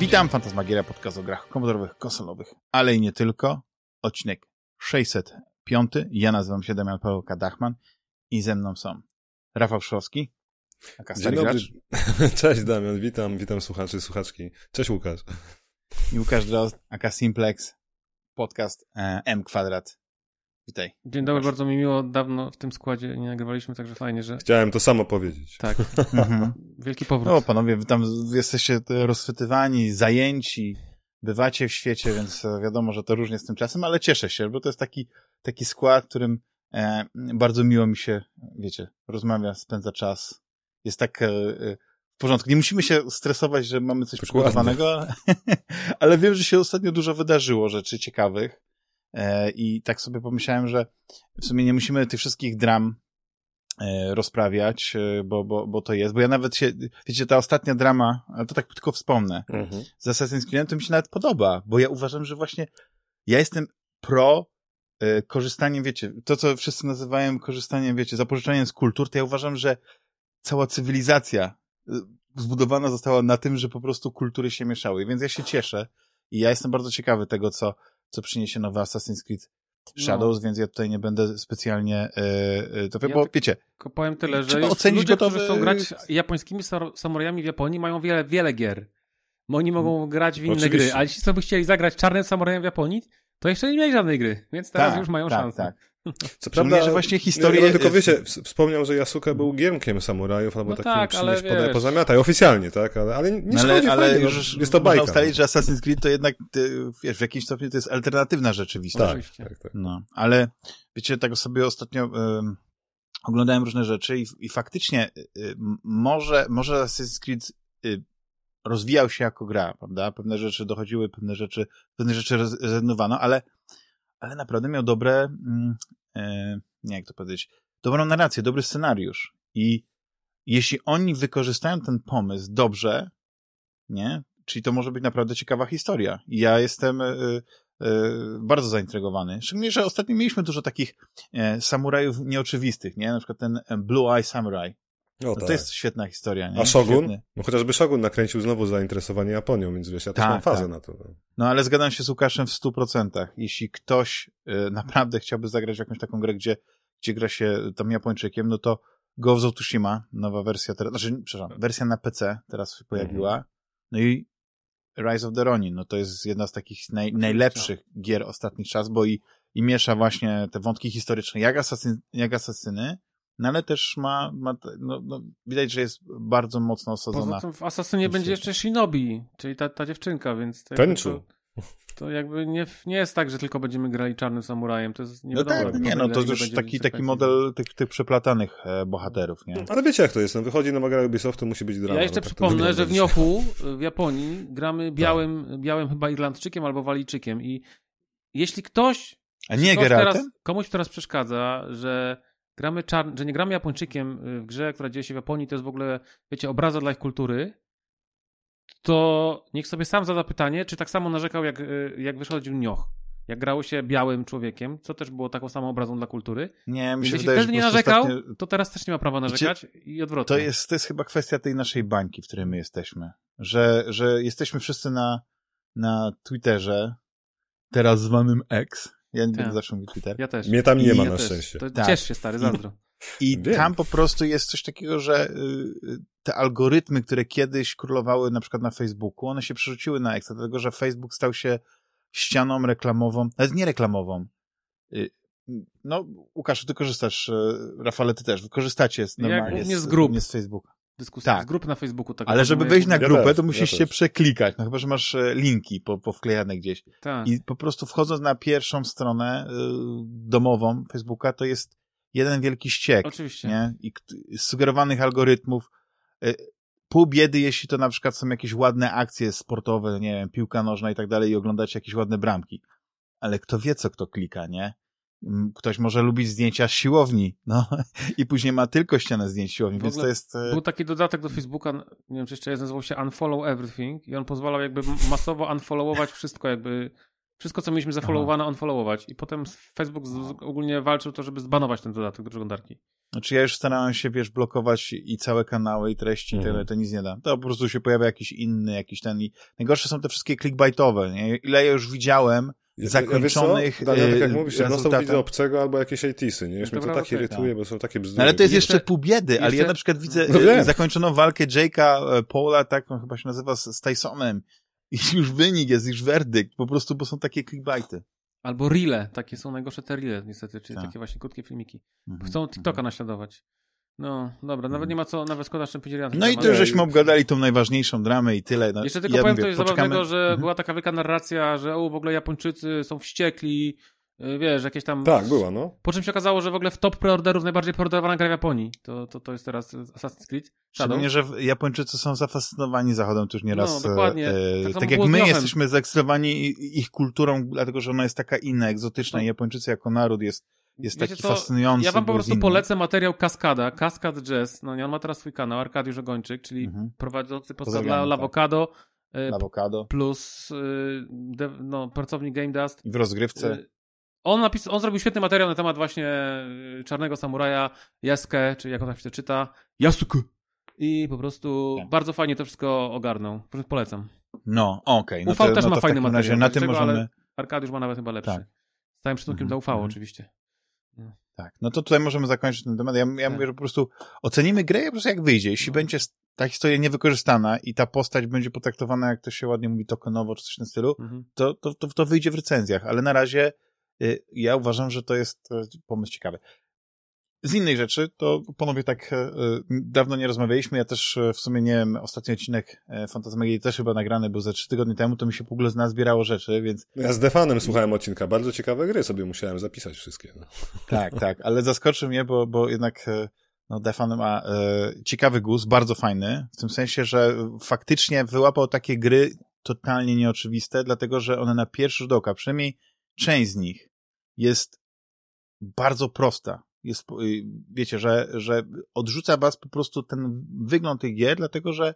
Witam, Fantasmagieria, podcast o grach komputerowych, konsolowych, ale i nie tylko. Odcinek 605. Ja nazywam się Damian Pawełka-Dachman i ze mną są Rafał Szowski, aka Stary Gracz. Cześć Damian, witam słuchaczy i słuchaczki. Cześć Łukasz. I Łukasz Drozd, aka Simplex, podcast M Kwadrat. Witaj. Dzień dobry, bardzo mi miło, dawno w tym składzie nie nagrywaliśmy, także fajnie, że... Chciałem to samo powiedzieć. Tak, wielki powrót. No panowie, wy tam jesteście rozchwytywani, zajęci, bywacie w świecie, więc wiadomo, że to różnie z tym czasem, ale cieszę się, bo to jest taki skład, którym bardzo miło mi się, wiecie, rozmawia, spędza czas. Jest tak w porządku. Nie musimy się stresować, że mamy coś przygotowanego, ale wiem, że się ostatnio dużo wydarzyło rzeczy ciekawych. I tak sobie pomyślałem, że w sumie nie musimy tych wszystkich dram rozprawiać, bo to jest. Bo ja nawet się, wiecie, ta ostatnia drama, ale to tak tylko wspomnę, z Assassin's Creed to mi się nawet podoba, bo ja uważam, że właśnie ja jestem korzystaniem, wiecie, to co wszyscy nazywają korzystaniem, wiecie, zapożyczaniem z kultur, to ja uważam, że cała cywilizacja zbudowana została na tym, że po prostu kultury się mieszały. Więc ja się cieszę i ja jestem bardzo ciekawy tego, co przyniesie nowy Assassin's Creed Shadows, więc ja tutaj nie będę specjalnie bo wiecie... Tylko powiem tyle, że ludzie, którzy chcą grać japońskimi samurajami w Japonii, mają wiele gier. Bo oni mogą grać w inne gry, ale ci, co by chcieli zagrać czarnym samurajem w Japonii, to jeszcze nie mieli żadnej gry, więc teraz już mają szansę. Tak. Co prawda, że właśnie historię... Ja tylko wiecie, wspomniał, że Yasuke był giermkiem samurajów, albo takim tak, przynieść podaj pozamiataj, oficjalnie, tak? Ale nie szkodzi, ale fajnie, już jest to bajka. Można ustalić, że Assassin's Creed to jednak, wiesz, w jakimś stopniu to jest alternatywna rzeczywistość. Tak. No, ale wiecie, tego sobie ostatnio oglądałem różne rzeczy i faktycznie może Assassin's Creed rozwijał się jako gra, prawda? Pewne rzeczy dochodziły, pewne rzeczy rezygnowano, ale naprawdę miał dobre, nie jak to powiedzieć, dobrą narrację, dobry scenariusz. I jeśli oni wykorzystają ten pomysł dobrze, nie? Czyli to może być naprawdę ciekawa historia. I ja jestem bardzo zaintrygowany. Szczególnie, że ostatnio mieliśmy dużo takich samurajów nieoczywistych, nie? Na przykład ten Blue Eye Samurai. Tak. To jest świetna historia, nie? A Shogun? No chociażby Shogun nakręcił znowu zainteresowanie Japonią, więc wiesz, ja też mam fazę na to. No ale zgadzam się z Łukaszem w 100%. Jeśli ktoś naprawdę chciałby zagrać w jakąś taką grę, gdzie gra się tam Japończykiem, no to Ghost of Tsushima, nowa wersja teraz, wersja na PC teraz się pojawiła. No i Rise of the Ronin, no to jest jedna z takich najlepszych gier ostatnich czas, bo i miesza właśnie te wątki historyczne jak asasyny, no ale też ma widać, że jest bardzo mocno osadzona. Poza tym w Assassinie będzie jeszcze Shinobi, czyli ta dziewczynka, więc... To jakby nie jest tak, że tylko będziemy grali czarnym samurajem, to jest nie wiadomo. To już taki model tych przeplatanych bohaterów, nie? Ale wiecie jak to jest, wychodzi nowa gra Ubisoftu, musi być drama. Ja jeszcze przypomnę, że w Niohu, w Japonii, gramy białym chyba Irlandczykiem albo Walijczykiem i jeśli komuś teraz przeszkadza, że nie gramy Japończykiem w grze, która dzieje się w Japonii, to jest w ogóle, wiecie, obraza dla ich kultury, to niech sobie sam zada pytanie, czy tak samo narzekał, jak wyszedł Nioh. Jak grało się białym człowiekiem, co też było taką samą obrazą dla kultury. Nie, mi się jeśli wydaje, wtedy nie narzekał, to teraz też nie ma prawa narzekać i odwrotnie. To jest chyba kwestia tej naszej bańki, w której my jesteśmy. Że jesteśmy wszyscy na Twitterze, teraz zwanym X. Ja nie będę zawsze mówił Twitter. Ja też. Mnie tam nie ma na szczęście. Ciesz się, stary, zazdro. I tam po prostu jest coś takiego, że te algorytmy, które kiedyś królowały na przykład na Facebooku, one się przerzuciły na X, dlatego że Facebook stał się ścianą reklamową, nawet nie reklamową. No, Łukasz, ty korzystasz, Rafale, ty też, korzystacie normalnie z Facebooka. Z grup na Facebooku. Tak, ale żeby wejść na grupę, to musisz się przeklikać, no chyba, że masz linki powklejane gdzieś. Tak. I po prostu wchodząc na pierwszą stronę domową Facebooka, to jest jeden wielki ściek. Oczywiście. Nie? I sugerowanych algorytmów. Pół biedy, jeśli to na przykład są jakieś ładne akcje sportowe, nie wiem, piłka nożna i tak dalej i oglądacie jakieś ładne bramki. Ale kto wie, co kto klika, nie? Ktoś może lubić zdjęcia z siłowni, no i później ma tylko ścianę zdjęć siłowni, więc to jest... Był taki dodatek do Facebooka, nie wiem, czy jeszcze jest, nazywał się Unfollow Everything i on pozwalał jakby masowo unfollowować wszystko, jakby Wszystko, co mieliśmy zafollowowane, unfollowować. I potem Facebook ogólnie walczył to, żeby zbanować ten dodatek do przeglądarki. Znaczy ja już starałem się, blokować i całe kanały i treści, to nic nie da. To po prostu się pojawia jakiś inny, i najgorsze są te wszystkie clickbaitowe, nie? Ile ja już widziałem zakończonych Daniel, tak jak mówisz, ja widzę obcego albo jakieś ATS-y, nie? Już mnie to tak irytuje, bo są takie bzdury. Ale to jest jeszcze pół biedy, ale ja na przykład widzę zakończoną walkę Jake'a Paula, tak on chyba się nazywa, z Tysonem i już wynik jest, już werdykt, po prostu, bo są takie clickbaity. Albo reele, takie są najgorsze te reele niestety, czyli takie właśnie krótkie filmiki. Chcą TikToka naśladować. No, dobra, nawet nie ma co, nawet szkoda, że powiedzieli. No i to żeśmy obgadali tą najważniejszą dramę i tyle. No, jeszcze tylko powiem coś zabawnego, że była taka wielka narracja, że w ogóle Japończycy są wściekli, wiesz, jakieś tam... Tak, była, no. Po czym się okazało, że w ogóle w top preorderów najbardziej preorderowana gra w Japonii. To jest teraz Assassin's Creed Shadows. Szczególnie, że Japończycy są zafascynowani Zachodem, to już nieraz. No, dokładnie. Tak jak my jesteśmy zaekscytowani ich kulturą, dlatego, że ona jest taka inna, egzotyczna i Japończycy jako naród jest taki fascynujący. Ja wam po prostu polecę materiał Kaskada, Kaskad Jazz, no nie, on ma teraz swój kanał, Arkadiusz Ogończyk, czyli prowadzący podcast dla Lawokado, plus pracownik Game Dust. W rozgrywce. On zrobił świetny materiał na temat właśnie Czarnego Samuraja, Yasuke, czy jak on tam się czyta, Yasuke. I po prostu bardzo fajnie to wszystko ogarnął. Polecam. No, okej. UV też ma fajny materiał. Na tym możemy... Ale Arkadiusz ma nawet chyba lepszy. Tak. Z całym szacunkiem dla UV oczywiście. No. Tak, no to tutaj możemy zakończyć ten temat. Ja mówię, że po prostu ocenimy grę po prostu jak wyjdzie. Jeśli będzie ta historia niewykorzystana i ta postać będzie potraktowana, jak to się ładnie mówi, tokenowo, czy coś w tym stylu, to wyjdzie w recenzjach. Ale na razie ja uważam, że to jest pomysł ciekawy. Z innej rzeczy, to panowie tak dawno nie rozmawialiśmy, ja też w sumie nie wiem, ostatni odcinek Fantasmagierii też chyba nagrany był ze 3 tygodnie temu, to mi się w ogóle nazbierało rzeczy, więc... Ja z Defanem słuchałem odcinka, bardzo ciekawe gry sobie musiałem zapisać wszystkie. No. Tak, ale zaskoczył mnie, bo jednak Defan ma ciekawy gust, bardzo fajny, w tym sensie, że faktycznie wyłapał takie gry totalnie nieoczywiste, dlatego, że one na pierwszy rzut oka, przynajmniej część z nich jest bardzo prosta. Jest, wiecie, że odrzuca was po prostu ten wygląd tych gier, dlatego że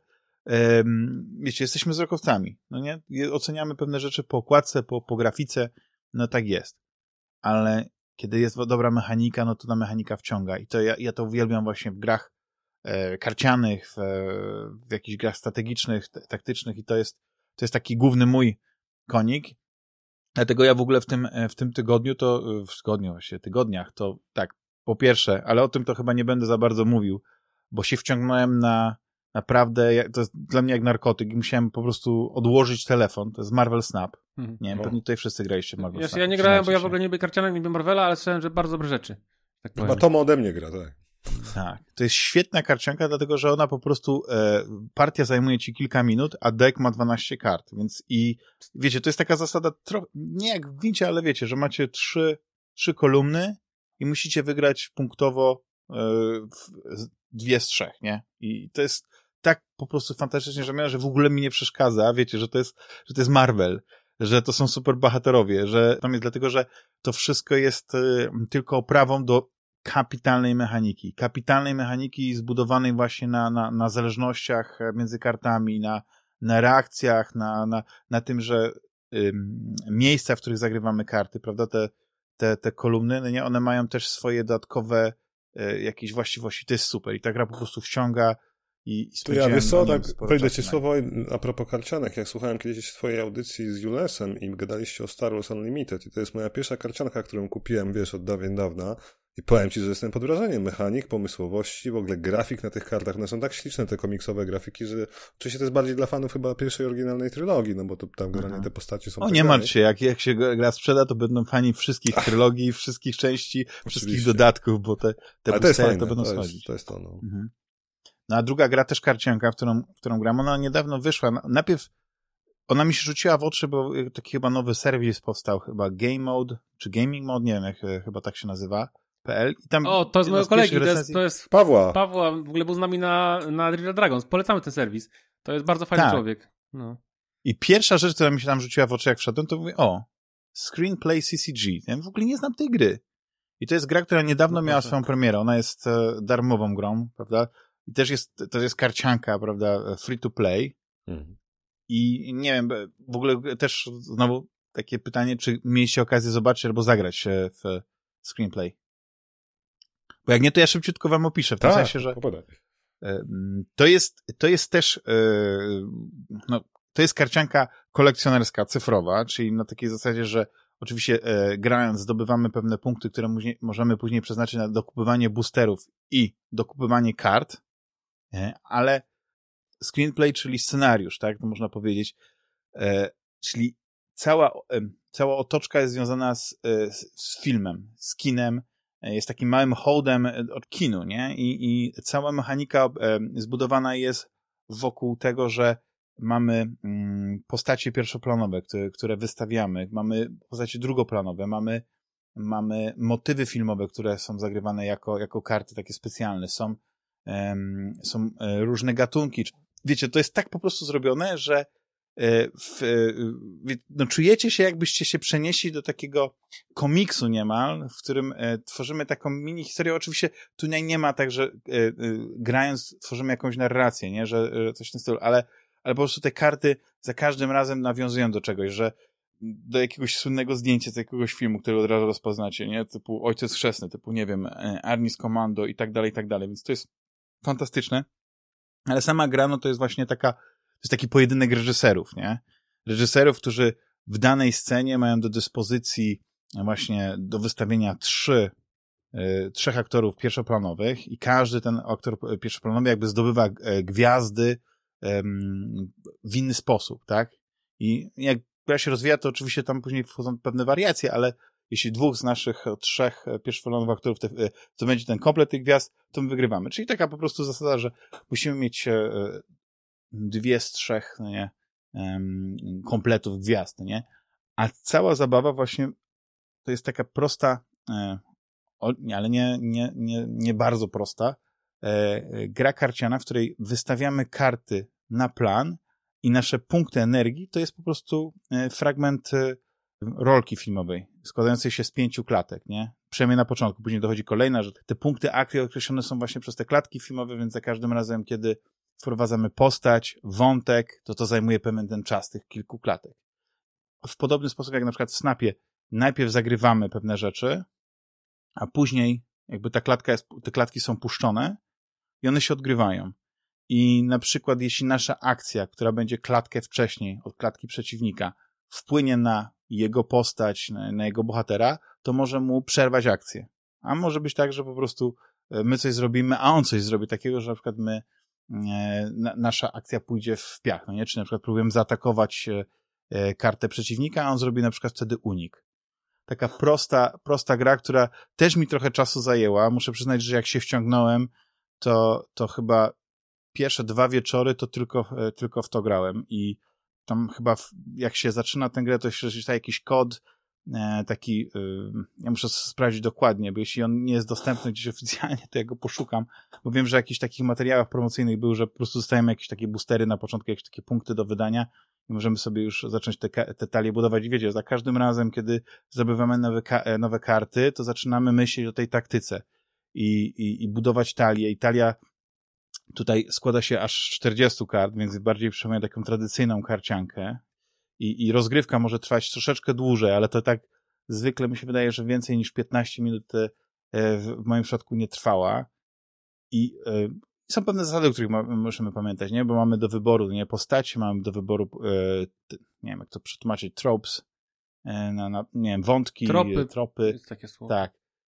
wiecie, jesteśmy wzrokowcami, no nie? Oceniamy pewne rzeczy po okładce, po grafice, no tak jest. Ale kiedy jest dobra mechanika, no to ta mechanika wciąga i to ja to uwielbiam właśnie w grach karcianych, w jakichś grach strategicznych, taktycznych i to jest taki główny mój konik. Dlatego ja w ogóle w tym tygodniu tygodniach, to tak, po pierwsze, ale o tym to chyba nie będę za bardzo mówił, bo się wciągnąłem na naprawdę, to jest dla mnie jak narkotyk i musiałem po prostu odłożyć telefon, to jest Marvel Snap. Nie wiem, pewnie tutaj wszyscy graliście w Marvel Snap. Ja nie grałem, bo ja w ogóle nie lubię karcianek, nie lubię Marvela, ale słyszałem, że bardzo dobre rzeczy. Tak chyba Tom ode mnie gra, tak. Tak, to jest świetna karcianka, dlatego że ona po prostu, partia zajmuje ci kilka minut, a deck ma 12 kart, więc i wiecie, to jest taka zasada, nie jak w Wincie, ale wiecie, że macie trzy kolumny i musicie wygrać punktowo 2 z 3, nie? I to jest tak po prostu fantastycznie, że w ogóle mi nie przeszkadza, wiecie, że to jest Marvel, że to są super bohaterowie, że tam jest dlatego, że to wszystko jest tylko oprawą do kapitalnej mechaniki zbudowanej właśnie na zależnościach między kartami, na reakcjach, na tym, że miejsca, w których zagrywamy karty, prawda, te kolumny, no nie, one mają też swoje dodatkowe jakieś właściwości, to jest super i ta gra po prostu wciąga i ja wiesz co, tak wejdę ci słowo a propos karcianek, jak słuchałem kiedyś swojej audycji z Julesem i gadaliście o Star Wars Unlimited i to jest moja pierwsza karcianka, którą kupiłem, wiesz, od dawna i powiem ci, że jestem pod wrażeniem mechanik, pomysłowości, w ogóle grafik na tych kartach, one są tak śliczne te komiksowe grafiki, że oczywiście to jest bardziej dla fanów chyba pierwszej oryginalnej trylogii, no bo to tam generalnie te postaci są... nie martw się, jak się gra sprzeda, to będą fani wszystkich trylogii, wszystkich części, wszystkich dodatków, bo te boostery to będą schodzić. To jest to, no. No a druga gra też karcianka, w którą gram, ona niedawno wyszła. Najpierw ona mi się rzuciła w oczy, bo taki chyba nowy serwis powstał, chyba Game Mode, czy Gaming Mode, nie wiem, jak chyba tak się nazywa, .pl. I tam to jest mojego kolegi, to jest Pawła, w ogóle był z nami na Real Dragons. Polecamy ten serwis. To jest bardzo fajny człowiek. No. I pierwsza rzecz, która mi się tam rzuciła w oczy, jak wszedłem, to mówię, Screenplay CCG. Ja w ogóle nie znam tej gry. I to jest gra, która niedawno miała swoją premierę. Ona jest darmową grą, prawda? I też jest karcianka, prawda, free to play. I nie wiem, w ogóle też znowu takie pytanie, czy mieliście okazję zobaczyć albo zagrać w Screenplay? Bo jak nie, to ja szybciutko wam opiszę, w tym sensie, że to jest też to jest karcianka kolekcjonerska, cyfrowa, czyli na takiej zasadzie, że oczywiście grając zdobywamy pewne punkty, które możemy później przeznaczyć na dokupywanie boosterów i dokupywanie kart, ale screenplay, czyli scenariusz, tak, to można powiedzieć, czyli cała otoczka jest związana z filmem, z kinem, jest takim małym hołdem od kinu, nie? I cała mechanika zbudowana jest wokół tego, że mamy postacie pierwszoplanowe, które wystawiamy, mamy postacie drugoplanowe, mamy motywy filmowe, które są zagrywane jako karty takie specjalne, są różne gatunki. Wiecie, to jest tak po prostu zrobione, że czujecie się, jakbyście się przenieśli do takiego komiksu niemal, w którym tworzymy taką mini historię. Oczywiście tu nie ma tak, że grając tworzymy jakąś narrację, nie? Że coś w tym stylu, ale po prostu te karty za każdym razem nawiązują do czegoś, że do jakiegoś słynnego zdjęcia z jakiegoś filmu, który od razu rozpoznacie, nie? Typu Ojciec Chrzestny, typu, nie wiem, Arnis Commando i tak dalej, więc to jest fantastyczne. Ale sama gra, no to jest właśnie to jest taki pojedynek reżyserów, nie? Reżyserów, którzy w danej scenie mają do dyspozycji właśnie do wystawienia trzech aktorów pierwszoplanowych i każdy ten aktor pierwszoplanowy jakby zdobywa gwiazdy w inny sposób, tak? I jak gra się rozwija, to oczywiście tam później wchodzą pewne wariacje, ale jeśli dwóch z naszych trzech pierwszoplanowych aktorów to będzie ten komplet tych gwiazd, to my wygrywamy. Czyli taka po prostu zasada, że musimy mieć 2 z 3 kompletów gwiazd, nie? A cała zabawa właśnie to jest taka prosta, ale nie bardzo prosta, gra karciana, w której wystawiamy karty na plan i nasze punkty energii to jest po prostu fragment rolki filmowej, składającej się z 5 klatek, nie? Przynajmniej na początku, później dochodzi kolejna, że te punkty akcji określone są właśnie przez te klatki filmowe, więc za każdym razem, kiedy wprowadzamy postać, wątek, to zajmuje pewien ten czas tych kilku klatek. W podobny sposób jak na przykład w Snapie, najpierw zagrywamy pewne rzeczy, a później jakby te klatki są puszczone i one się odgrywają. I na przykład jeśli nasza akcja, która będzie klatkę wcześniej od klatki przeciwnika, wpłynie na jego postać, na jego bohatera, to może mu przerwać akcję. A może być tak, że po prostu my coś zrobimy, a on coś zrobi takiego, że na przykład nasza akcja pójdzie w piach, no nie? Czy na przykład próbujemy zaatakować kartę przeciwnika, a on zrobi na przykład wtedy unik. Taka prosta gra, która też mi trochę czasu zajęła. Muszę przyznać, że jak się wciągnąłem, to chyba pierwsze 2 wieczory to tylko w to grałem i tam chyba jak się zaczyna tę grę, to się czyta jakiś kod taki, ja muszę sprawdzić dokładnie, bo jeśli on nie jest dostępny gdzieś oficjalnie, to ja go poszukam, bo wiem, że w jakichś takich materiałach promocyjnych był, że po prostu dostajemy jakieś takie boostery na początku, jakieś takie punkty do wydania i możemy sobie już zacząć te talie budować. I wiecie, za każdym razem, kiedy zdobywamy nowe karty, to zaczynamy myśleć o tej taktyce i budować talię. I talia tutaj składa się aż 40 kart, więc bardziej przypomina taką tradycyjną karciankę. I rozgrywka może trwać troszeczkę dłużej, ale to tak zwykle mi się wydaje, że więcej niż 15 minut w moim przypadku nie trwała. I są pewne zasady, o których musimy pamiętać, nie? Bo mamy do wyboru postaci, mamy do wyboru nie wiem jak to przetłumaczyć, tropes, nie wiem, wątki, tropy. Jest takie słowo. Tak.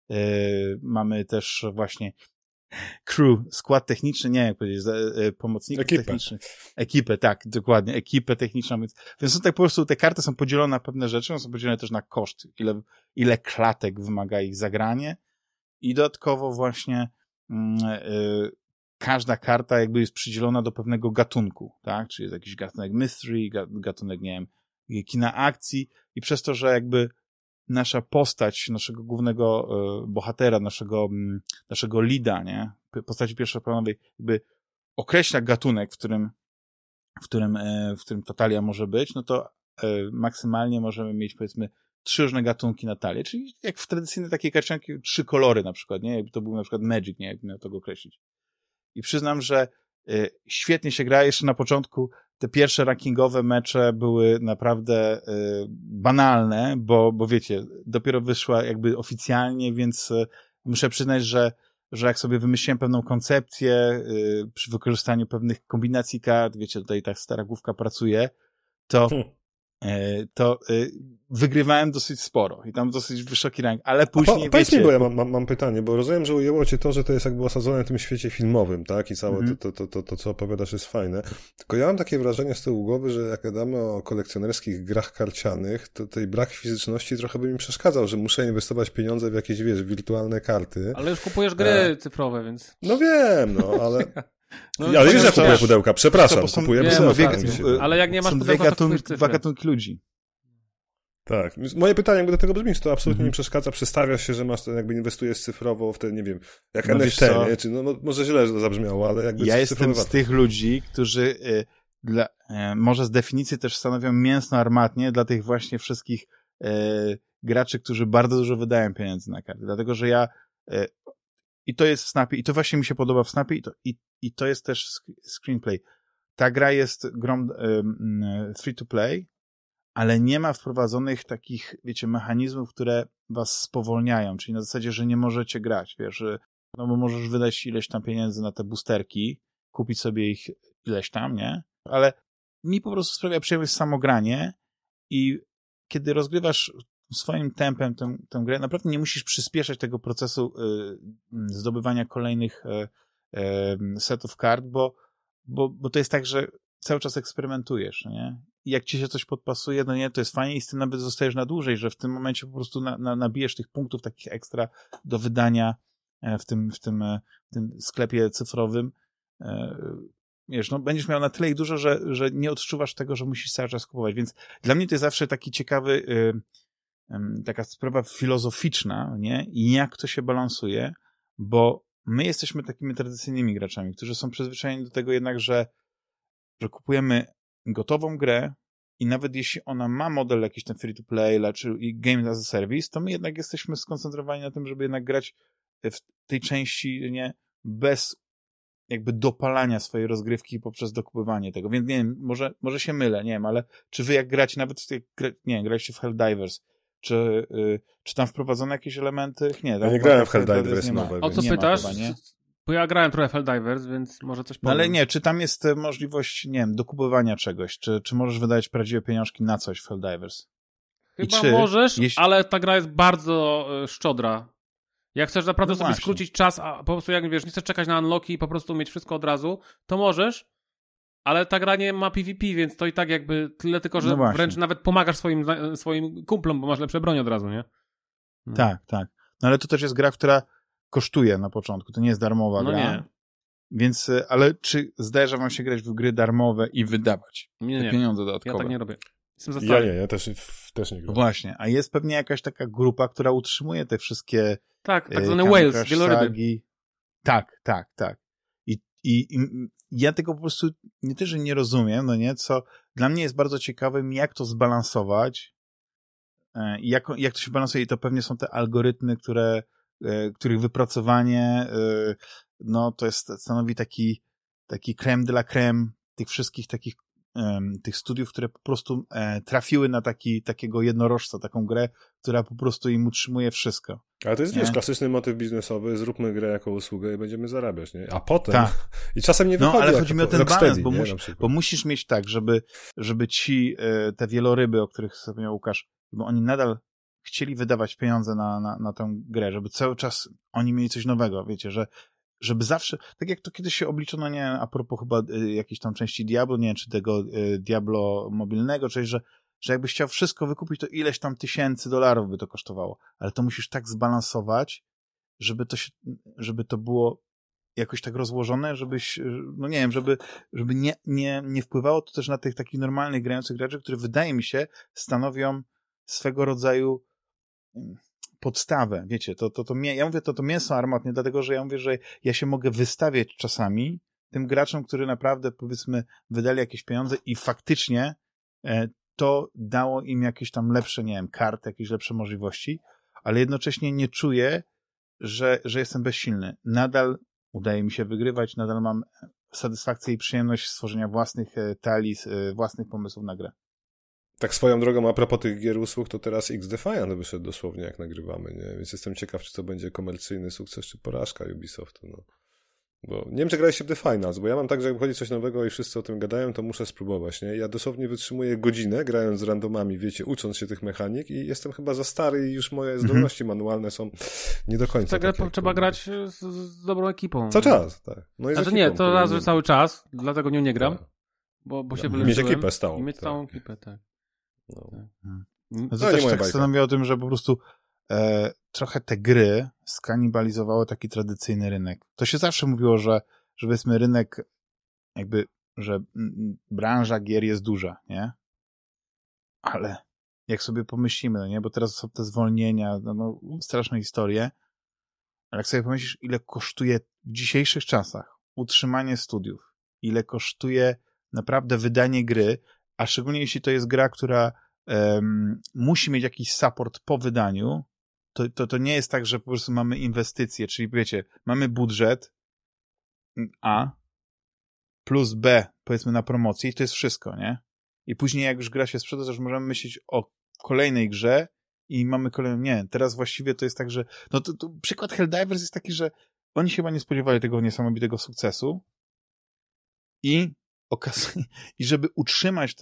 Mamy też właśnie crew, skład techniczny, nie jak powiedzieć, pomocników technicznych. Ekipę, tak, dokładnie, ekipę techniczną. Więc tak po prostu te karty są podzielone na pewne rzeczy, one są podzielone też na koszt, ile klatek wymaga ich zagranie i dodatkowo właśnie każda karta jakby jest przydzielona do pewnego gatunku, tak, czyli jest jakiś gatunek mystery, gatunek, nie wiem, kina akcji i przez to, że jakby nasza postać, naszego głównego bohatera, naszego leada, nie? Postaci pierwszoplanowej, jakby określa gatunek, w którym ta talia może być, no to maksymalnie możemy mieć, powiedzmy, 3 różne gatunki na talię, czyli jak w tradycyjnej takiej karcianki 3 kolory na przykład, nie? Jakby to był na przykład Magic, nie? Jakby miał to określić. I przyznam, że świetnie się gra, jeszcze na początku te pierwsze rankingowe mecze były naprawdę banalne, bo wiecie, dopiero wyszła jakby oficjalnie, więc muszę przyznać, że jak sobie wymyśliłem pewną koncepcję przy wykorzystaniu pewnych kombinacji kart, wiecie, tutaj tak stara główka pracuje, to wygrywałem dosyć sporo i tam dosyć wysoki rank, ale później powiedz mi, bo ja mam pytanie, bo rozumiem, że ujęło cię to, że to jest jakby osadzone w tym świecie filmowym, tak? I całe to, co opowiadasz, jest fajne. Tylko ja mam takie wrażenie z tyłu głowy, że jak gadamy o kolekcjonerskich grach karcianych, to tej brak fizyczności trochę by mi przeszkadzał, że muszę inwestować pieniądze w jakieś, wiesz, wirtualne karty. Ale już kupujesz gry cyfrowe, więc... No wiem, no, ale... ale wiesz, że kupuję pudełka, przepraszam, kupuję pudełka. Ale jak nie masz pudełka, to kupujesz cyfry. Dwa gatunki ludzi. Tak. Moje pytanie jakby do tego brzmi, czy to absolutnie nie przeszkadza, przestawiasz się, że masz ten, jakby inwestujesz cyfrowo w te, nie wiem, jak NFT, nie? Czy, no może źle to zabrzmiało, ale jakby... Ja jestem z tych ludzi, którzy może z definicji też stanowią mięsno armatnie dla tych właśnie wszystkich graczy, którzy bardzo dużo wydają pieniędzy na karty. Dlatego, że ja i to jest w Snapie, i to właśnie mi się podoba w Snapie, i to jest też screenplay. Ta gra jest grą free to play, ale nie ma wprowadzonych takich, wiecie, mechanizmów, które was spowolniają, czyli na zasadzie, że nie możecie grać, wiesz, no bo możesz wydać ileś tam pieniędzy na te boosterki, kupić sobie ich ileś tam, nie? Ale mi po prostu sprawia przyjemność samogranie i kiedy rozgrywasz swoim tempem tę grę, naprawdę nie musisz przyspieszać tego procesu zdobywania kolejnych setów kart, bo to jest tak, że cały czas eksperymentujesz, nie? I jak ci się coś podpasuje, no nie, to jest fajnie i z tym nawet zostajesz na dłużej, że w tym momencie po prostu nabijesz tych punktów takich ekstra do wydania w tym sklepie cyfrowym. Wiesz, no będziesz miał na tyle ich dużo, że nie odczuwasz tego, że musisz cały czas kupować, więc dla mnie to jest zawsze taki ciekawy taka sprawa filozoficzna, nie? I jak to się balansuje, bo my jesteśmy takimi tradycyjnymi graczami, którzy są przyzwyczajeni do tego jednak, że kupujemy gotową grę i nawet jeśli ona ma model jakiś ten free to play czy game as a service, to my jednak jesteśmy skoncentrowani na tym, żeby jednak grać w tej części, nie, bez jakby dopalania swojej rozgrywki poprzez dokupywanie tego. Więc nie wiem, może się mylę, nie wiem, ale czy wy jak gracie nawet graliście w Helldivers, czy tam wprowadzono jakieś elementy? Nie, ja nie grałem w Helldivers. O co pytasz? Bo ja grałem trochę w Helldivers, więc może coś powiem. No ale nie, czy tam jest możliwość, nie wiem, dokupywania czegoś? Czy możesz wydać prawdziwe pieniążki na coś w Helldivers? Chyba możesz, ale ta gra jest bardzo szczodra. Jak chcesz naprawdę sobie skrócić czas, a po prostu jak wiesz, nie chcesz czekać na unlocki i po prostu mieć wszystko od razu, to możesz, ale ta gra nie ma PvP, więc to i tak jakby tyle tylko, że wręcz nawet pomagasz swoim kumplom, bo masz lepsze broń od razu, nie? No. Tak. No ale to też jest gra, która kosztuje na początku, to nie jest darmowa gra. Nie. Więc, ale czy zdarza wam się grać w gry darmowe i wydawać te pieniądze dodatkowe? Ja tak nie robię. Jestem za stary. Ja też nie gram. Właśnie, a jest pewnie jakaś taka grupa, która utrzymuje te wszystkie tak zwane whales, wieloryby. Tak. I ja tego po prostu nie tyle, że nie rozumiem, no nie, co dla mnie jest bardzo ciekawym, jak to zbalansować i jak to się balansuje i to pewnie są te algorytmy, których wypracowanie no to stanowi taki crème de la crème tych wszystkich takich tych studiów, które po prostu trafiły na takiego jednorożca, taką grę, która po prostu im utrzymuje wszystko. Ale to jest, wiesz, klasyczny motyw biznesowy, zróbmy grę jako usługę i będziemy zarabiać, nie? A potem... I czasem nie wychodzi. No, ale chodzi mi o ten balans, bo musisz mieć tak, żeby ci te wieloryby, o których wspomniał Łukasz, bo oni nadal chcieli wydawać pieniądze na tę grę, żeby cały czas oni mieli coś nowego, wiecie, żeby zawsze, tak jak to kiedyś się obliczono, nie, a propos chyba jakiejś tam części Diablo, nie wiem, czy tego Diablo mobilnego, czyli że jakbyś chciał wszystko wykupić, to ileś tam $1000 by to kosztowało, ale to musisz tak zbalansować, żeby to było jakoś tak rozłożone, żebyś, no nie wiem, żeby nie wpływało to też na tych takich normalnych grających graczy, które wydaje mi się stanowią swego rodzaju podstawę, wiecie, ja mówię to mięso armatnie, dlatego, że ja mówię, że ja się mogę wystawiać czasami tym graczom, którzy naprawdę, powiedzmy, wydali jakieś pieniądze i faktycznie to dało im jakieś tam lepsze, nie wiem, karty, jakieś lepsze możliwości, ale jednocześnie nie czuję, że jestem bezsilny. Nadal udaje mi się wygrywać, nadal mam satysfakcję i przyjemność stworzenia własnych talii, własnych pomysłów na grę. Tak swoją drogą, a propos tych gier usług, to teraz X-Defiant wyszedł dosłownie jak nagrywamy, nie? Więc jestem ciekaw, czy to będzie komercyjny sukces, czy porażka Ubisoftu, no. Bo nie wiem, czy graliście w The Finals, bo ja mam tak, że jak wychodzi coś nowego i wszyscy o tym gadają, to muszę spróbować, nie? Ja dosłownie wytrzymuję godzinę, grając z randomami, wiecie, ucząc się tych mechanik i jestem chyba za stary i już moje zdolności manualne są nie do końca. Ta grę trzeba grać z dobrą ekipą. Cały czas, tak. No i znaczy nie, to raz, że cały czas, dlatego nie gram, tak. bo się wyleczyłem. Mieć ekipę stałą. I mieć całą ekipę, tak. No. No to też tak stanowi o tym, że po prostu trochę te gry skanibalizowały taki tradycyjny rynek. To się zawsze mówiło, że powiedzmy rynek jakby, że branża gier jest duża, nie? Ale jak sobie pomyślimy, no nie? Bo teraz są te zwolnienia, no straszne historie, ale jak sobie pomyślisz, ile kosztuje w dzisiejszych czasach utrzymanie studiów, ile kosztuje naprawdę wydanie gry, a szczególnie jeśli to jest gra, która musi mieć jakiś support po wydaniu, to nie jest tak, że po prostu mamy inwestycje, czyli wiecie, mamy budżet A plus B, powiedzmy na promocję i to jest wszystko, nie? I później jak już gra się sprzeda, to już możemy myśleć o kolejnej grze i mamy kolejną, nie, teraz właściwie to jest tak, że no to przykład Helldivers jest taki, że oni się chyba nie spodziewali tego niesamowitego sukcesu i żeby utrzymać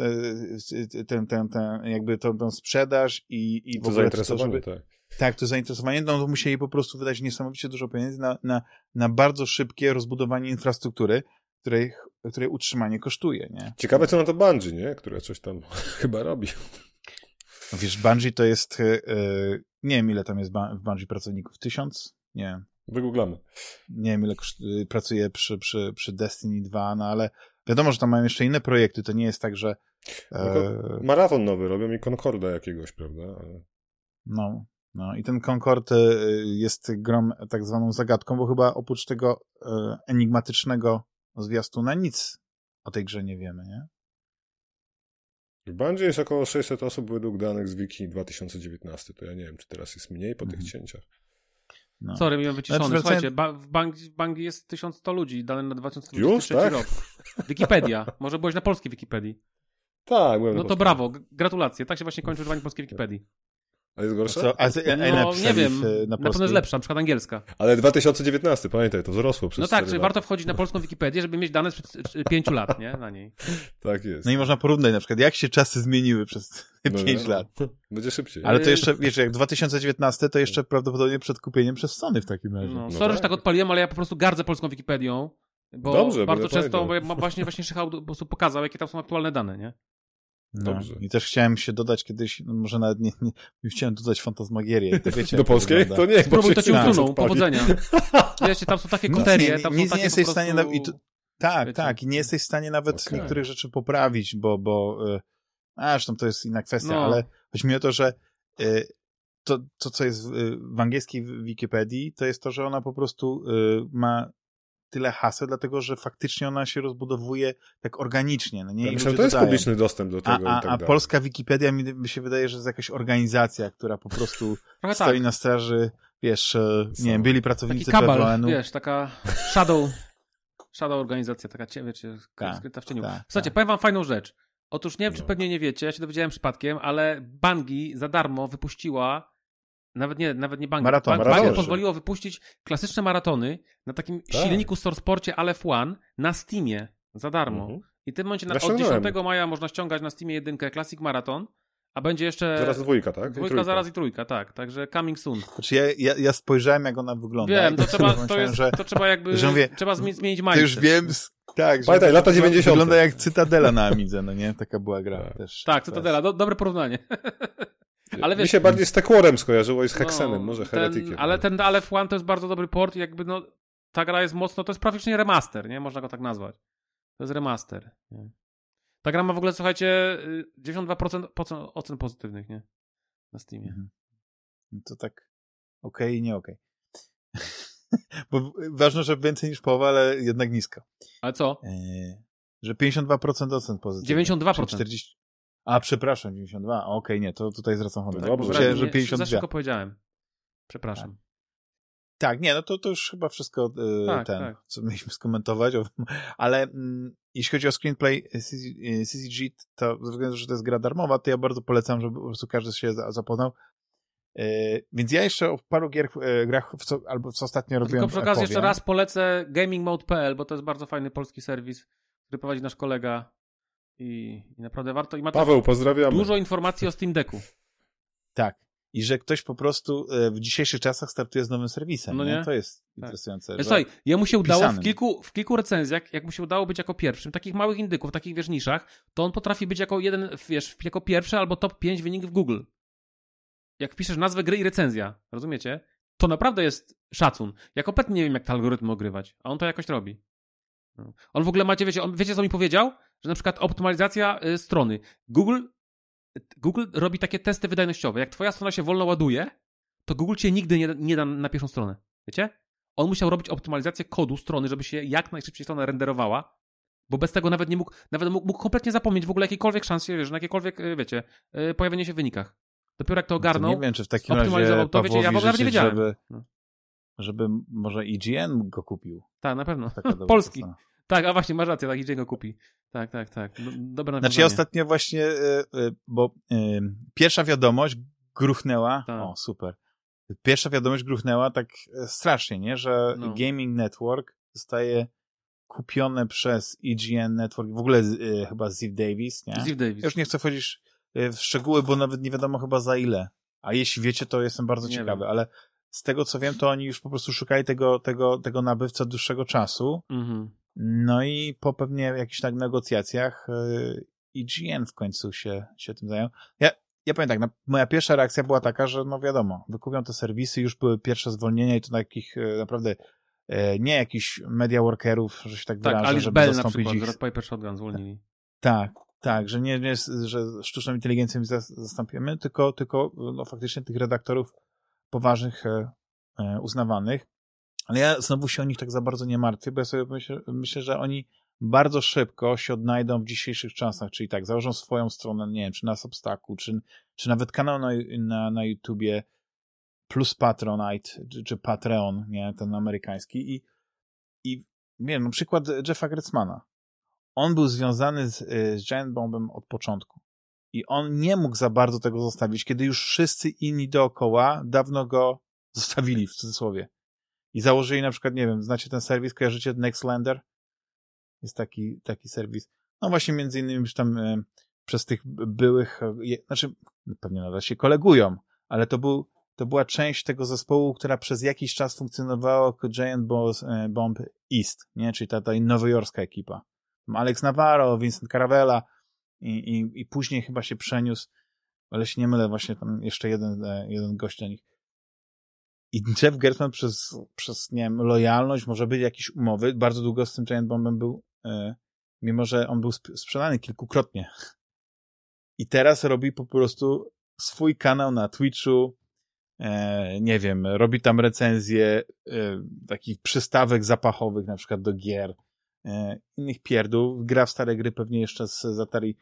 jakby tą sprzedaż i w ogóle zainteresowanie, tak, to zainteresowanie, no to musieli po prostu wydać niesamowicie dużo pieniędzy na bardzo szybkie rozbudowanie infrastruktury, której utrzymanie kosztuje, nie? Ciekawe, co na to Bungie, nie? Które coś tam chyba robi. No wiesz, Bungie to jest nie wiem, ile tam jest w Bungie pracowników. 1000? Nie wiem. Wygooglamy. Nie wiem, ile pracuje przy Destiny 2, no ale wiadomo, że tam mają jeszcze inne projekty, to nie jest tak, że... Maraton nowy robią i Concorda jakiegoś, prawda? Ale... No i ten Concord jest grą tak zwaną zagadką, bo chyba oprócz tego enigmatycznego zwiastuna nic o tej grze nie wiemy, nie? W Bungie jest około 600 osób według danych z Wiki 2019, to ja nie wiem, czy teraz jest mniej po tych cięciach. No. Sorry, miałem wyciszony. Znaczy, słuchajcie, w Bungie jest 1100 ludzi, dane na 2023 tak? rok. Wikipedia. Może byłeś na polskiej Wikipedii. Tak, byłem no to brawo, gratulacje. Tak się właśnie kończy używanie polskiej Wikipedii. A jest gorsza? No nie wiem, na pewno jest lepsza, na przykład angielska. Ale 2019, pamiętaj, to wzrosło przez 4 czyli warto wchodzić na polską Wikipedię, żeby mieć dane sprzed 5 lat, nie? Na niej. Tak jest. No i można porównać na przykład, jak się czasy zmieniły przez 5 lat. Będzie szybciej. Ale to jeszcze, wiesz, jak 2019, to jeszcze prawdopodobnie przed kupieniem przez Sony w takim razie. Sorry, że tak odpaliłem, ale ja po prostu gardzę polską Wikipedią, bo dobrze, bardzo często właśnie Szychał po prostu pokazał, jakie tam są aktualne dane, nie? Dobrze. I też chciałem się dodać kiedyś, no może nawet nie chciałem dodać Fantasmagierię. To wiecie, do polskiej? To nie. Spróbuj, to ci usuną. Powodzenia. Wiecie, tam są takie koterie, tam nic są takie nie jesteś po prostu... w stanie tak, i nie jesteś w stanie nawet niektórych rzeczy poprawić, bo zresztą to jest inna kwestia, ale chodzi mi o to, że to, co jest w angielskiej Wikipedii, to jest to, że ona po prostu ma tyle haseł, dlatego że faktycznie ona się rozbudowuje tak organicznie. No nie? Ja myślę, to jest publiczny dostęp do tego. A polska Wikipedia mi się wydaje, że jest jakaś organizacja, która po prostu stoi na straży, wiesz, nie wiem, byli pracownicy PWN-u. Wiesz, taka shadow organizacja, taka, wiecie, skryta w cieniu. Słuchajcie, powiem wam fajną rzecz. Otóż nie wiem, czy pewnie nie wiecie, ja się dowiedziałem przypadkiem, ale Bungie za darmo wypuściła Nawet nie Bungie. Bungie pozwoliło wypuścić klasyczne maratony na takim silniku SourcePorcie Aleph One na Steamie za darmo. I w tym momencie od 10 maja można ściągać na Steamie 1 Classic Marathon, a będzie jeszcze... Zaraz 2, tak? 2 zaraz i 3, tak. Także coming soon. Znaczy ja spojrzałem, jak ona wygląda. Wiem, to trzeba jakby... Trzeba zmienić mindset. To już wiem, tak. Pamiętaj, lata 90. Wygląda jak Cytadela na Amidze, no nie? Taka była gra też. Tak, Cytadela, dobre porównanie. Ale wiesz, mi się bardziej z Tequorem skojarzyło i z Hexenem, może Heretikiem. Ale ten Aleph One to jest bardzo dobry port, jakby ta gra jest mocno, to jest praktycznie remaster, nie? Można go tak nazwać. To jest remaster. Nie? Ta gra ma w ogóle, słuchajcie, 92% ocen pozytywnych, nie? Na Steamie. To tak okej i nie okej. Bo ważne, że więcej niż połowa, ale jednak nisko. Ale co? Że 52% ocen pozytywnych. 92%. 40... A, przepraszam, 92. Okej, nie, to tutaj zwracam honor. Dobrze, że 52. Za szybko powiedziałem. Przepraszam. Tak, nie, no to już chyba wszystko co mieliśmy skomentować, ale jeśli chodzi o screenplay CCG, to ze względu, że to jest gra darmowa, to ja bardzo polecam, żeby po prostu każdy się zapoznał. Więc ja jeszcze o paru grach, albo co ostatnio robiłem, tylko przy okazji jeszcze raz polecę gamingmode.pl, bo to jest bardzo fajny polski serwis, który prowadzi nasz kolega i naprawdę warto. I ma Paweł, pozdrawiamy. Dużo informacji o Steam Decku. Tak. I że ktoś po prostu w dzisiejszych czasach startuje z nowym serwisem. No nie? To jest interesujące. Słuchaj, jemu się udało w kilku recenzjach, jak mu się udało być jako pierwszym, takich małych indyków, takich niszach, to on potrafi być jako jako pierwszy albo top 5 wynik w Google. Jak wpiszesz nazwę gry i recenzja, rozumiecie? To naprawdę jest szacun. Ja kompletnie nie wiem, jak te algorytmy ogrywać, a on to jakoś robi. On w ogóle wiecie co mi powiedział? Że na przykład optymalizacja strony. Google robi takie testy wydajnościowe. Jak twoja strona się wolno ładuje, to Google cię nigdy nie da na pierwszą stronę. Wiecie? On musiał robić optymalizację kodu strony, żeby się jak najszybciej strona renderowała, bo bez tego nawet mógł kompletnie zapomnieć w ogóle jakiejkolwiek szansy, na jakiekolwiek, pojawienie się w wynikach. Dopiero jak to ogarnął, nie wiem, czy w takim razie to wiecie, ja w ogóle nawet nie wiedziałem. Żeby może IGN go kupił. Tak, na pewno. Polski. Tak, a właśnie, masz rację, tak, IGN go kupi. Tak. Dobre nawiązanie. Znaczy ja ostatnio właśnie, bo pierwsza wiadomość gruchnęła, super. Pierwsza wiadomość gruchnęła tak strasznie, nie? Że Gaming Network zostaje kupione przez IGN Network, w ogóle chyba Ziff Davis, nie? Ziff Davis. Ja już nie chcę wchodzić w szczegóły, bo nawet nie wiadomo chyba za ile. A jeśli wiecie, to jestem bardzo ciekawy, ale z tego co wiem, to oni już po prostu szukali tego nabywcy od dłuższego czasu. Mhm. No i po pewnie jakichś tak negocjacjach IGN w końcu się tym zajął. Ja powiem tak, moja pierwsza reakcja była taka, że no wiadomo, wykupią te serwisy, już były pierwsze zwolnienia i to takich naprawdę nie jakichś media workerów, że się tak wyrażę, Alice żeby Bell zastąpić na przykład, ich. Red Piper Shotgun zwolnili. Tak, że nie jest, że sztuczną inteligencją zastąpimy, tylko no, faktycznie tych redaktorów poważnych, uznawanych. Ale ja znowu się o nich tak za bardzo nie martwię, bo ja sobie myślę, że oni bardzo szybko się odnajdą w dzisiejszych czasach, czyli tak, założą swoją stronę, nie wiem, czy na Substacku, czy nawet kanał na YouTubie plus Patronite, czy Patreon, nie, ten amerykański i wiem, na przykład Jeffa Gertzmana. On był związany z Giant Bombem od początku i on nie mógł za bardzo tego zostawić, kiedy już wszyscy inni dookoła dawno go zostawili, w cudzysłowie. I założyli na przykład, nie wiem, znacie ten serwis, kojarzycie Nextlander? Jest taki serwis. No właśnie między innymi już tam przez tych byłych, znaczy pewnie nadal się kolegują, ale to była część tego zespołu, która przez jakiś czas funkcjonowała jako Giant Bomb East, nie? Czyli ta nowojorska ekipa. Alex Navarro, Vincent Caravella i później chyba się przeniósł, ale się nie mylę, właśnie tam jeszcze jeden gość do nich. I Jeff Gertzman przez nie wiem, lojalność, może być jakieś umowy, bardzo długo z tym Giant Bombem był, mimo że on był sprzedany kilkukrotnie. I teraz robi po prostu swój kanał na Twitchu, nie wiem, robi tam recenzje takich przystawek zapachowych, na przykład do gier, innych pierdół, gra w stare gry pewnie jeszcze z Atari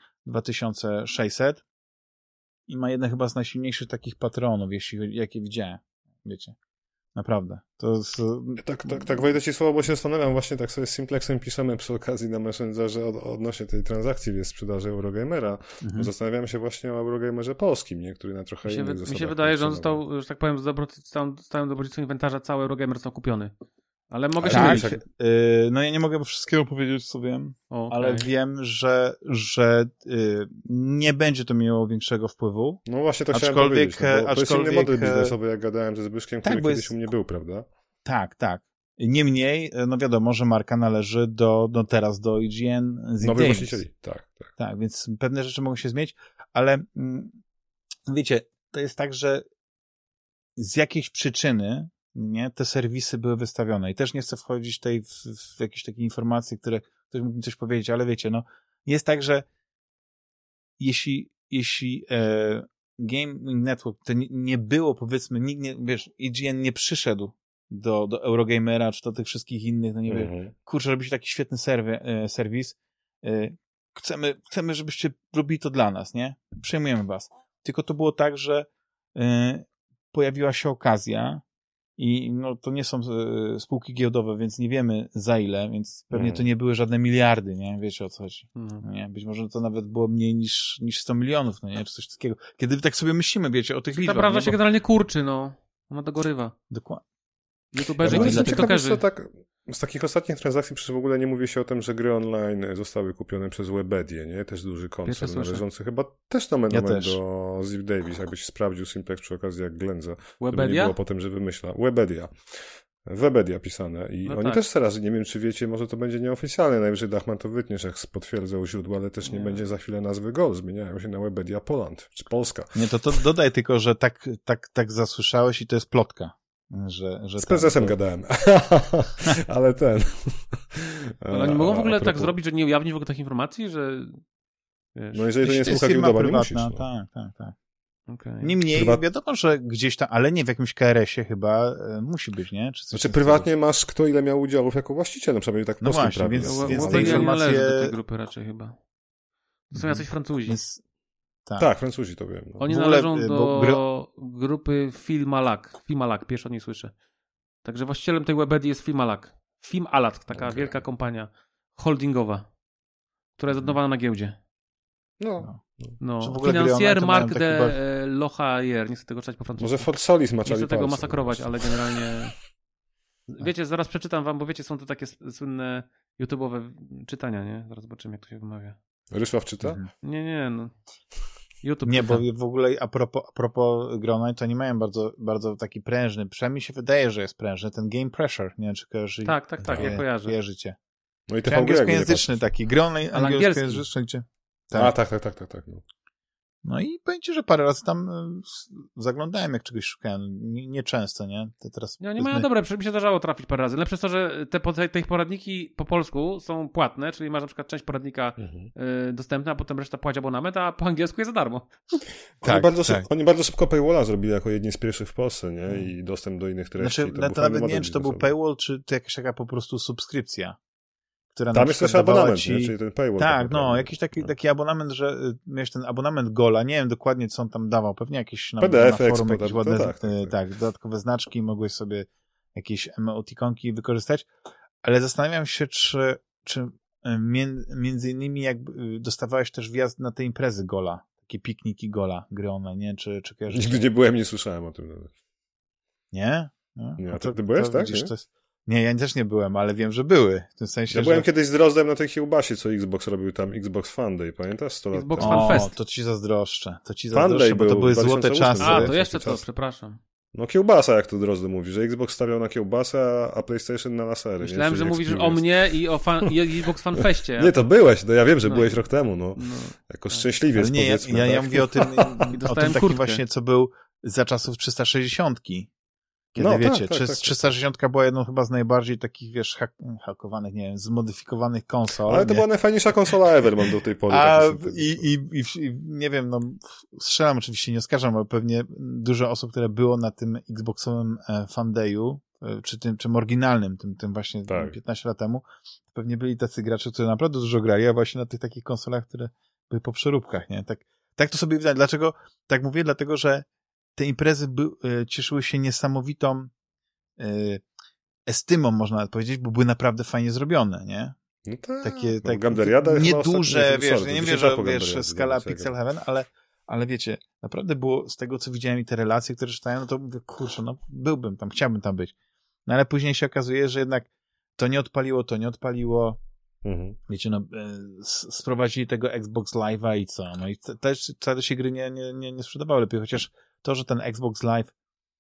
2600 i ma jeden chyba z najsilniejszych takich patronów, jakie widziałem. Wiecie, naprawdę. To jest... Tak, wejdę ci słowo, bo się zastanawiam, właśnie tak sobie z Simplexem piszemy przy okazji na Messengerze odnośnie tej transakcji w sprzedaży Eurogamera. Zastanawiamy się właśnie o Eurogamerze polskim, nie? Który na trochę innych zasadach. Mi się wydaje, że on został, że tak powiem, z stałym dobrowolcą inwentarza cały Eurogamer został kupiony. Ale mogę się mylić. No ja nie mogę wszystkiego powiedzieć, co wiem, ale wiem, że nie będzie to miało większego wpływu. No właśnie to chciałem powiedzieć, bo to jest inny model biznesowy, jak gadałem ze Zbyszkiem, który kiedyś u mnie był, prawda? Tak. Niemniej, no wiadomo, że marka należy teraz do IGN. Nowych właścicieli, tak. Tak, więc pewne rzeczy mogą się zmienić, ale wiecie, to jest tak, że z jakiejś przyczyny nie, te serwisy były wystawione i też nie chcę wchodzić tutaj w jakieś takie informacje, które ktoś mógł mi coś powiedzieć, ale wiecie, no jest tak, że jeśli Gaming Network to nie było, powiedzmy, nikt nie, wiesz, IGN nie przyszedł do Eurogamera, czy do tych wszystkich innych, no nie wiem, kurczę, robicie taki świetny serwis, chcemy, żebyście robili to dla nas, nie? Przejmujemy was. Tylko to było tak, że pojawiła się okazja i no, to nie są spółki giełdowe, więc nie wiemy za ile, więc pewnie to nie były żadne miliardy, nie? Wiecie o co chodzi. Nie? Być może to nawet było mniej niż 100 milionów, no nie? Czy coś takiego. Kiedy tak sobie myślimy, wiecie, o tych liczbach. Ta prawda się generalnie kurczy, no. Ona dogorywa. Dokładnie. YouTuberzy i TikTokerzy. Tak, z takich ostatnich transakcji przecież w ogóle nie mówi się o tym, że gry online zostały kupione przez Webedię, nie? Też duży koncern należący chyba też nomen do Ziff Davis, jakbyś sprawdził Simplex przy okazji jak Ględza. Webedia? Nie było potem, że wymyśla. Webedia pisane i oni też teraz, nie wiem czy wiecie, może to będzie nieoficjalne, najwyżej Dachman to wytniesz, jak potwierdzą źródła, ale też nie będzie za chwilę nazwy GOL, zmieniają się na Webedia Poland, czy Polska. Nie, to dodaj tylko, że tak zasłyszałeś i to jest plotka. Że z prezesem gadałem. Ale Ale oni mogą w ogóle tak zrobić, że nie ujawnić w ogóle takich informacji, że... Wiesz, no jeżeli to nie jest spółka giełdowa, nie musisz. No. Tak. Okay. Niemniej wiadomo, że gdzieś tam, ale nie w jakimś KRS-ie chyba musi być, nie? Czy znaczy prywatnie masz kto ile miał udziałów jako właściciel, na przykład tak polskim prawie. Więc te informacje... nie należy do tej grupy raczej chyba. To są jacyś Francuzi. Tak, Francuzi to wiem. No. Oni należą do grupy Filmalak, pierwszy o niej słyszę. Także właścicielem tej Webedii jest Filmalak, taka wielka kompania holdingowa, która jest odnowana na giełdzie. No. Financier Marc de Lochayer, nie chcę tego czytać po francusku. Może Fort Solis maczali. Nie chcę tego masakrować, ale generalnie... Wiecie, zaraz przeczytam wam, bo wiecie, są to takie słynne YouTube'owe czytania, nie? Zaraz zobaczymy, jak to się wymawia. Rysław czyta? Nie, no. YouTube nie, bo w ogóle a propos gry online, to nie mają bardzo, bardzo taki prężny, przynajmniej się wydaje, że jest prężny, ten Game Pressure, nie wiem, czy kojarzy. Tak, ja kojarzę. Kojarzycie. No i te angielskojęzyczny taki, gry online angielskojęzyczny, gdzie... Tak. No. No i powiem ci, że parę razy tam zaglądałem, jak czegoś szukałem. Nieczęsto, nie? Teraz nie mają dobre, mi się zdarzało trafić parę razy. Lepsze jest to, że te poradniki po polsku są płatne, czyli masz na przykład część poradnika dostępna, a potem reszta płaci abonament, a po angielsku jest za darmo. Oni bardzo szybko paywalla zrobili jako jedni z pierwszych w Polsce, nie? I dostęp do innych treści. Znaczy, to nawet nie wiem, czy to był paywall, czy to jakaś taka po prostu subskrypcja. Tam jest też abonament, czyli ten paywall. Tak, jakiś taki abonament, że miałeś ten abonament Gola, nie wiem dokładnie, co on tam dawał, pewnie jakieś na forum, jakieś ładne dodatkowe znaczki, mogłeś sobie jakieś emotikonki wykorzystać, ale zastanawiam się, czy między innymi jakby dostawałeś też wjazd na te imprezy Gola, takie pikniki Gola, gry online, nie? Czy kojarzysz? Nigdy nie byłem, nie słyszałem o tym nawet. Nie? Nie, a ty byłeś, tak? Widzisz, nie, ja też nie byłem, ale wiem, że były. W tym sensie, byłem kiedyś z Drozdem na tej kiełbasie, co Xbox robił tam, Xbox Fan Day, pamiętasz? 100 lat Xbox Fan Fest. To ci zazdroszczę, bo to były złote czasy. To jeszcze to, przepraszam. No kiełbasa, jak to Drozdy mówi, że Xbox stawiał na kiełbasę, a PlayStation na lasery. Myślałem, że mówisz o mnie i o Xbox Fan Feście. Nie, to byłeś, ja wiem, że byłeś rok temu, jako szczęśliwiec, nie, powiedzmy. Ja mówię o tym takim właśnie, co był za czasów 360. Kiedy wiecie, 360 była jedną chyba z najbardziej takich, wiesz, hakowanych, nie wiem, zmodyfikowanych konsol. Ale to była najfajniejsza konsola ever, mam do tej pory. Nie wiem, strzelam oczywiście, nie oskarżam, ale pewnie dużo osób, które było na tym Xboxowym Fan Day'u, czy tym oryginalnym, tym właśnie 15 lat temu, pewnie byli tacy gracze, którzy naprawdę dużo grali, a właśnie na tych takich konsolach, które były po przeróbkach, nie? Tak to sobie widać. Dlaczego tak mówię? Dlatego, że te imprezy cieszyły się niesamowitą estymą, można nawet powiedzieć, bo były naprawdę fajnie zrobione, nie? No tak. Takie nieduże, wiesz, nie wiem, że wiesz, skala Pixel Heaven, ale wiecie, naprawdę było z tego, co widziałem i te relacje, które czytałem, no to mówię, kurczę, byłbym tam, chciałbym tam być. No ale później się okazuje, że jednak to nie odpaliło. Wiecie, sprowadzili tego Xbox Live'a i co? No i też wcale się gry nie sprzedawały lepiej, chociaż to, że ten Xbox Live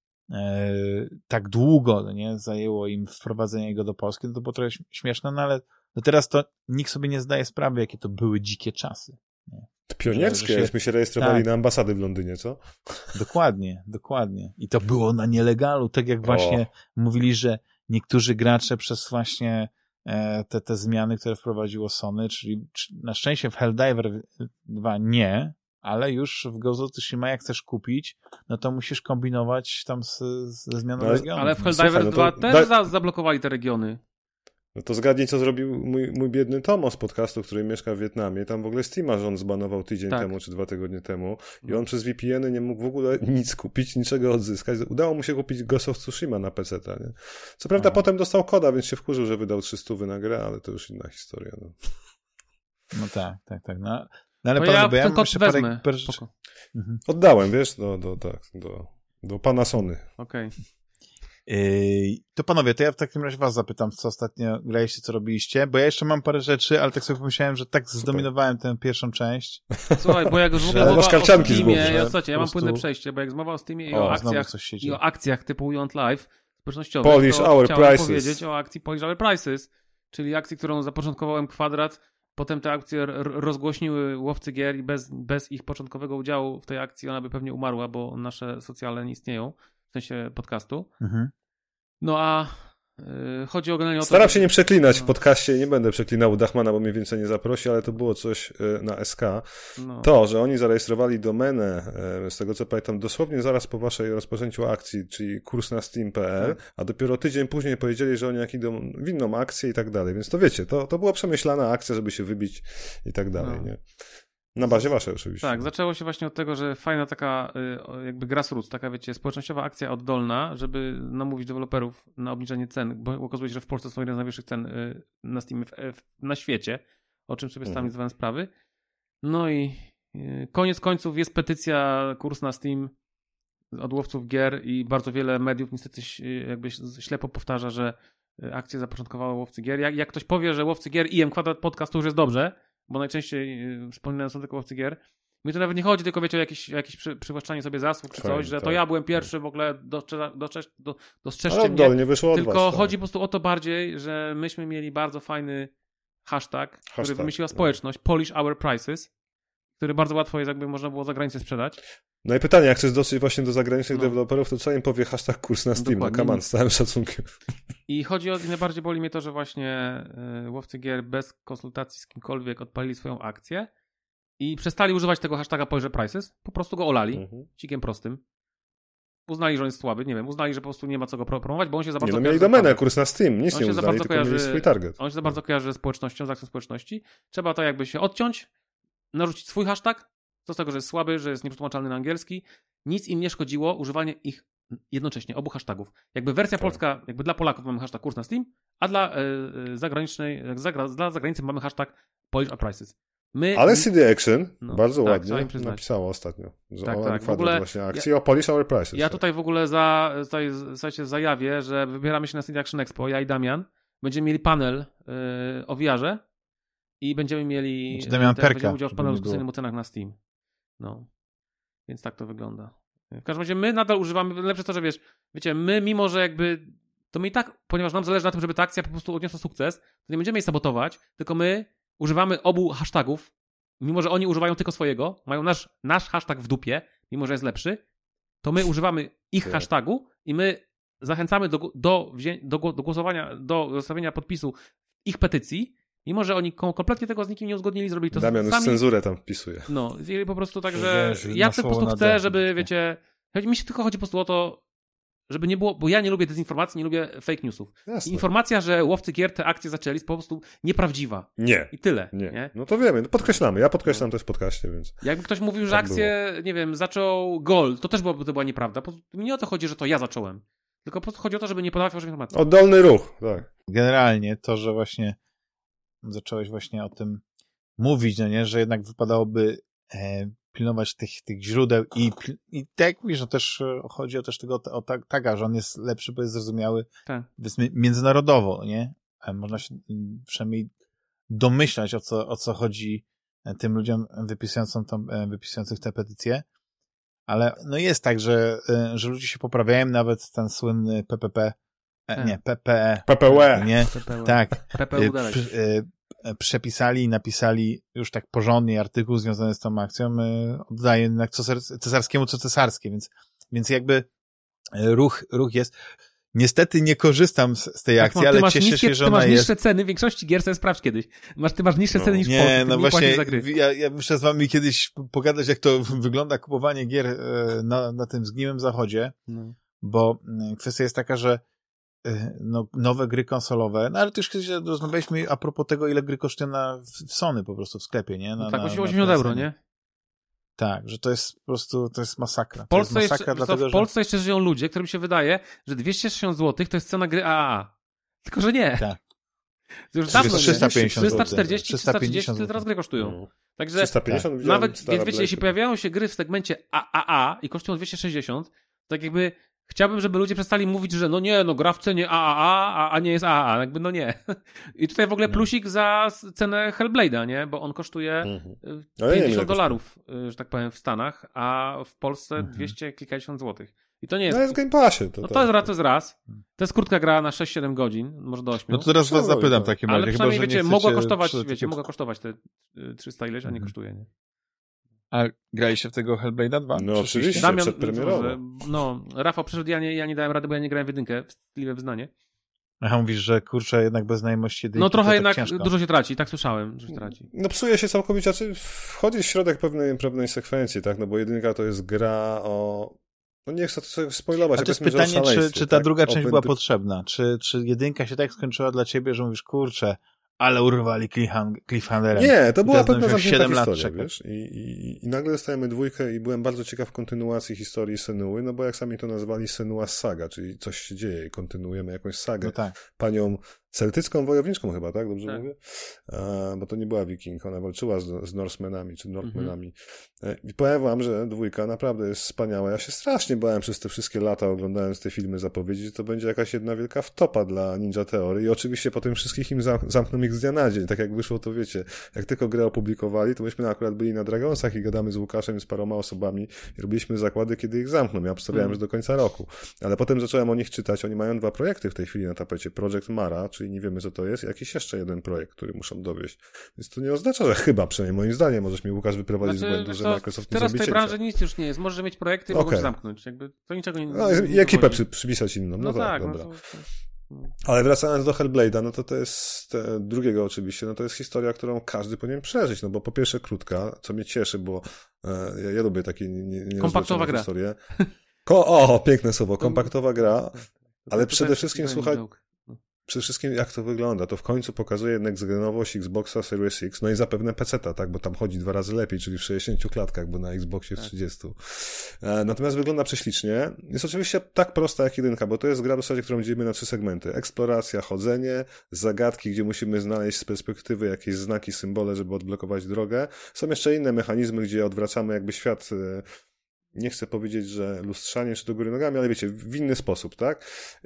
tak długo zajęło im wprowadzenie go do Polski, no to było trochę śmieszne, no ale teraz to nikt sobie nie zdaje sprawy, jakie to były dzikie czasy. Nie? Pionierskie, żeśmy się rejestrowali na ambasady w Londynie, co? Dokładnie. I to było na nielegalu, tak jak właśnie mówili, że niektórzy gracze przez właśnie te zmiany, które wprowadziło Sony, czyli na szczęście w Helldiver 2 nie, ale już w Ghost of Tsushima jak chcesz kupić, no to musisz kombinować tam ze zmianą regionu. Ale w Helldiver 2 też zablokowali te regiony. No to zgadnij, co zrobił mój biedny Tomo z podcastu, który mieszka w Wietnamie. Tam w ogóle Steama rząd zbanował tydzień temu, czy 2 tygodnie temu. I on przez VPN-y nie mógł w ogóle nic kupić, niczego odzyskać. Udało mu się kupić Ghost of Tsushima na PC-ta, nie? Co prawda potem dostał koda, więc się wkurzył, że wydał 300 na grę, ale to już inna historia. No tak. No ale ja ten kod wezmę. Oddałem, wiesz, do pana Sony. Okej. To panowie, to ja w takim razie was zapytam, co ostatnio graliście, co robiliście, bo ja jeszcze mam parę rzeczy, ale tak sobie pomyślałem, że tak zdominowałem tę pierwszą część. Słuchaj, bo jak już mowa o Steamie, ja mam płynne przejście, bo jak mowa o Steamie i o akcjach typu We Want Live społecznościowych, Polish Our Prices. Powiedzieć o akcji Polish Our Prices, czyli akcji, którą zapoczątkowałem Kwadrat. Potem te akcje rozgłośniły łowcy gier i bez ich początkowego udziału w tej akcji ona by pewnie umarła, bo nasze socjale nie istnieją, w sensie podcastu. No a chodzi o generalnie o to... Staram się nie przeklinać w podcaście, nie będę przeklinał Dachmana, bo mnie więcej nie zaprosi, ale to było coś na SK. No. To, że oni zarejestrowali domenę, z tego co pamiętam, dosłownie zaraz po waszej rozpoczęciu akcji, czyli kurs na steam.pl, a dopiero tydzień później powiedzieli, że oni idą w inną akcję i tak dalej. Więc to wiecie, to była przemyślana akcja, żeby się wybić i tak dalej, nie? Na bazie waszej oczywiście. Tak, zaczęło się właśnie od tego, że fajna taka jakby grassroots, taka wiecie, społecznościowa akcja oddolna, żeby namówić deweloperów na obniżenie cen, bo okazuje się, że w Polsce są jedne z najwyższych cen na Steamie na świecie, o czym sobie sami zdawałem sprawy. No i koniec końców jest petycja, kurs na Steam od łowców gier i bardzo wiele mediów niestety jakby ślepo powtarza, że akcję zapoczątkowały łowcy gier. Jak ktoś powie, że łowcy gier i Kwadrat Podcast to już jest dobrze, bo najczęściej wspominane są tylko łowcy gier. Mi to nawet nie chodzi, tylko wiecie o jakieś przywłaszczanie sobie zasług czy coś, że to ja byłem pierwszy w ogóle, dostrzeżcie mnie. Wyszło tylko od was, chodzi po prostu o to bardziej, że myśmy mieli bardzo fajny hashtag, który wymyśliła społeczność, Polish Our Prices, który bardzo łatwo jest, jakby można było za granicę sprzedać. No i pytanie, jak chcesz dotrzeć właśnie do zagranicznych deweloperów, to co im powie hashtag kurs na Steam? No come on, z całym szacunkiem. I chodzi o, najbardziej boli mnie to, że właśnie łowcy gier bez konsultacji z kimkolwiek odpalili swoją akcję i przestali używać tego hashtaga Polish Prices, po prostu go olali, cikiem prostym. Uznali, że on jest słaby, nie wiem, uznali, że po prostu nie ma co go promować, bo on się za bardzo kojarzy... mieli domenę, kurs na Steam, nic nie uznali, tylko mieli swój target. On się za bardzo kojarzy ze społecznością, z akcją społeczności. Trzeba to jakby się odciąć, narzucić swój hashtag, co z tego, że jest słaby, że jest nieprzetłumaczalny na angielski. Nic im nie szkodziło używanie ich jednocześnie, obu hashtagów. Jakby wersja polska, jakby dla Polaków mamy hashtag kurs na Steam, a dla zagranicznej, dla zagranicy mamy hashtag Polish Prices. Ale CD Action bardzo ładnie napisało ostatnio, że w ogóle właśnie akcji o Polish Our Prices. Ja tutaj w ogóle zajawię, że wybieramy się na CD Action Expo, ja i Damian. Będziemy mieli panel o VR-ze i będziemy mieli będziemy udział w panelu dyskusyjnym o cenach na Steam. No. Więc tak to wygląda. W każdym razie my nadal używamy, lepsze to, że wiecie, my mimo, że jakby to my i tak, ponieważ nam zależy na tym, żeby ta akcja po prostu odniosła sukces, to nie będziemy jej sabotować, tylko my używamy obu hashtagów, mimo że oni używają tylko swojego, mają nasz hashtag w dupie, mimo że jest lepszy, to my używamy ich hashtagu i my zachęcamy do głosowania, do zostawienia podpisu ich petycji, mimo że oni kompletnie tego z nikim nie uzgodnili, zrobili to Damian sami. Już cenzurę tam wpisuje. No, i po prostu tak, że ja po prostu chcę, żeby, wiecie, mi się tylko chodzi po prostu o to, żeby nie było, bo ja nie lubię dezinformacji, nie lubię fake newsów. Informacja, że łowcy gier te akcje zaczęli, jest po prostu nieprawdziwa. Nie. I tyle. Nie. No to wiemy, podkreślamy. Ja podkreślam też w podcaście, więc... Jakby ktoś mówił, że akcję, nie wiem, zaczął Gol, to też to była nieprawda. Mi nie o to chodzi, że to ja zacząłem. Tylko po prostu chodzi o to, żeby nie podawać fałszywych informacji. Oddolny ruch, tak. Generalnie to, że właśnie zacząłeś właśnie o tym mówić, no nie, że jednak wypadałoby pilnować tych źródeł i tak jak mówisz, no też chodzi o też tego o taga, że on jest lepszy, bo jest zrozumiały międzynarodowo, nie? Można się przynajmniej domyślać, o co chodzi tym ludziom wypisujących te petycje, ale no jest tak, że ludzie się poprawiają, nawet ten słynny PPP, nie, PPE. PPE. Nie, PPE. tak. Przepisali i napisali już tak porządnie artykuł związany z tą akcją, oddaję jednak cesarskiemu co cesarskie, więc jakby ruch jest. Niestety nie korzystam z tej akcji, ale cieszę się, że ona jest. Ty masz niższe ceny, w większości gier sobie sprawdź kiedyś. Ty masz niższe ceny niż w Polsce. No właśnie, ja muszę z wami kiedyś pogadać, jak to wygląda kupowanie gier na tym zgniłym zachodzie, bo kwestia jest taka, że nowe gry konsolowe, no ale to już kiedyś rozmawialiśmy a propos tego, ile gry kosztują w Sony po prostu w sklepie, nie? Tak, 80 euro, nie? Tak, że to jest po prostu, to jest masakra. W Polsce jeszcze żyją ludzie, którym się wydaje, że 260 zł to jest cena gry AAA. Tylko, że nie. Tak. To już dawno 350 340, 330 tyle teraz gry kosztują. Także 350 nawet, więc wiecie, jeśli pojawiają się gry w segmencie AAA i kosztują 260, tak jakby chciałbym, żeby ludzie przestali mówić, że no nie, no gra w cenie AAA, a nie jest AAA. Jakby no nie. I tutaj w ogóle plusik za cenę Hellblade'a, nie? Bo on kosztuje $50, że tak powiem, w Stanach, a w Polsce 200 kilkadziesiąt złotych. I to nie jest... No jest w Game Passie. To jest raz. To jest krótka gra na 6-7 godzin, może do 8. No to teraz was zapytam w takim razie. Ale przynajmniej, wiecie, mogła kosztować te 300 ileś, a nie kosztuje, nie? A graliście w tego Hellblade'a 2? No oczywiście, Damian, przedpremierowo. No, Rafał przyszedł, ja nie dałem rady, bo ja nie grałem w jedynkę, wstydliwe wyznanie. Aha, mówisz, że kurczę, jednak bez znajomości jedynki. No trochę jednak tak dużo się traci, tak słyszałem, że się traci. No psuje się całkowicie, wchodzi w środek pewnej sekwencji, tak, no bo jedynka to jest gra o... No nie chcę to spoilować. A to jest pytanie, czy ta druga część była potrzebna? Czy jedynka się tak skończyła dla ciebie, że mówisz, kurczę, ale urwali cliffhangerem. Nie, to była pewna zamknięta historia, wiesz? I nagle dostajemy dwójkę i byłem bardzo ciekaw kontynuacji historii Senuły, no bo jak sami to nazwali Senua Saga, czyli coś się dzieje i kontynuujemy jakąś sagę. No tak. Panią celtycką wojowniczką chyba, tak? Dobrze mówię? Bo to nie była wiking, ona walczyła z Norsemenami, czy Northmenami. I powiem wam, że dwójka naprawdę jest wspaniała. Ja się strasznie bałem przez te wszystkie lata, oglądając te filmy, zapowiedzi, że to będzie jakaś jedna wielka wtopa dla Ninja Theory i oczywiście po tym wszystkich im zamkną ich z dnia na dzień. Tak jak wyszło, to wiecie, jak tylko grę opublikowali, to myśmy akurat byli na Dragonsach i gadamy z Łukaszem i z paroma osobami i robiliśmy zakłady, kiedy ich zamkną. Ja obstawiałem, że do końca roku. Ale potem zacząłem o nich czytać. Oni mają 2 projekty w tej chwili na tapecie. Project Mara, czyli nie wiemy, co to jest, jakiś jeszcze jeden projekt, który muszą dowieść. Więc to nie oznacza, że chyba, przynajmniej moim zdaniem, możesz mi, Łukasz, wyprowadzić z błędu, że Microsoft nie zrobi teraz w tej branży nic już nie jest. Możesz mieć projekty i możesz zamknąć. Jakby to niczego nie... No i ekipę przypisać inną. No tak, dobra. Ale wracając do Hellblade'a, no to jest drugiego oczywiście, no to jest historia, którą każdy powinien przeżyć, no bo po pierwsze krótka, co mnie cieszy, bo ja lubię takie kompaktowa gra. Historie. Piękne słowo, kompaktowa gra, ale przede wszystkim, słuchaj, przede wszystkim jak to wygląda, to w końcu pokazuje next-genowość Xboxa Series X, no i zapewne PC-ta, tak, bo tam chodzi 2 razy lepiej, czyli w 60 klatkach, bo na Xboxie w 30. Natomiast wygląda prześlicznie. Jest oczywiście tak prosta jak jedynka, bo to jest gra w zasadzie, którą dzielimy na 3 segmenty. Eksploracja, chodzenie, zagadki, gdzie musimy znaleźć z perspektywy jakieś znaki, symbole, żeby odblokować drogę. Są jeszcze inne mechanizmy, gdzie odwracamy jakby świat... Nie chcę powiedzieć, że lustrzanie czy do góry nogami, ale wiecie, w inny sposób, tak?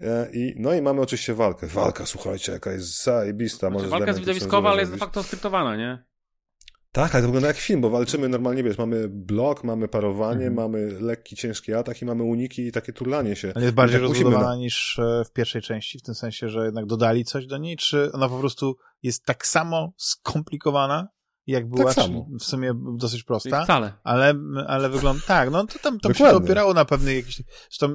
No i mamy oczywiście walkę. Walka, słuchajcie, jaka jest zajebista. Walka jest widowiskowa, ale jest de facto skryptowana, nie? Tak, ale to wygląda jak film, bo walczymy normalnie, wiesz, mamy blok, mamy parowanie, mamy lekki, ciężki atak i mamy uniki i takie turlanie się. Ale jest bardziej rozbudowana niż w pierwszej części, w tym sensie, że jednak dodali coś do niej, czy ona po prostu jest tak samo skomplikowana? Jak była, tak w sumie dosyć prosta, wcale. ale wygląda, tak, no to tam się to opierało na pewnej jakiejś, zresztą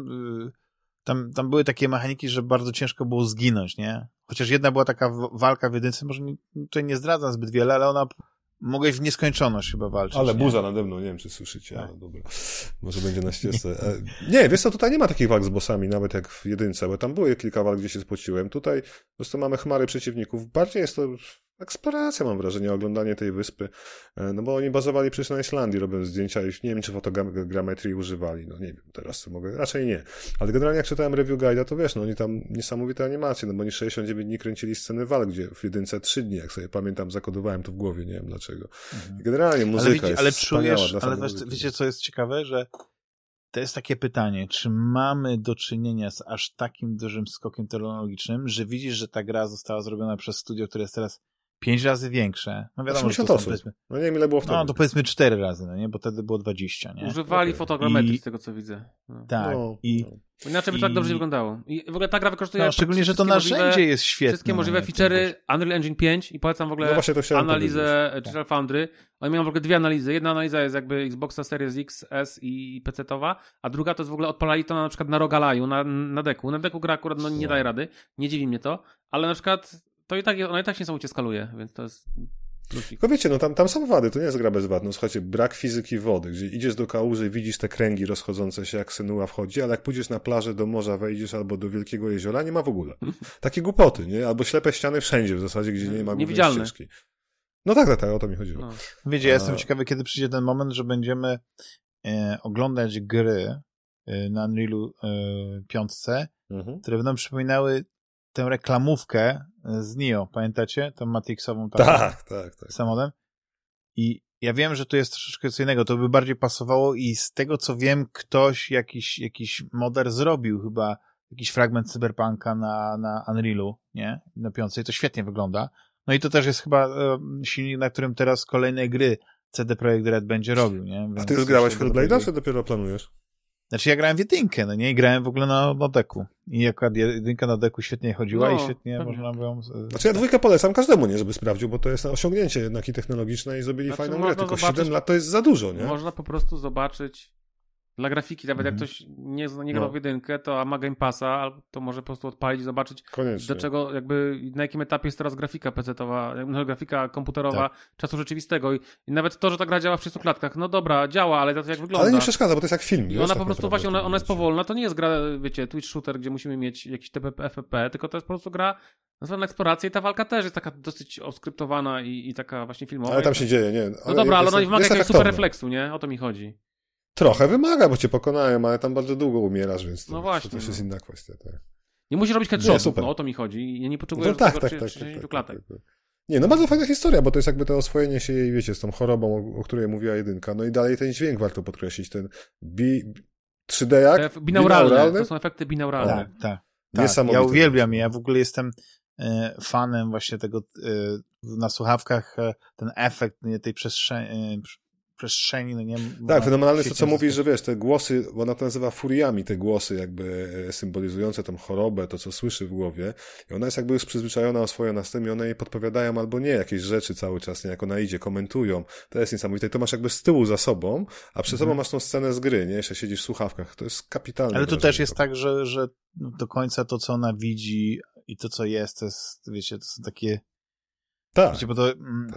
tam były takie mechaniki, że bardzo ciężko było zginąć, nie? Chociaż jedna była taka walka w jedynce, może tutaj nie zdradzam zbyt wiele, ale ona mogłeś w nieskończoność chyba walczyć. Ale burza nade mną, nie wiem czy słyszycie, tak. Ale dobra. Może będzie na ścieżce. Nie, wiesz co, tutaj nie ma takich walk z bossami, nawet jak w jedynce, bo tam były kilka walk, gdzie się spociłem. Tutaj po prostu mamy chmary przeciwników. Bardziej jest to eksploracja, mam wrażenie, oglądanie tej wyspy. No bo oni bazowali przecież na Islandii, robiąc zdjęcia i nie wiem, czy fotogrammetrii używali. No nie wiem, teraz to mogę, raczej nie. Ale generalnie jak czytałem review guide'a, to wiesz, no oni tam niesamowite animacje, no bo oni 69 dni kręcili sceny walk, gdzie w jedynce 3 dni, jak sobie pamiętam, zakodowałem to w głowie, nie wiem dlaczego. I generalnie muzyka jest czujesz, ale wiecie, co jest ciekawe, że to jest takie pytanie, czy mamy do czynienia z aż takim dużym skokiem technologicznym, że widzisz, że ta gra została zrobiona przez studio, które jest teraz 5 razy większe. No wiadomo, że to są, powiedzmy, no nie wiem, ile było wtedy. No to powiedzmy 4 razy, no nie? Bo wtedy było 20, nie? Używali fotogrammetrii z tego, co widzę. No. Tak. Inaczej by tak dobrze nie wyglądało. I w ogóle ta gra wykorzystuje... szczególnie, że to narzędzie jest świetne. Wszystkie możliwe feature'y Unreal Engine 5 i polecam w ogóle analizę Digital Foundry. Oni mają w ogóle 2 analizy. Jedna analiza jest jakby Xboxa Series X, S i PC-towa, a druga to jest w ogóle odpalali to na przykład na Rogalaju, na deku. Na deku gra akurat nie daje rady. Nie dziwi mnie to, ale na przykład to ona i tak niesamowicie skaluje, więc to jest... Tylko wiecie, no tam są wady, to nie jest gra bez wad. No słuchajcie, brak fizyki wody, gdzie idziesz do kałuży, widzisz te kręgi rozchodzące się, jak Senua wchodzi, ale jak pójdziesz na plażę, do morza wejdziesz albo do wielkiego jeziora, nie ma w ogóle. Takie głupoty, nie? Albo ślepe ściany wszędzie w zasadzie, gdzie nie ma głównej ścieżki. No tak, o to mi chodziło. No. Wiecie, ja jestem ciekawy, kiedy przyjdzie ten moment, że będziemy oglądać gry na Unrealu 5, które będą przypominały tę reklamówkę z Neo, pamiętacie? Tą Matrixową tak. samochodem. I ja wiem, że to jest troszeczkę co innego, to by bardziej pasowało i z tego co wiem, ktoś jakiś model zrobił chyba jakiś fragment Cyberpunka na Unrealu, nie? Na 5, to świetnie wygląda. No i to też jest chyba silnik, na którym teraz kolejne gry CD Projekt Red będzie robił, nie? Więc a ty już grałeś w Hellblade'a, czy dopiero planujesz? Znaczy ja grałem w jedynkę, no nie? I grałem w ogóle na deku. I akurat jedynka na deku świetnie chodziła i świetnie można było ją... Znaczy ja 2 polecam każdemu, nie? Żeby sprawdził, bo to jest osiągnięcie jednak i technologiczne i zrobili fajną grę, tylko 7 lat to jest za dużo, nie? Można po prostu zobaczyć dla grafiki, nawet jak ktoś nie grał w jedynkę, to ma Game Passa, to może po prostu odpalić i zobaczyć, do czego, jakby na jakim etapie jest teraz grafika PC-towa, grafika komputerowa czasu rzeczywistego i nawet to, że ta gra działa w 30 klatkach, no dobra, działa, ale to jak wygląda. Ale nie przeszkadza, bo to jest jak film. I ona po prostu właśnie, ona jest powolna, to nie jest gra, wiecie, Twitch shooter, gdzie musimy mieć jakiś FFP, tylko to jest po prostu gra nazwana eksplorację i ta walka też jest taka dosyć oskryptowana i taka właśnie filmowa. Ale tam się dzieje, nie? No dobra, ale ona nie wymaga jakiegoś super refleksu, nie? O to mi chodzi. Trochę wymaga, bo cię pokonają, ale tam bardzo długo umierasz, więc to, no właśnie, to też jest inna kwestia. Tak. Nie musisz robić headshotów, no o to mi chodzi. Ja nie potrzebuję tego 60 klatek. Nie, no bardzo fajna historia, bo to jest jakby to oswojenie się jej, wiecie, z tą chorobą, o której mówiła jedynka. No i dalej ten dźwięk warto podkreślić, ten 3D jak? Binauralne. To są efekty binauralne. Tak. Ja uwielbiam je, ja w ogóle jestem fanem właśnie tego na słuchawkach, ten efekt tej przestrzeni, no nie... Tak, fenomenalne jest to, co mówisz, że wiesz, te głosy, bo ona to nazywa furiami, te głosy jakby symbolizujące tą chorobę, to co słyszy w głowie i ona jest jakby już przyzwyczajona, oswojona z tym i one jej podpowiadają albo nie jakieś rzeczy cały czas, nie, jak ona idzie, komentują, to jest niesamowite i to masz jakby z tyłu za sobą, a przed sobą masz tą scenę z gry, nie, jeszcze siedzisz w słuchawkach, to jest kapitalne. Ale to też jest tak, że do końca to, co ona widzi i to, co jest, to jest, wiecie, to są takie... Tak. Wiecie, bo to...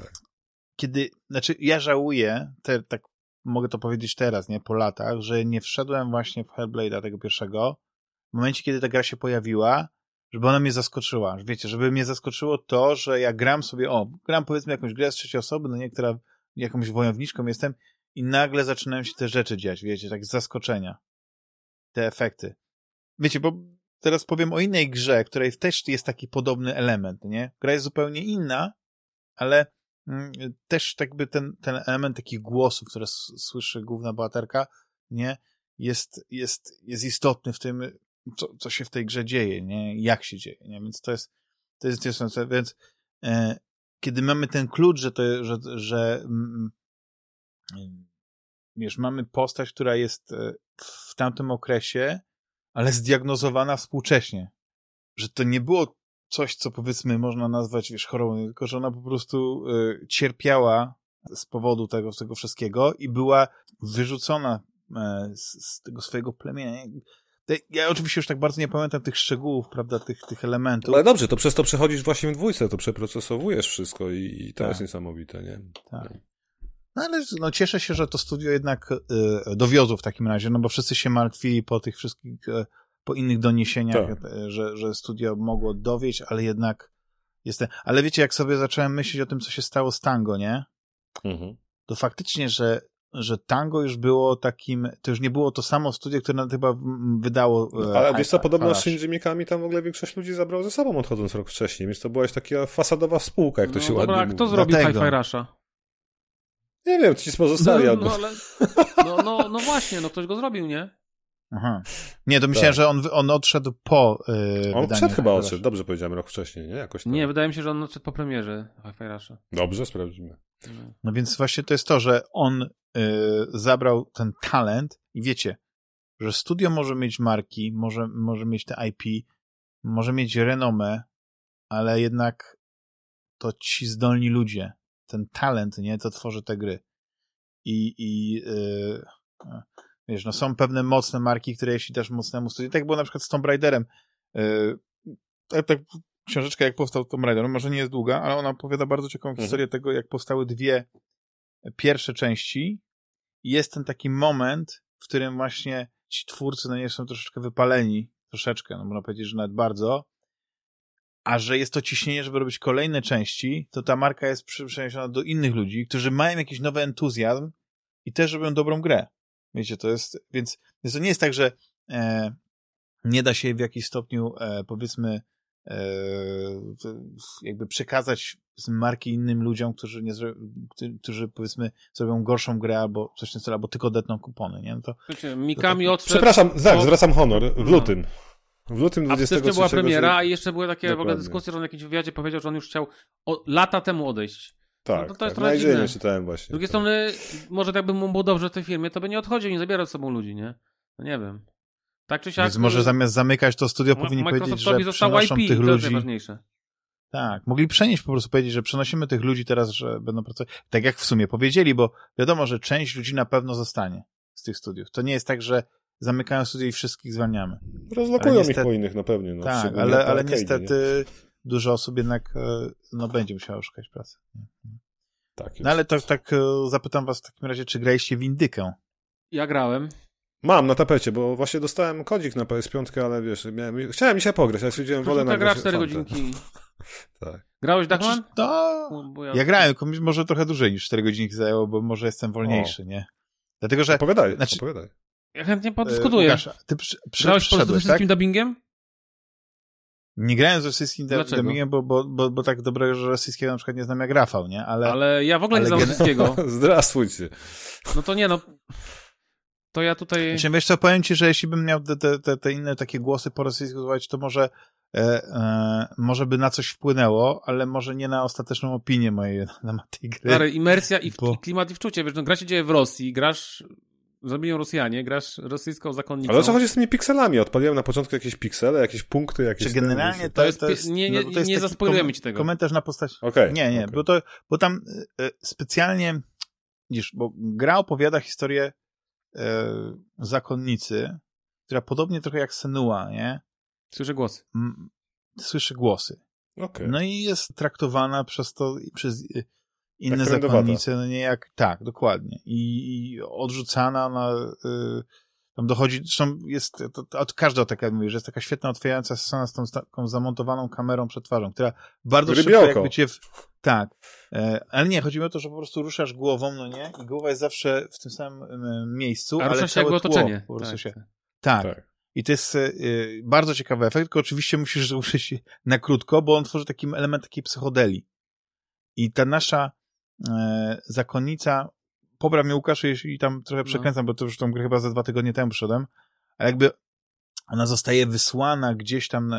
Znaczy ja żałuję, tak mogę to powiedzieć teraz, nie, po latach, że nie wszedłem właśnie w Hellblade'a tego pierwszego, w momencie, kiedy ta gra się pojawiła, żeby ona mnie zaskoczyła. Wiecie, żeby mnie zaskoczyło to, że ja gram powiedzmy jakąś grę z trzeciej osoby, no nie, która jakąś wojowniczką jestem i nagle zaczynają się te rzeczy dziać, wiecie, tak z zaskoczenia. Te efekty. Wiecie, bo teraz powiem o innej grze, której też jest taki podobny element, nie? Gra jest zupełnie inna, ale też jakby ten element takich głosów, które słyszy główna bohaterka, nie, jest istotny w tym, co się w tej grze dzieje, nie, jak się dzieje, nie, więc to jest interesujące, więc kiedy mamy ten klucz, że wiesz, mamy postać, która jest w tamtym okresie, ale zdiagnozowana współcześnie, że to nie było coś, co powiedzmy można nazwać, wiesz, chorobą, tylko że ona po prostu cierpiała z powodu tego wszystkiego i była wyrzucona z tego swojego plemienia. Ja oczywiście już tak bardzo nie pamiętam tych szczegółów, prawda, tych elementów. Ale dobrze, to przez to przechodzisz właśnie w 2, to przeprocesowujesz wszystko i to jest niesamowite, nie? Tak. No ale cieszę się, że to studio jednak dowiozło w takim razie, no bo wszyscy się martwili po tych wszystkich po innych doniesieniach, że studio mogło dowieść, ale jednak ale wiecie, jak sobie zacząłem myśleć o tym, co się stało z Tango, nie? To faktycznie, że Tango już było takim, to już nie było to samo studio, które chyba wydało... Ale wiesz co, podobno z Shinji Mikami tam w ogóle większość ludzi zabrało ze sobą odchodząc rok wcześniej, więc to była już taka fasadowa spółka, jak to się ładnie mówi. Kto zrobił Hi-Fi Rusha? Nie wiem, ci pozostali albo... No właśnie, ktoś go zrobił, nie? Aha. Nie, to myślałem, że on odszedł po on przed chyba odszedł, dobrze powiedziałem, rok wcześniej, nie? Jakoś tak. Nie, wydaje mi się, że on odszedł po premierze Hi-Fi Rusha. Dobrze, sprawdzimy. No więc właśnie to jest to, że on zabrał ten talent i wiecie, że studio może mieć marki, może mieć te IP, może mieć renomę, ale jednak to ci zdolni ludzie, ten talent, nie, to tworzy te gry. Wiesz, no są pewne mocne marki, które jeśli dasz mocnemu studiu, tak było na przykład z Tomb Raiderem. Tak książeczka, jak powstał Tomb Raider. Może nie jest długa, ale ona opowiada bardzo ciekawą historię tego, jak powstały 2 pierwsze części. I jest ten taki moment, w którym właśnie ci twórcy, no nie są troszeczkę wypaleni, no można powiedzieć, że nawet bardzo, a że jest to ciśnienie, żeby robić kolejne części, to ta marka jest przeniesiona do innych ludzi, którzy mają jakiś nowy entuzjazm i też robią dobrą grę. Wiecie, to jest, więc to nie jest tak, że nie da się w jakiś stopniu, powiedzmy, jakby przekazać z marki innym ludziom, którzy powiedzmy zrobią gorszą grę albo coś w tym stylu, albo tylko detną kupony, nie? No to, Mikami odszedł... Przepraszam, zwracam honor. W lutym. W lutym 23. A w styczniu była premiera i jeszcze były takie w ogóle dyskusje, że on w jakimś wywiadzie powiedział, że on już chciał lata temu odejść. Tak, no to jest trochę dziwne. Czytałem właśnie. Z drugiej strony, może jakby mu było dobrze w tej firmie, to by nie odchodził, nie zabierał z sobą ludzi, nie? No nie wiem. Tak czy siak... Więc może zamiast zamykać to studio powinni powiedzieć, że przenoszą IP, tych ludzi... To jest najważniejsze. Tak, mogli przenieść, po prostu powiedzieć, że przenosimy tych ludzi teraz, że będą pracować. Tak jak w sumie powiedzieli, bo wiadomo, że część ludzi na pewno zostanie z tych studiów. To nie jest tak, że zamykają studia i wszystkich zwalniamy. Rozlokują ich po innych na pewno. No, tak, ale niestety dużo osób jednak będzie musiało szukać pracy. Tak jest. No ale tak zapytam was w takim razie, czy graliście w Indykę? Ja grałem. Mam na tapecie, bo właśnie dostałem kodzik na PS5, ale wiesz, chciałem dzisiaj pograć, ale stwierdziłem, wolę nagrać. Gra 4 godzinki. Tak. Grałeś, Dachman? Ja grałem, tylko może trochę dłużej niż 4 godzinki zajęło, bo może jestem wolniejszy, nie? Dlatego, że... Opowiadaj. Ja chętnie podyskutuję. Łukasz, ty grałeś po prostu wszystkim dubbingiem? Nie grałem z rosyjskim dubbingiem, bo tak dobrego rosyjskiego na przykład nie znam jak Rafał, nie? Ale ja w ogóle nie znam rosyjskiego. Zdrastwujcie. No to nie, no... To ja tutaj... Znaczy, wiesz co, powiem ci, że jeśli bym miał te inne takie głosy po rosyjsku słuchać, to może by na coś wpłynęło, ale może nie na ostateczną opinię mojej na temat tej gry. Stary, imersja i klimat i wczucie, wiesz, no gra się dzieje w Rosji, grasz... Zabiją Rosjanie, grasz rosyjską zakonnicą. Ale o co chodzi z tymi pikselami? Odpaliłem na początku jakieś piksele, jakieś punkty, jakieś... Czy generalnie to jest... Nie zaspoilujemy ci tego. Komentarz na postaci... Okay, nie, bo tam specjalnie... Widzisz, bo gra opowiada historię zakonnicy, która podobnie trochę jak Senua, nie? Słyszę głosy. Słyszy głosy. Okay. No i jest traktowana przez inne zakonnice, no nie jak... Tak, dokładnie. I odrzucana tam dochodzi... Zresztą jest... Każda taka mówi, że jest taka świetna, otwierająca scena z tą taką zamontowaną kamerą przed twarzą, która bardzo szybko jakby cię... Tak. Ale nie, chodzi mi o to, że po prostu ruszasz głową, no nie? I głowa jest zawsze w tym samym miejscu, ale całe tło po prostu się... Tak. I to jest bardzo ciekawy efekt, tylko oczywiście musisz ruszyć na krótko, bo on tworzy taki element takiej psychodelii. I ta nasza zakonnica, popraw mnie Łukasz, jeśli tam trochę przekręcam, bo to już tą grę chyba za 2 tygodnie temu przyszedłem, ale jakby ona zostaje wysłana gdzieś tam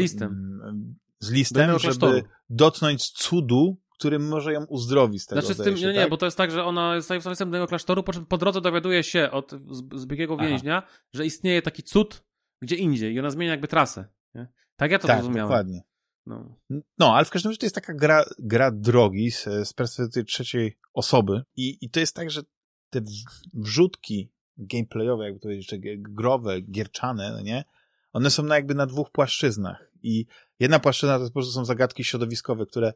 z listem, żeby dotknąć cudu, który może ją uzdrowić z tego. Znaczy z tym, nie, tak? Bo to jest tak, że ona jest w następnego klasztoru, po czym po drodze dowiaduje się od zbiegłego więźnia, że istnieje taki cud gdzie indziej i ona zmienia jakby trasę. Nie? Tak ja to zrozumiałem. Dokładnie. No, ale w każdym razie to jest taka gra drogi z perspektywy trzeciej osoby i to jest tak, że te wrzutki gameplayowe, jakby to powiedzieć, czy growe, gierczane, no nie? One są jakby na 2 płaszczyznach i jedna płaszczyzna to po prostu są zagadki środowiskowe, które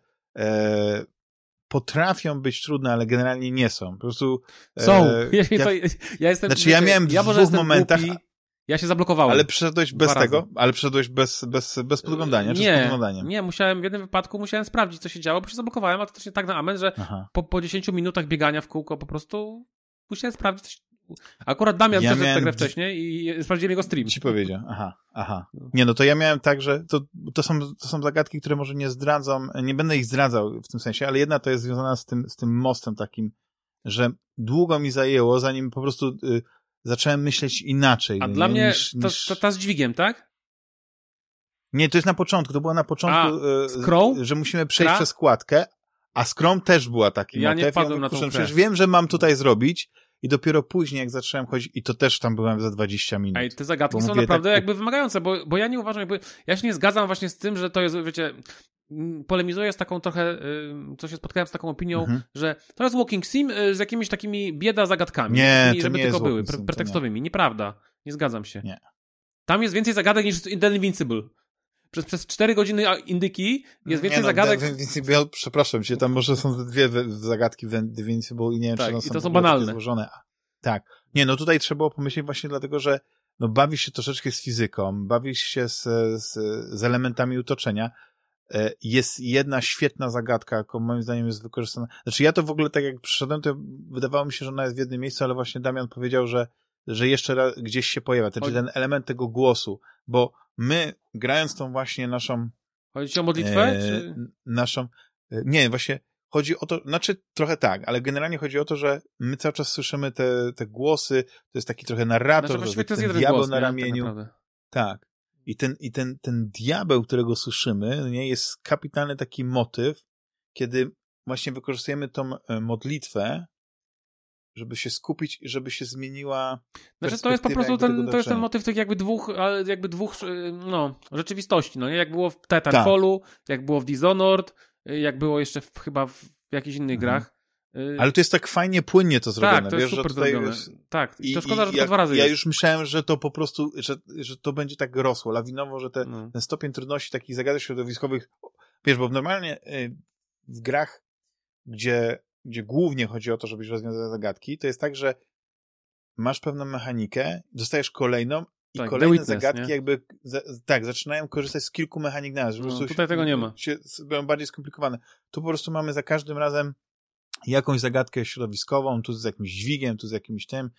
potrafią być trudne, ale generalnie nie są. Po prostu... Są. Ja jestem... Znaczy ja miałem w 2 momentach... Głupi. Ja się zablokowałem. Ale przeszedłeś bez tego? Ale przeszedłeś bez podglądania? Czy z podglądaniem? Nie, w jednym wypadku musiałem sprawdzić, co się działo, bo się zablokowałem, a to też nie tak na amen, że po 10 minutach biegania w kółko po prostu musiałem sprawdzić, co się... Akurat Damian przeszedł tę grę wcześniej i sprawdziłem jego stream. Ci powiedział. Aha. Nie, no to ja miałem tak, że to są zagadki, które może nie zdradzam, nie będę ich zdradzał w tym sensie, ale jedna to jest związana z tym mostem takim, że długo mi zajęło, zanim po prostu zacząłem myśleć inaczej. A dla mnie to ta z dźwigiem, tak? Nie, to jest na początku. To było na początku, że musimy przejść przez składkę, a Scrum też była taki motyw. Nie wpadłem na tą grę. Przecież wiem, że mam tutaj zrobić i dopiero później, jak zacząłem chodzić, i to też tam byłem za 20 minut. Ej, te zagadki są naprawdę jakby wymagające, bo ja nie uważam, ja się nie zgadzam właśnie z tym, że to jest, wiecie, polemizuję z taką trochę, co się spotkałem z taką opinią, że to jest walking sim z jakimiś takimi bieda zagadkami. Nie, to żeby nie tylko były, sim, pretekstowymi. Nieprawda. Nie zgadzam się. Nie. Tam jest więcej zagadek niż in The Invincible. Przez 4 godziny indyki jest więcej zagadek. Przepraszam cię, tam może są 2 zagadki w Invincible i nie wiem, tak, czy one są, to są banalne. Złożone. Tak. Nie, no tutaj trzeba było pomyśleć właśnie dlatego, że no bawisz się troszeczkę z fizyką, bawisz się z elementami otoczenia. Jest jedna świetna zagadka, jaką moim zdaniem jest wykorzystana. Znaczy ja to w ogóle tak jak przyszedłem, to wydawało mi się, że ona jest w jednym miejscu, ale właśnie Damian powiedział, że jeszcze raz gdzieś się pojawia. Czyli ten element tego głosu, bo my grając tą właśnie naszą... Chodzi ci o modlitwę? Czy... Naszą... Nie, właśnie chodzi o to, znaczy trochę tak, ale generalnie chodzi o to, że my cały czas słyszymy te głosy, to jest taki trochę narrator, znaczy, to jest ten diabeł głos, na ramieniu. Tak. I ten diabeł, którego słyszymy, nie, jest kapitalny taki motyw, kiedy właśnie wykorzystujemy tą modlitwę, żeby się skupić i żeby się zmieniła. Znaczy to jest po prostu to jest ten motyw tych jakby dwóch rzeczywistości, no nie? Jak było w Titanfallu, jak było w Dishonored, jak było jeszcze chyba w jakichś innych grach. Ale to jest tak fajnie, płynnie to zrobione. Tak, to jest super zrobione. Tak, i to szkoda, że to 2 razy ja jest. już myślałem, że to po prostu, że to będzie tak rosło, lawinowo, że ten stopień trudności takich zagadek środowiskowych, wiesz, bo normalnie w grach, gdzie głównie chodzi o to, żebyś rozwiązał zagadki, to jest tak, że masz pewną mechanikę, dostajesz kolejną i kolejne witness, zagadki nie? Jakby zaczynają korzystać z kilku mechanik na raz. Tutaj tego nie ma. Będą bardziej skomplikowane. Tu po prostu mamy za każdym razem jakąś zagadkę środowiskową, tu z jakimś dźwigiem, tu z jakimś tym.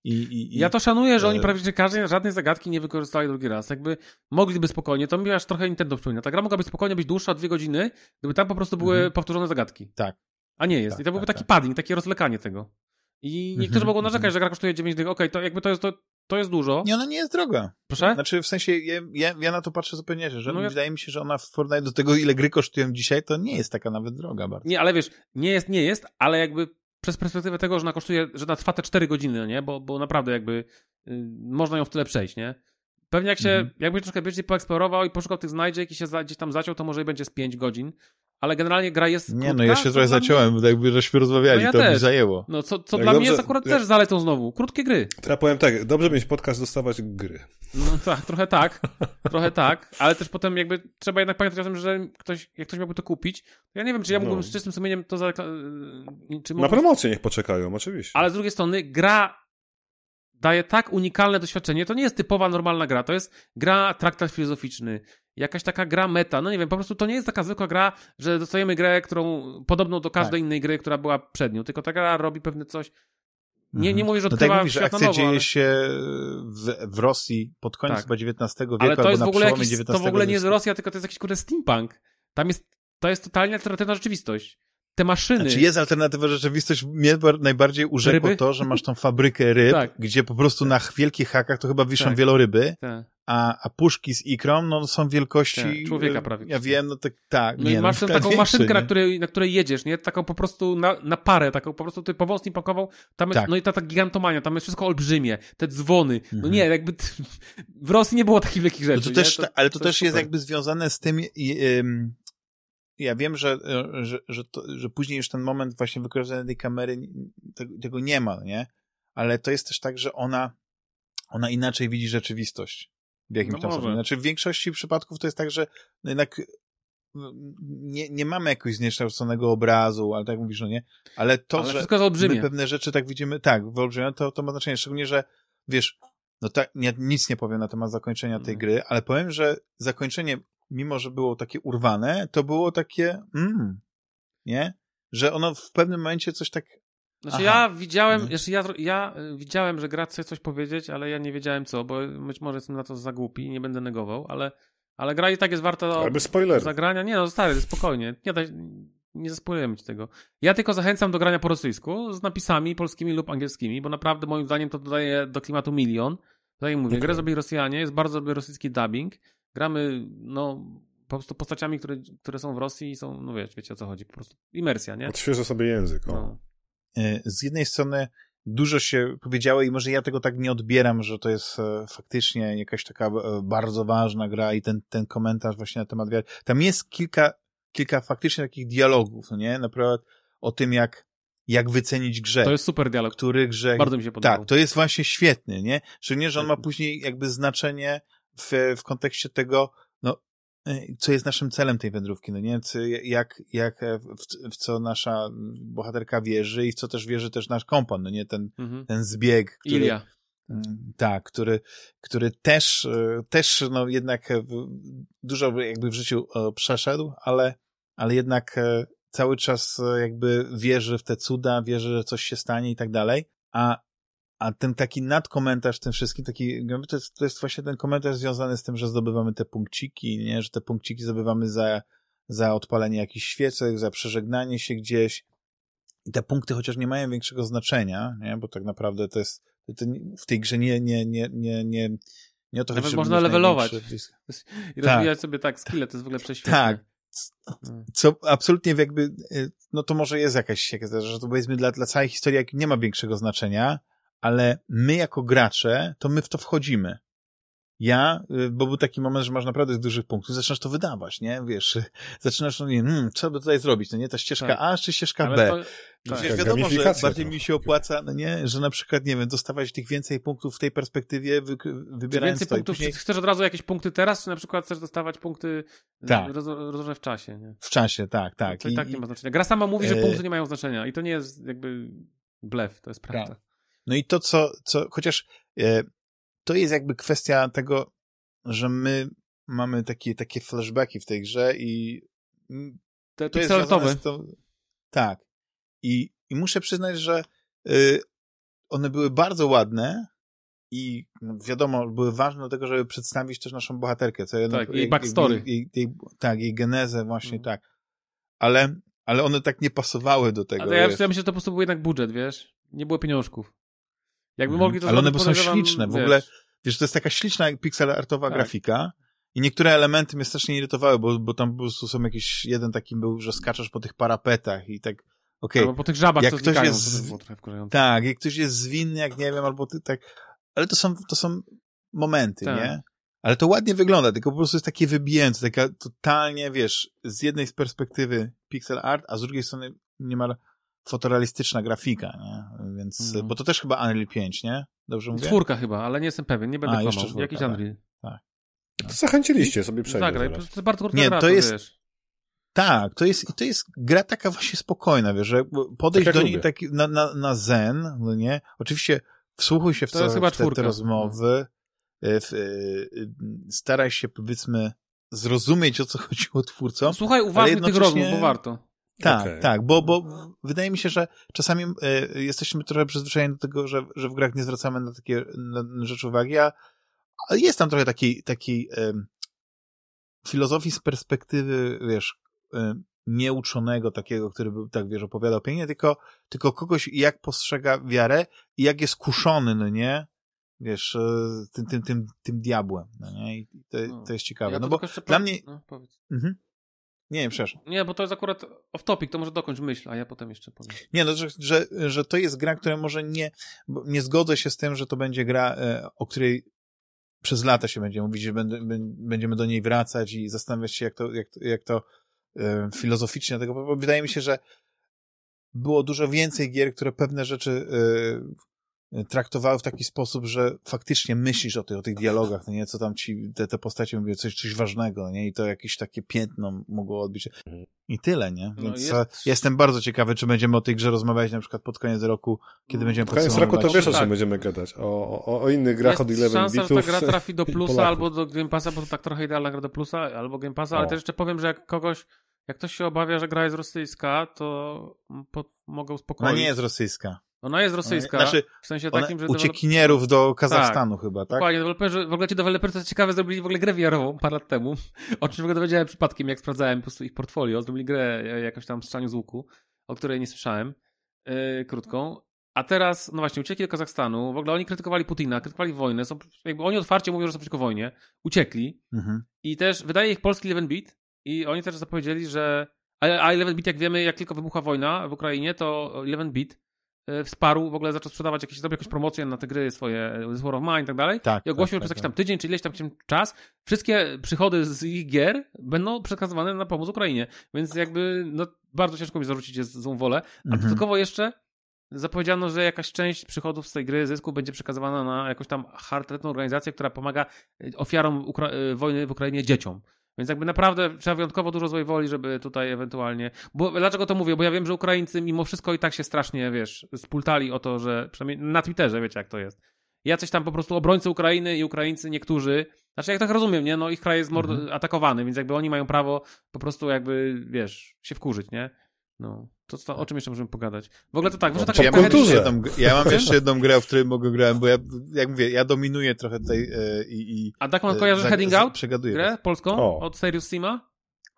Ja to szanuję, że oni prawie żadnej zagadki nie wykorzystali drugi raz. Jakby mogliby spokojnie, to mi aż trochę Nintendo przypomina. Ta gra mogłaby spokojnie być dłuższa, 2 godziny, gdyby tam po prostu były powtórzone zagadki. Tak. A nie jest. I to byłby taki padding, takie rozwlekanie tego. I niektórzy mogą narzekać, że gra kosztuje 9 dych. Okej, to jakby to jest dużo. Nie, ona nie jest droga. Proszę? Znaczy, w sensie, ja na to patrzę zupełnie, że wydaje mi się, że ona w porównaniu do tego, ile gry kosztują dzisiaj, to nie jest taka nawet droga bardzo. Nie, ale wiesz, nie jest, ale jakby przez perspektywę tego, że ona kosztuje, że ona trwa te 4 godziny, nie? Bo naprawdę jakby można ją w tyle przejść, nie? Pewnie jakbyś troszkę bardziej poeksplorował i poszukał tych znajdziek i się gdzieś tam zaciął, to może będzie z 5 godzin. Ale generalnie gra jest krótka. Nie, no ja się trochę zaciąłem, jakby żeśmy rozmawiali, ja to też. mi zajęło. No co dla dobrze, mnie jest akurat też zaletą znowu. Krótkie gry. To ja powiem tak, dobrze mieć podcast, dostawać gry. No tak, trochę tak, ale też potem jakby trzeba jednak pamiętać o tym, że jak ktoś miałby to kupić, to ja nie wiem, czy ja mógłbym z czystym sumieniem to Na promocję niech poczekają, oczywiście. Ale z drugiej strony gra daje tak unikalne doświadczenie, to nie jest typowa, normalna gra, to jest gra traktat filozoficzny, jakaś taka gra meta, no nie wiem, po prostu to nie jest taka zwykła gra, że dostajemy grę, którą podobną do każdej innej gry, która była przed nią, tylko ta gra robi pewne coś, nie mówię, że odkrywa tak świat na nowo. Akcja dzieje się w Rosji pod koniec chyba XIX wieku, ale to jest albo w ogóle to w ogóle nie jest Rosja, tylko to jest jakiś steampunk. To jest totalnie alternatywna rzeczywistość. Te maszyny... Znaczy jest alternatywna rzeczywistość, mnie najbardziej urzekło to, że masz tą fabrykę ryb, gdzie po prostu na wielkich hakach to chyba wiszą wieloryby, a puszki z ikrą, no są wielkości... człowieka prawie. Ja wiem, no tak. No i masz taką maszynkę, na której jedziesz, nie? Taką po prostu na parę, taką po prostu typową steampakową, tam jest, no i ta gigantomania, tam jest wszystko olbrzymie, te dzwony, no nie, jakby w Rosji nie było takich wielkich rzeczy. No ale to też jest jakby związane z tym... Ja wiem, że później już ten moment właśnie wykorzystania tej kamery tego nie ma, nie? Ale to jest też tak, że ona inaczej widzi rzeczywistość w jakimś tam stopniu. Znaczy w większości przypadków to jest tak, że jednak nie mamy jakiegoś zniekształconego obrazu, ale tak mówisz, no nie? Ale to, że my pewne rzeczy tak widzimy, wyolbrzymie, to ma znaczenie. Szczególnie, że wiesz, no tak, nic nie powiem na temat zakończenia tej gry, ale powiem, że zakończenie mimo, że było takie urwane, to było takie nie? Że ono w pewnym momencie coś tak... Znaczy ja widziałem, ja widziałem, że gra chce coś powiedzieć, ale ja nie wiedziałem co, bo być może jestem na to za głupi i nie będę negował, ale gra i tak jest warta zagrania. Nie no, stary, spokojnie. Nie zaspoilujemy ci tego. Ja tylko zachęcam do grania po rosyjsku z napisami polskimi lub angielskimi, bo naprawdę moim zdaniem to dodaje do klimatu milion. Tak jak mówię, grę zrobili Rosjanie, jest bardzo dobry rosyjski dubbing. Gramy, no, po prostu postaciami, które są w Rosji i są, no wiecie o co chodzi, po prostu imersja, nie? Odświeża sobie język. No. Z jednej strony dużo się powiedziało i może ja tego tak nie odbieram, że to jest faktycznie jakaś taka bardzo ważna gra i ten komentarz właśnie na temat wiary. Tam jest kilka faktycznie takich dialogów, no nie? Naprawdę o tym, jak wycenić grzech. To jest super dialog. Który grzech... Bardzo mi się podobał. Tak, to jest właśnie świetny, nie? Szczególnie, że on ma później jakby znaczenie w kontekście tego, no co jest naszym celem tej wędrówki, no nie? W co nasza bohaterka wierzy i w co też wierzy też nasz kompan, no nie? Ten zbieg, który... Ilia. Tak, który też no jednak dużo jakby w życiu przeszedł, ale jednak cały czas jakby wierzy w te cuda, wierzy, że coś się stanie i tak dalej, a ten taki nadkomentarz tym wszystkim, to jest właśnie ten komentarz związany z tym, że zdobywamy te punkciki, nie? Że te punkciki zdobywamy za odpalenie jakichś świecek, za przeżegnanie się gdzieś. I te punkty chociaż nie mają większego znaczenia, nie? Bo tak naprawdę to jest w tej grze nie o to chodzi, żeby można levelować i rozwijać tak. sobie skille, to jest w ogóle prześwietne. Tak. Co absolutnie jakby, no to może jest jakaś, że to powiedzmy dla całej historii nie ma większego znaczenia, ale my jako gracze, to my w to wchodzimy. Bo był taki moment, że masz naprawdę dużych punktów, zaczynasz to wydawać, nie? Wiesz, zaczynasz, co by tutaj zrobić, no nie? Ta ścieżka A czy ścieżka B? Wiesz, wiadomo, że bardziej mi się opłaca, no nie? Że na przykład, nie wiem, dostawać tych więcej punktów w tej perspektywie, wybierając więcej punktów, później... Chcesz od razu jakieś punkty teraz, czy na przykład chcesz dostawać punkty rozłożone w czasie, nie? W czasie, tak. To i tak nie ma znaczenia. Gra sama mówi, że punkty nie mają znaczenia i to nie jest jakby blef, to jest prawda. Tak. No i to, co chociaż to jest jakby kwestia tego, że my mamy takie flashbacki w tej grze i to jest związane z tą... Tak. I muszę przyznać, że one były bardzo ładne i wiadomo, były ważne do tego, żeby przedstawić też naszą bohaterkę. jej backstory. Jej genezę właśnie, tak. Ale one tak nie pasowały do tego. Ale ja myślę, że to po prostu był jednak budżet, wiesz? Nie było pieniążków. Jakby mogli to ale one są śliczne. W ogóle, wiesz, to jest taka śliczna pixel artowa grafika i niektóre elementy mnie strasznie irytowały, bo tam po prostu są jeden taki był, że skaczesz po tych parapetach i tak, okej. Albo po tych żabach, jak co ktoś znikają. Tak, jak ktoś jest zwinny, jak nie wiem, albo tak, ale to są momenty, nie? Ale to ładnie wygląda, tylko po prostu jest takie wybijające, taka totalnie, wiesz, z jednej z perspektywy pixel art, a z drugiej strony niemal fotorealistyczna grafika, nie? Więc, bo to też chyba Unreal 5, nie? Dobrze mówię? 4 chyba, ale nie jestem pewien, nie będę kłamał. Jakiś Unreal. Tak. To zachęciliście sobie przejść. Zagraj, to jest bardzo krótka gra, to jest, wiesz. Tak, to jest gra taka właśnie spokojna, wiesz, że podejść tak do niej tak na zen, no nie? Oczywiście wsłuchuj się w te rozmowy, staraj się, powiedzmy, zrozumieć, o co chodziło twórcom. No, słuchaj uważnie tych rozmów, bo warto. Tak, bo wydaje mi się, że czasami jesteśmy trochę przyzwyczajeni do tego, że w grach nie zwracamy na takie rzeczy uwagi, a jest tam trochę takiej filozofii z perspektywy, wiesz, nieuczonego takiego, który by, tak wiesz, opowiadał pięknie, tylko kogoś, jak postrzega wiarę i jak jest kuszony, no nie? Wiesz, tym diabłem, no nie? I to jest ciekawe. No bo dla mnie... No, powiedz. Nie, przepraszam. Nie, bo to jest akurat off topic, to może dokończ myśl, a ja potem jeszcze powiem. Nie, no, że to jest gra, która może nie zgodzę się z tym, że to będzie gra, o której przez lata się będzie mówić, że będziemy do niej wracać i zastanawiać się, jak to filozoficznie tego, bo wydaje mi się, że było dużo więcej gier, które pewne rzeczy traktowały w taki sposób, że faktycznie myślisz o tych dialogach, no nie, co tam ci te postacie mówią, coś ważnego, nie, i to jakieś takie piętno mogło odbić. I tyle, nie? Więc jestem bardzo ciekawy, czy będziemy o tej grze rozmawiać na przykład pod koniec roku, kiedy będziemy podsumowywać. Pod koniec roku to wiesz, o czym będziemy gadać. O innych grach od 11 bitów. Jest szansa, że ta gra trafi do Plusa albo do Game Passa, bo to tak trochę idealna gra do Plusa, albo Game Passa, ale też jeszcze powiem, że jak ktoś się obawia, że gra jest rosyjska, to mogę uspokoić. Ona nie jest rosyjska. Ona jest rosyjska, w sensie takim, że... Uciekinierów do Kazachstanu chyba, tak? Dokładnie, w ogóle ci deweloperzy, co ciekawe, zrobili w ogóle grę VR-ową parę lat temu, o czym w ogóle dowiedziałem przypadkiem, jak sprawdzałem po prostu ich portfolio, zrobili grę jakoś tam Strzaniu z łuku, o której nie słyszałem, krótką, a teraz, no właśnie, uciekli do Kazachstanu, w ogóle oni krytykowali Putina, krytykowali wojnę, jakby oni otwarcie mówią, że są przeciwko wojnie, uciekli i też wydaje ich polski 11-bit i oni też zapowiedzieli, że... A 11-bit, jak wiemy, jak tylko wybucha wojna w Ukrainie, to 11-bit wsparł, w ogóle zaczął sprzedawać zrobił jakąś promocję na te gry swoje, z War of Mine i tak dalej. I ogłosił, że przez jakiś tam tydzień, czy ileś tam czas, wszystkie przychody z ich gier będą przekazywane na pomoc Ukrainie. Więc jakby, no, bardzo ciężko mi zarzucić złą wolę. A dodatkowo jeszcze zapowiedziano, że jakaś część przychodów z tej gry, zysku będzie przekazywana na jakąś tam charytatywną organizację, która pomaga ofiarom wojny w Ukrainie dzieciom. Więc jakby naprawdę trzeba wyjątkowo dużo złej woli, żeby tutaj ewentualnie... Bo dlaczego to mówię? Bo ja wiem, że Ukraińcy mimo wszystko i tak się strasznie, wiesz, spultali o to, że przynajmniej na Twitterze, wiecie jak to jest. Jacyś tam po prostu obrońcy Ukrainy i Ukraińcy niektórzy, znaczy jak tak rozumiem, nie? No ich kraj jest atakowany, więc jakby oni mają prawo po prostu jakby, wiesz, się wkurzyć, nie? No, to o czym jeszcze możemy pogadać? W ogóle to tak, może tak... Ja mam jeszcze jedną grę, w której mogę grać, bo ja, jak mówię, ja dominuję trochę tutaj A tak man kojarzy Heading Out? Przegaduję grę polską od Serious Sima?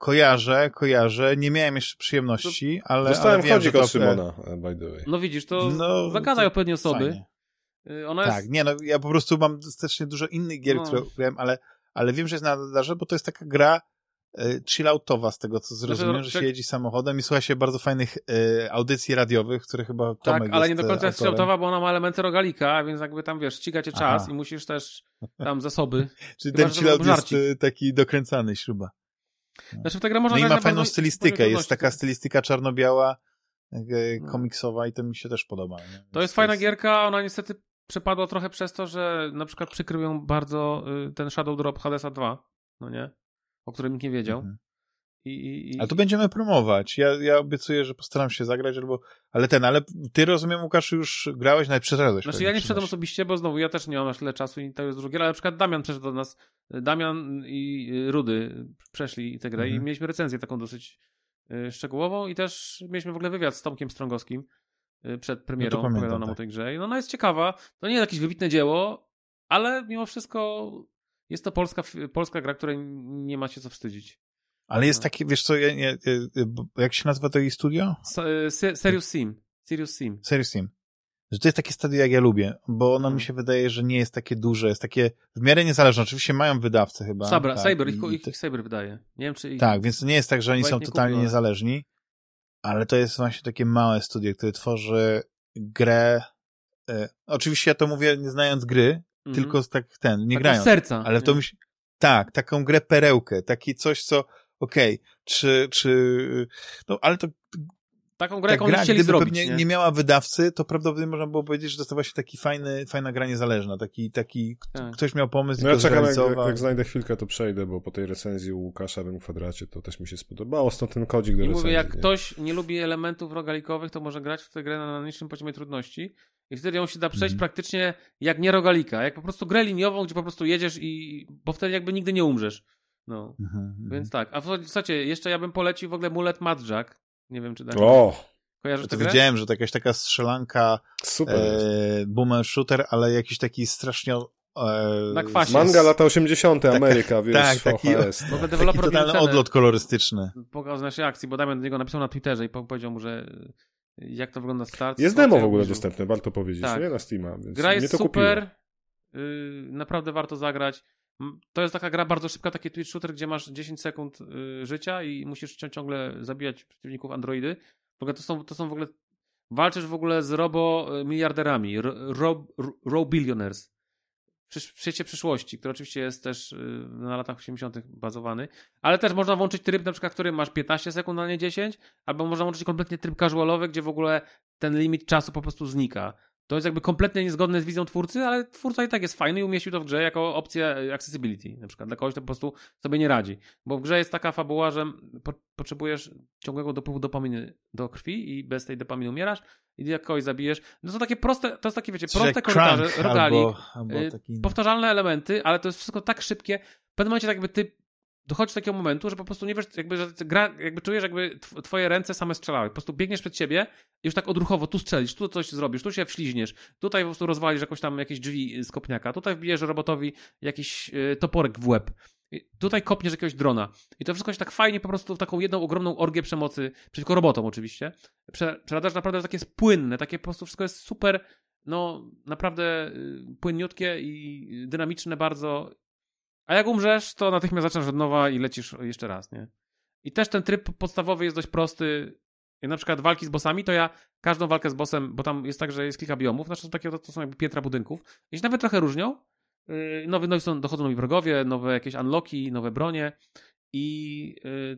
Kojarzę. Nie miałem jeszcze przyjemności, ale... Dostałem chodzik od Szymona, by the way. No widzisz, to zagadaj odpowiednie osoby. Fajnie. Ona tak, jest... nie no, ja po prostu mam strasznie dużo innych gier, które grałem, ale wiem, że jest na radarze, bo to jest taka gra chilloutowa z tego, co zrozumiałem, że się jeździ samochodem i słucha się bardzo fajnych audycji radiowych, które chyba Tomek tak, ale nie do końca jest autorem. chilloutowa, bo ona ma elementy rogalika, więc jakby tam, wiesz, ściga cię czas i musisz też tam zasoby. Czyli ten chillout jest taki dokręcany, śruba. Znaczy w tę grę można i ma fajną stylistykę, jest taka stylistyka czarno-biała, komiksowa i to mi się też podoba. Nie? To jest fajna gierka, ona niestety przepadła trochę przez to, że na przykład przykrył ją bardzo ten Shadow Drop Hadesa 2, no nie? O którym nikt nie wiedział. Ale to będziemy promować. Ja obiecuję, że postaram się zagrać, ale ty rozumiem, Łukasz, już grałeś, nawet przeszedłeś. Znaczy ja nie przeszedłem osobiście, bo znowu ja też nie mam aż tyle czasu i to jest dużo gier, ale na przykład Damian przeszedł do nas, Damian i Rudy przeszli tę grę i mieliśmy recenzję taką dosyć szczegółową i też mieliśmy w ogóle wywiad z Tomkiem Strągowskim przed premierą, opowiadał nam o tej grze. I no, ona jest ciekawa, to nie jest jakieś wybitne dzieło, ale mimo wszystko jest to polska gra, której nie ma się co wstydzić. Ale jest takie, wiesz co, jak się nazywa to jej studio? Serious Sim. Że to jest takie studio, jak ja lubię, bo ono mi się wydaje, że nie jest takie duże, jest takie w miarę niezależne. Oczywiście mają wydawcę chyba. Saber, ich Saber wydaje. Nie wiem, czy tak, więc to nie jest tak, że oni są totalnie niezależni, ale to jest właśnie takie małe studio, które tworzy grę. Oczywiście ja to mówię nie znając gry, tylko nie grając. Serca. Ale to myśl... Tak, taką grę perełkę, taki coś, co no ale to taką grę, jaką chcieli zrobić, pewnie nie miała wydawcy, to prawdopodobnie można było powiedzieć, że to jest właśnie taki fajna gra niezależna, taki ktoś miał pomysł. No ja czekam, jak znajdę chwilkę, to przejdę, bo po tej recenzji u Łukasza w kwadracie to też mi się spodobało, stąd ten kodzik do recenzji. Mówię, jak ktoś nie lubi elementów rogalikowych, to może grać w tę grę na niższym poziomie trudności i wtedy ją się da przejść praktycznie jak nie rogalika, jak po prostu grę liniową, gdzie po prostu jedziesz bo wtedy jakby nigdy nie umrzesz. No, więc tak. A w zasadzie jeszcze ja bym polecił w ogóle Mullet Madjack. Nie wiem, czy tak. Kojarzysz tę grę? Widziałem, że to jakaś taka strzelanka boomer shooter, ale jakiś taki strasznie na kwasie. Manga lata 80. Ameryka, wiesz, tak, taki totalny odlot kolorystyczny. Pokazał z naszej akcji, bo Damian do niego napisał na Twitterze i powiedział mu, że jak to wygląda start. Jest demo w ogóle dostępne, warto powiedzieć, nie? Na Steama. Więc gra jest super, naprawdę warto zagrać. To jest taka gra bardzo szybka, taki twitch shooter, gdzie masz 10 sekund życia i musisz ciągle zabijać przeciwników androidy. W ogóle to są w ogóle... Walczysz w ogóle z robo-miliarderami, robo-billionaires. W świecie przyszłości, który oczywiście jest też na latach 80. bazowany, ale też można włączyć tryb, na przykład, który masz 15 sekund, a nie 10, albo można włączyć kompletnie tryb casualowy, gdzie w ogóle ten limit czasu po prostu znika. To jest jakby kompletnie niezgodne z wizją twórcy, ale twórca i tak jest fajny i umieścił to w grze jako opcję accessibility, na przykład dla kogoś, kto po prostu sobie nie radzi. Bo w grze jest taka fabuła, że potrzebujesz ciągłego dopływu dopaminy do krwi i bez tej dopaminy umierasz i jak kogoś zabijesz. No to takie proste, to jest takie, wiecie, proste korytarze, rogalik, powtarzalne elementy, ale to jest wszystko tak szybkie. W pewnym momencie tak jakby ty dochodzi do takiego momentu, że po prostu nie wiesz, że gra, jakby czujesz, jakby twoje ręce same strzelały. Po prostu biegniesz przed siebie i już tak odruchowo, tu strzelisz, tu coś zrobisz, tu się wśliźniesz, tutaj po prostu rozwalisz jakieś drzwi z kopniaka, tutaj wbijesz robotowi jakiś toporek w łeb, tutaj kopniesz jakiegoś drona. I to wszystko się tak fajnie po prostu w taką jedną ogromną orgię przemocy, przeciwko robotom oczywiście, przeradasz naprawdę takie jest płynne, takie po prostu wszystko jest super, no naprawdę płynniutkie i dynamiczne bardzo. A jak umrzesz, to natychmiast zaczynasz od nowa i lecisz jeszcze raz, nie? I też ten tryb podstawowy jest dość prosty. Jak na przykład walki z bossami, to ja każdą walkę z bossem, bo tam jest tak, że jest kilka biomów, znaczy to są jakby piętra budynków, i się nawet trochę różnią. Dochodzą nowi wrogowie, nowe jakieś unlocki, nowe bronie i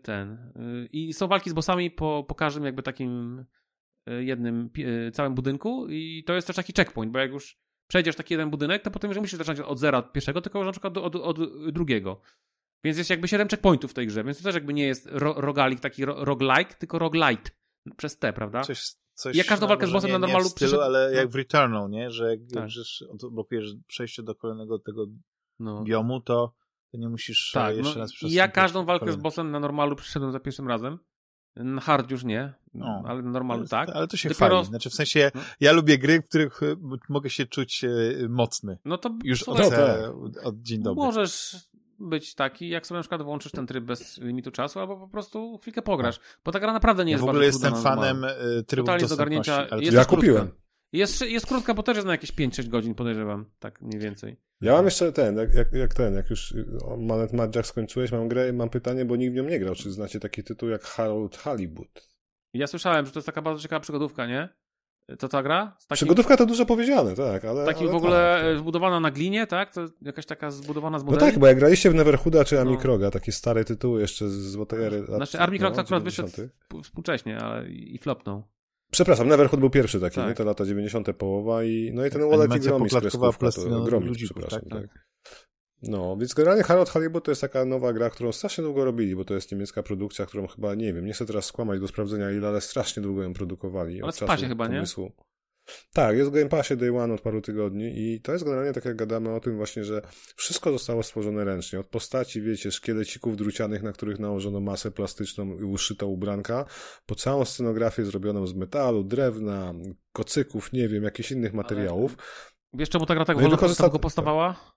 i są walki z bossami po każdym jakby takim jednym całym budynku i to jest też taki checkpoint, bo jak już przejdziesz taki jeden budynek, to potem już musisz zacząć od zera, od pierwszego, tylko już na przykład od drugiego. Więc jest jakby 7 checkpointów w tej grze, więc to też jakby nie jest rogalik, taki roguelike, tylko roguelite. Przez T, prawda? Coś ja każdą walkę z bossem na normalu stylu, ale jak w Returnal, nie? Że jak blokujesz przejście do kolejnego tego biomu, to nie musisz jeszcze raz przesunąć. Ja każdą walkę z bossem na normalu przeszedłem za pierwszym razem. Na hard już nie, ale na normalu tak. Ale to się chwali. Znaczy w sensie, ja lubię gry, w których mogę się czuć mocny. No to już od dzień dobry. Możesz być taki, jak sobie na przykład włączysz ten tryb bez limitu czasu, albo po prostu chwilkę pograsz. Bo ta gra naprawdę nie jest bardzo trudna. W ogóle jestem fanem trybu totalnie do ogarnięcia. Ja kupiłem. Jest krótka, bo też jest na jakieś 5-6 godzin, podejrzewam. Tak mniej więcej. Ja mam jeszcze jak już Mad Jack skończyłeś, mam grę, mam pytanie, bo nikt w nią nie grał. Czy znacie taki tytuł jak Harold Hollywood? Ja słyszałem, że to jest taka bardzo ciekawa przygodówka, nie? To ta gra? Przygodówka to dużo powiedziane, tak. Ale w ogóle zbudowana na glinie, tak? To jakaś taka zbudowana z modeli? No tak, bo jak graliście w Neverhooda czy Amicroga, takie stare tytuły jeszcze z złotej ery. Znaczy Amicrog akurat wyszedł współcześnie, ale i flopnął. Przepraszam, Neverhood był pierwszy taki, nie? Te lata 90. połowa i ten Wallet i Gromi z kreskówka, przepraszam, tak. No, więc generalnie Harold Hollywood to jest taka nowa gra, którą strasznie długo robili, bo to jest niemiecka produkcja, którą chyba, nie wiem, nie chcę teraz skłamać do sprawdzenia ile, ale strasznie długo ją produkowali. Ale w pasie chyba, pomysłu. Nie? Tak, jest w Game Passie Day One od paru tygodni i to jest generalnie tak jak gadamy o tym właśnie, że wszystko zostało stworzone ręcznie. Od postaci, wiecie, szkielecików drucianych, na których nałożono masę plastyczną i uszyto ubranka, po całą scenografię zrobioną z metalu, drewna, kocyków, nie wiem, jakichś innych materiałów. Wiesz czemu ta gra tak wolno powstawała?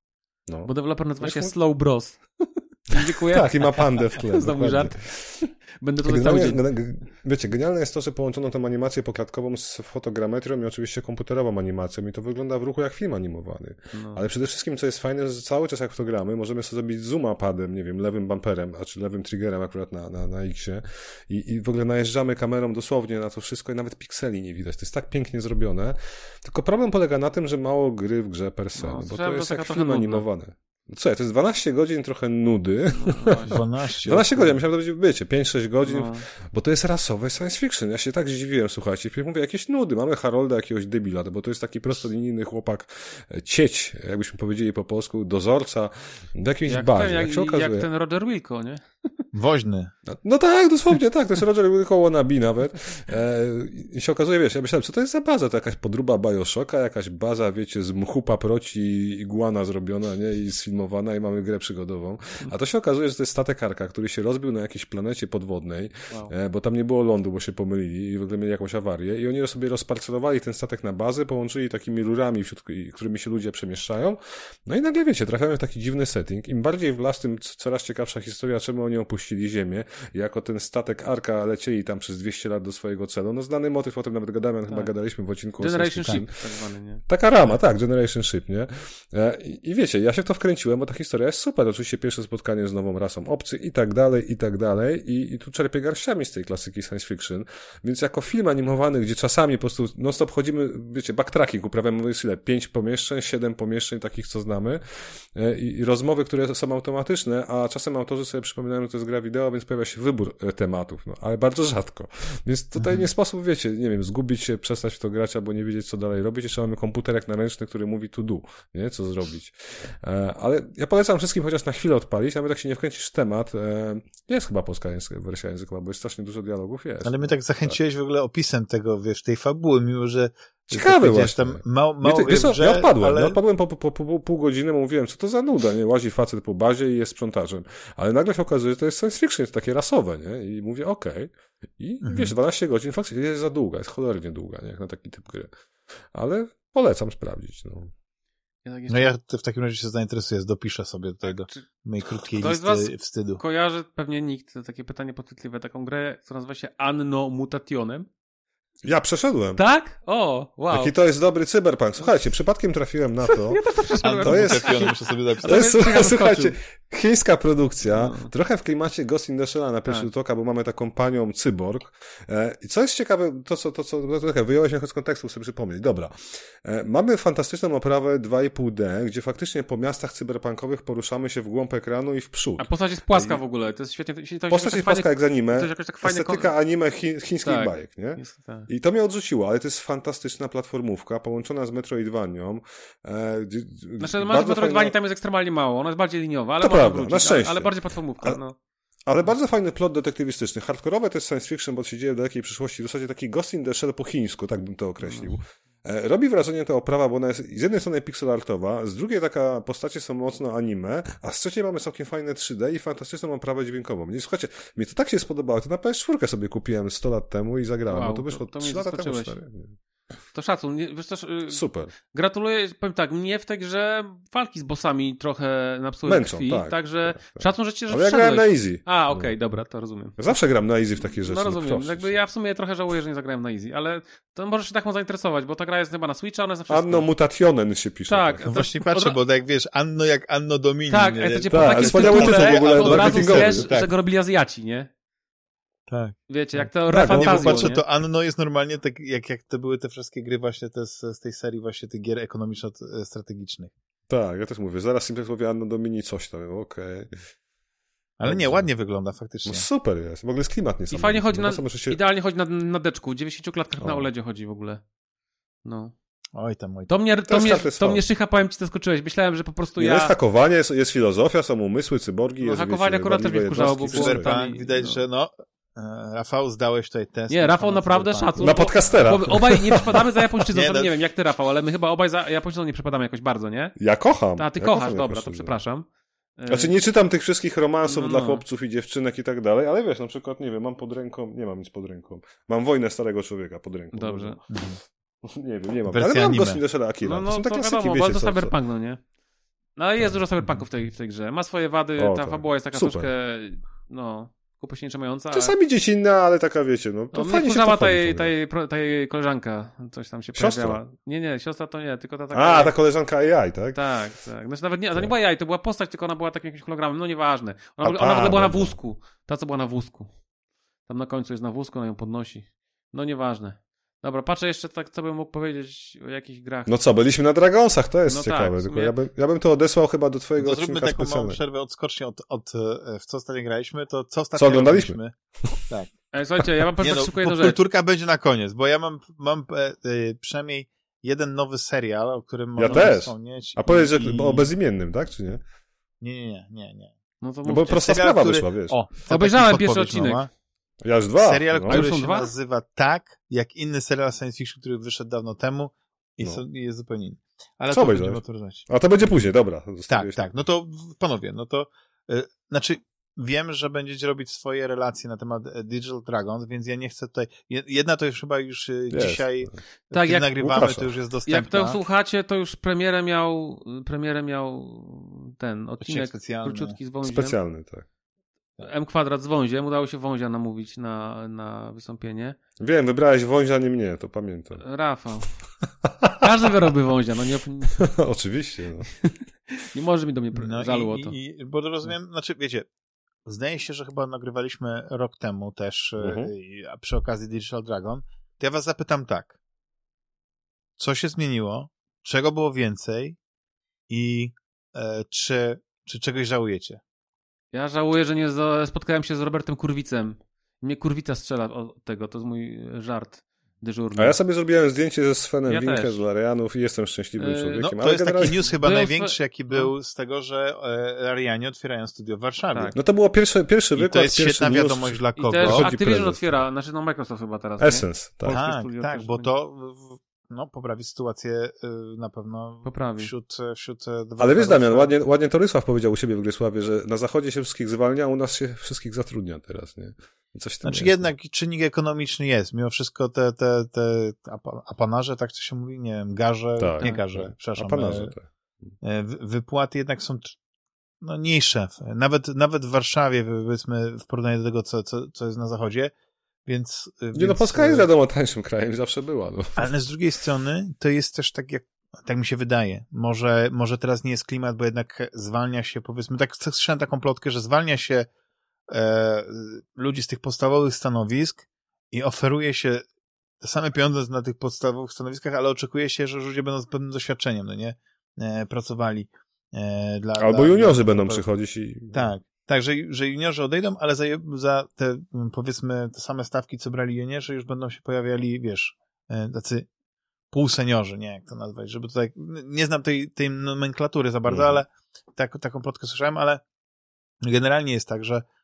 No. Bo deweloper nazywa się Slow Bros. Dziękuję. Tak, i ma pandę w tle. Znowu żart. Będę tutaj cały dzień. Wiecie, genialne jest to, że połączono tę animację poklatkową z fotogrametrią i oczywiście komputerową animacją i to wygląda w ruchu jak film animowany. No. Ale przede wszystkim, co jest fajne, że cały czas jak w to gramy, możemy sobie zrobić zooma padem, nie wiem, lewym bumperem, a czy lewym triggerem akurat na X-ie i w ogóle najeżdżamy kamerą dosłownie na to wszystko i nawet pikseli nie widać. To jest tak pięknie zrobione. Tylko problem polega na tym, że mało gry w grze per se, bo to jest jak film animowany. Co, to jest 12 godzin trochę nudy. 12 godzin, ja myślałem, że to będzie 5-6 godzin, bo to jest rasowe science fiction. Ja się tak zdziwiłem, słuchajcie. Mówię, jakieś nudy. Mamy Harolda, jakiegoś debila, bo to jest taki prostolinijny chłopak, cieć, jakbyśmy powiedzieli po polsku, dozorca, do jakiejś bazie. Jak ten Roger Wilco, nie? Woźny. No tak, dosłownie tak. To jest Roger Wilco wannabe nawet. I się okazuje, wiesz, ja myślałem, co to jest za baza? To jakaś podróba Bioshocka, jakaś baza, wiecie, z mchu paproci iguana zrobiona, nie? I sfilmowana i mamy grę przygodową. A to się okazuje, że to jest statek Arka, który się rozbił na jakiejś planecie podwodnej, bo tam nie było lądu, bo się pomylili i w ogóle mieli jakąś awarię. I oni sobie rozparcelowali ten statek na bazę, połączyli takimi rurami, którymi się ludzie przemieszczają. No i nagle, wiecie, trafiamy w taki dziwny setting. Im bardziej w las, tym coraz ciekawsza historia, czemu oni opuścili Ziemię. Jako ten statek Arka lecieli tam przez 200 lat do swojego celu. No znany motyw, o tym nawet gadamy, chyba gadaliśmy w odcinku. Generation Ship, tak zwany, nie? Taka rama, tak, Generation Ship, nie? I wiecie, ja się w to wkręciłem, bo ta historia jest super. Oczywiście pierwsze spotkanie z nową rasą obcych i tak dalej. I tu czerpię garściami z tej klasyki science fiction. Więc jako film animowany, gdzie czasami po prostu non-stop chodzimy, wiecie, backtracking, uprawiamy ile? 5 pomieszczeń, 7 pomieszczeń takich, co znamy. I rozmowy, które są automatyczne, a czasem autorzy sobie przypominają, że to jest gra wideo, więc pojawia się wybór tematów, ale bardzo rzadko. Więc tutaj nie sposób, wiecie, nie wiem, zgubić się, przestać w to grać albo nie wiedzieć, co dalej robić. Jeszcze mamy komputer jak naręczny, który mówi to do, nie? Co zrobić. Ale ja polecam wszystkim chociaż na chwilę odpalić, nawet jak się nie wkręcisz w temat. Jest chyba polska wersja językowa, bo jest strasznie dużo dialogów, jest. Ale mnie tak zachęciłeś w ogóle opisem tego, wiesz, tej fabuły, mimo że ciekawe właśnie. Tam mało wiesz co, ja odpadłem. ale... Ja odpadłem po pół godziny, bo mówiłem, co to za nuda, nie? Łazi facet po bazie i jest sprzątaczem. Ale nagle się okazuje, że to jest science fiction, to takie rasowe, nie? I mówię, okej. I wiesz, 12 godzin faktycznie jest za długa, jest cholernie długa, nie? Jak na taki typ gry. Ale polecam sprawdzić, no. Ja w takim razie się zainteresuję, dopiszę sobie tutaj do mojej krótkiej listy wstydu. Kojarzy pewnie nikt, to takie pytanie podchwytliwe, taką grę, która nazywa się Anno Mutationem. Ja przeszedłem. Tak? O, wow. Jaki to jest dobry cyberpunk. Słuchajcie, przypadkiem trafiłem na to. Ja też to przeszedłem. Muszę sobie napisać. To jest, słuchajcie, chińska produkcja, trochę w klimacie Ghost in the Shell na pierwszy rzut oka, bo mamy taką panią cyborg. I co jest ciekawe, wyjąłeś mnie z kontekstu, sobie przypomnieć. Dobra. Mamy fantastyczną oprawę 2,5D, gdzie faktycznie po miastach cyberpunkowych poruszamy się w głąb ekranu i w przód. A postać jest płaska w ogóle. To jest świetnie. Postać jest płaska jak z anime. To jest jakoś tak fajnie estetyka anime chińskich bajek, nie? I to mnie odrzuciło, ale to jest fantastyczna platformówka, połączona z Metroidvanią. Znaczy, Metroidvanii tam jest ekstremalnie mało, ona jest bardziej liniowa, ale to prawda, wrócić, na szczęście. Ale bardziej platformówka, Ale bardzo fajny plot detektywistyczny. Hardkorowe to jest science fiction, bo się dzieje w dalekiej przyszłości. W zasadzie taki Ghost in the Shell po chińsku, tak bym to określił. Robi wrażenie ta oprawa, bo ona jest z jednej strony pixel artowa, z drugiej taka postacie są mocno anime, a z trzeciej mamy całkiem fajne 3D i fantastyczną oprawę dźwiękową. Nie, słuchajcie, mnie to tak się spodobało, to na PS4 sobie kupiłem 100 lat temu i zagrałem, bo to wyszło 3 lata temu, 4. To szacun. Wiesz też, super. Gratuluję, powiem tak, mnie w tej grze walki z bossami trochę napsuły krwi, także szacun, że Ale ja grałem na easy. Okej, dobra, to rozumiem. Zawsze gram na easy w takie rzeczy. No rozumiem, jakby ja w sumie trochę żałuję, że nie zagrałem na easy, ale to może się tak zainteresować, bo ta gra jest chyba na Switcha, ona jest na wszystko. Anno Mutationen się pisze. Tak. No właśnie patrzę, bo jak wiesz, Anno jak Anno Domini. Tak, ale wspaniały tytuł w ogóle od razu wiesz, tak. że go robili Azjaci, nie? Tak. Wiecie, jak to refantazją, patrzę, to Anno jest normalnie tak, jak to były te wszystkie gry właśnie z tej serii właśnie tych gier ekonomiczno-strategicznych. Tak, ja też mówię, zaraz im tak mówię Anno Domini coś tam, okej. Ale nie, ładnie wygląda faktycznie. No super jest, w ogóle jest klimat niesamowity. I fajnie chodzi idealnie chodzi na deczku, 90 klatkach na OLEDzie chodzi w ogóle. No. Oj tam. To mnie szycha, powiem ci, zaskoczyłeś. Myślałem, że po prostu Jest hakowanie, jest filozofia, są umysły, cyborgi. No, hakowanie akurat też mnie wkurzało, bo Cyberpunk, widać, że Rafał, zdałeś tutaj test. Nie, Rafał naprawdę szacun. Na podcastera. Obaj nie przypadamy za japońszczyzną, nie wiem jak ty, Rafał, ale my chyba obaj za japońszczyzną nie przypadamy jakoś bardzo, nie? Ja kocham. A ty kochasz, dobra, to przepraszam. Znaczy nie czytam tych wszystkich romansów dla chłopców i dziewczynek i tak dalej, ale wiesz, na przykład, nie wiem, nie mam nic pod ręką. Mam Wojnę Starego Człowieka pod ręką. Dobrze. Nie mam. Ale mam Ghost in the Shell Akira. No, są to takie wiadomo, bardzo cyberpunk, no nie? No ale jest dużo cyberpunków w tej grze. Ma swoje wady, ta fabuła jest taka troszkę, kupośnicza mająca. Czasami dziecinna, ale taka, wiecie, to fajnie się to tej koleżanka, coś tam się pojawiała. Nie, siostra to nie, tylko ta taka... ta koleżanka AI, tak? Tak. Znaczy nawet nie, to nie była AI, to była postać, tylko ona była takim jakimś hologramem, no nieważne. Ona w ogóle była na wózku. Ta, co była na wózku. Tam na końcu jest na wózku, ona ją podnosi. No nieważne. Dobra, patrzę jeszcze tak, co bym mógł powiedzieć o jakichś grach. No co, byliśmy na Dragonsach, to jest ciekawe. Tak, tylko ja bym to odesłał chyba do twojego odcinka specjalnego. Zróbmy taką małą przerwę odskocznie w co ostatnio graliśmy, to co ostatnio oglądaliśmy? Tak. Słuchajcie, ja mam pewnie jedną rzecz. Kulturka będzie na koniec, bo ja mam przynajmniej jeden nowy serial, o którym możemy wspomnieć. A powiedz, że o bezimiennym, tak, czy nie? Nie. No to bo prosta sprawa wyszła, wiesz. Obejrzałem pierwszy odcinek. Ja już 2. Serial, który się nazywa tak, jak inny serial science fiction, który wyszedł dawno temu i jest zupełnie inny. Ale co obejrzałeś? A to będzie później, dobra. Tak. No to panowie, znaczy wiem, że będziecie robić swoje relacje na temat Digital Dragons, więc ja nie chcę tutaj... Jedna to już chyba dzisiaj, tak, jak nagrywamy, Łukasza. To już jest dostępna. Jak to słuchacie, to już premierę miał ten odcinek króciutki z Wąziem. Specjalny, tak. M² z Wąziem, udało się Wązia namówić na wystąpienie. Wiem, wybrałeś Wązia, nie mnie, to pamiętam. Rafał. Każdy wyrobi Wązia, no nie... Oczywiście, Nie może mi do mnie żalu o to. Bo rozumiem, znaczy wiecie, zdaje się, że chyba nagrywaliśmy rok temu też przy okazji Digital Dragon, to ja was zapytam tak. Co się zmieniło? Czego było więcej? I czy czegoś żałujecie? Ja żałuję, że nie spotkałem się z Robertem Kurwicem. Mnie Kurwica strzela od tego, to jest mój żart dyżurny. A ja sobie zrobiłem zdjęcie ze Svenem Winkę z Larianów i jestem szczęśliwym człowiekiem. To jest taki news chyba największy, jaki był z tego, że Larianie otwierają studio w Warszawie. Tak. No to było pierwszy wykład. I to jest świetna wiadomość dla kogo. I też Activision otwiera, znaczy Microsoft chyba teraz. Essence, tak. Tak, bo to poprawi sytuację na pewno wśród Ale wiesz, Damian, ładnie to Rysław powiedział u siebie w Grysławie, że na zachodzie się wszystkich zwalnia, a u nas się wszystkich zatrudnia teraz, nie? Coś tam znaczy jednak czynnik ekonomiczny jest, mimo wszystko te apanarze, tak to się mówi, nie wiem, przepraszam. Apanarze, tak. Wypłaty jednak są niższe. Nawet w Warszawie, powiedzmy, w porównaniu do tego, co jest na zachodzie. Więc Polska jest wiadomo tańszym krajem, zawsze była. No. Ale z drugiej strony to jest też tak mi się wydaje. Może teraz nie jest klimat, bo jednak zwalnia się, powiedzmy, tak słyszałem taką plotkę, że zwalnia się ludzi z tych podstawowych stanowisk i oferuje się same pieniądze na tych podstawowych stanowiskach, ale oczekuje się, że ludzie będą z pewnym doświadczeniem, pracowali. Albo juniorzy będą przychodzić i... Tak. Tak, że juniorzy odejdą, ale za te, powiedzmy, te same stawki, co brali juniorzy, już będą się pojawiali, wiesz, tacy półseniorzy, nie jak to nazwać, żeby tutaj, nie znam tej nomenklatury za bardzo, ale taką plotkę słyszałem, ale generalnie jest tak, że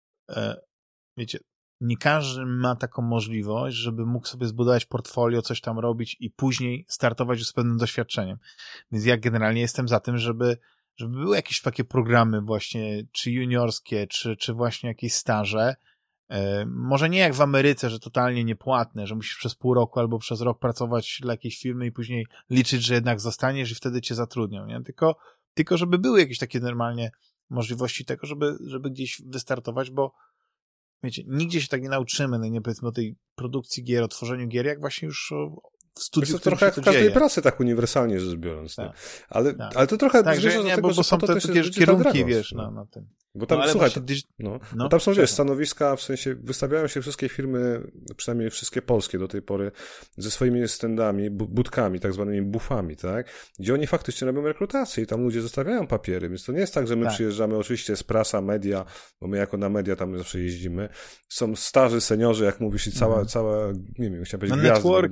wiecie, nie każdy ma taką możliwość, żeby mógł sobie zbudować portfolio, coś tam robić i później startować już z pewnym doświadczeniem. Więc ja generalnie jestem za tym, żeby były jakieś takie programy właśnie, czy juniorskie, czy właśnie jakieś staże. Może nie jak w Ameryce, że totalnie niepłatne, że musisz przez pół roku albo przez rok pracować dla jakiejś firmy i później liczyć, że jednak zostaniesz i wtedy cię zatrudnią, nie? Tylko żeby były jakieś takie normalnie możliwości tego, żeby gdzieś wystartować, bo wiecie, nigdzie się tak nie nauczymy, no nie powiedzmy o tej produkcji gier, o tworzeniu gier, jak właśnie już w studiu, to trochę jak w każdej pracy, tak uniwersalnie rzecz biorąc. Tak. Ale to trochę zmierza do tego, bo są te kierunki, wiesz, na tym. Bo tam, słuchaj, bo tam są, wiesz, stanowiska, w sensie wystawiają się wszystkie firmy, przynajmniej wszystkie polskie do tej pory, ze swoimi standami, budkami, tak zwanymi bufami, tak? Gdzie oni faktycznie robią rekrutację i tam ludzie zostawiają papiery, więc to nie jest tak, że my przyjeżdżamy oczywiście z prasa, media, bo my jako na media tam zawsze jeździmy. Są starzy, seniorzy, jak mówisz, i cała, nie wiem, chciałem powiedzieć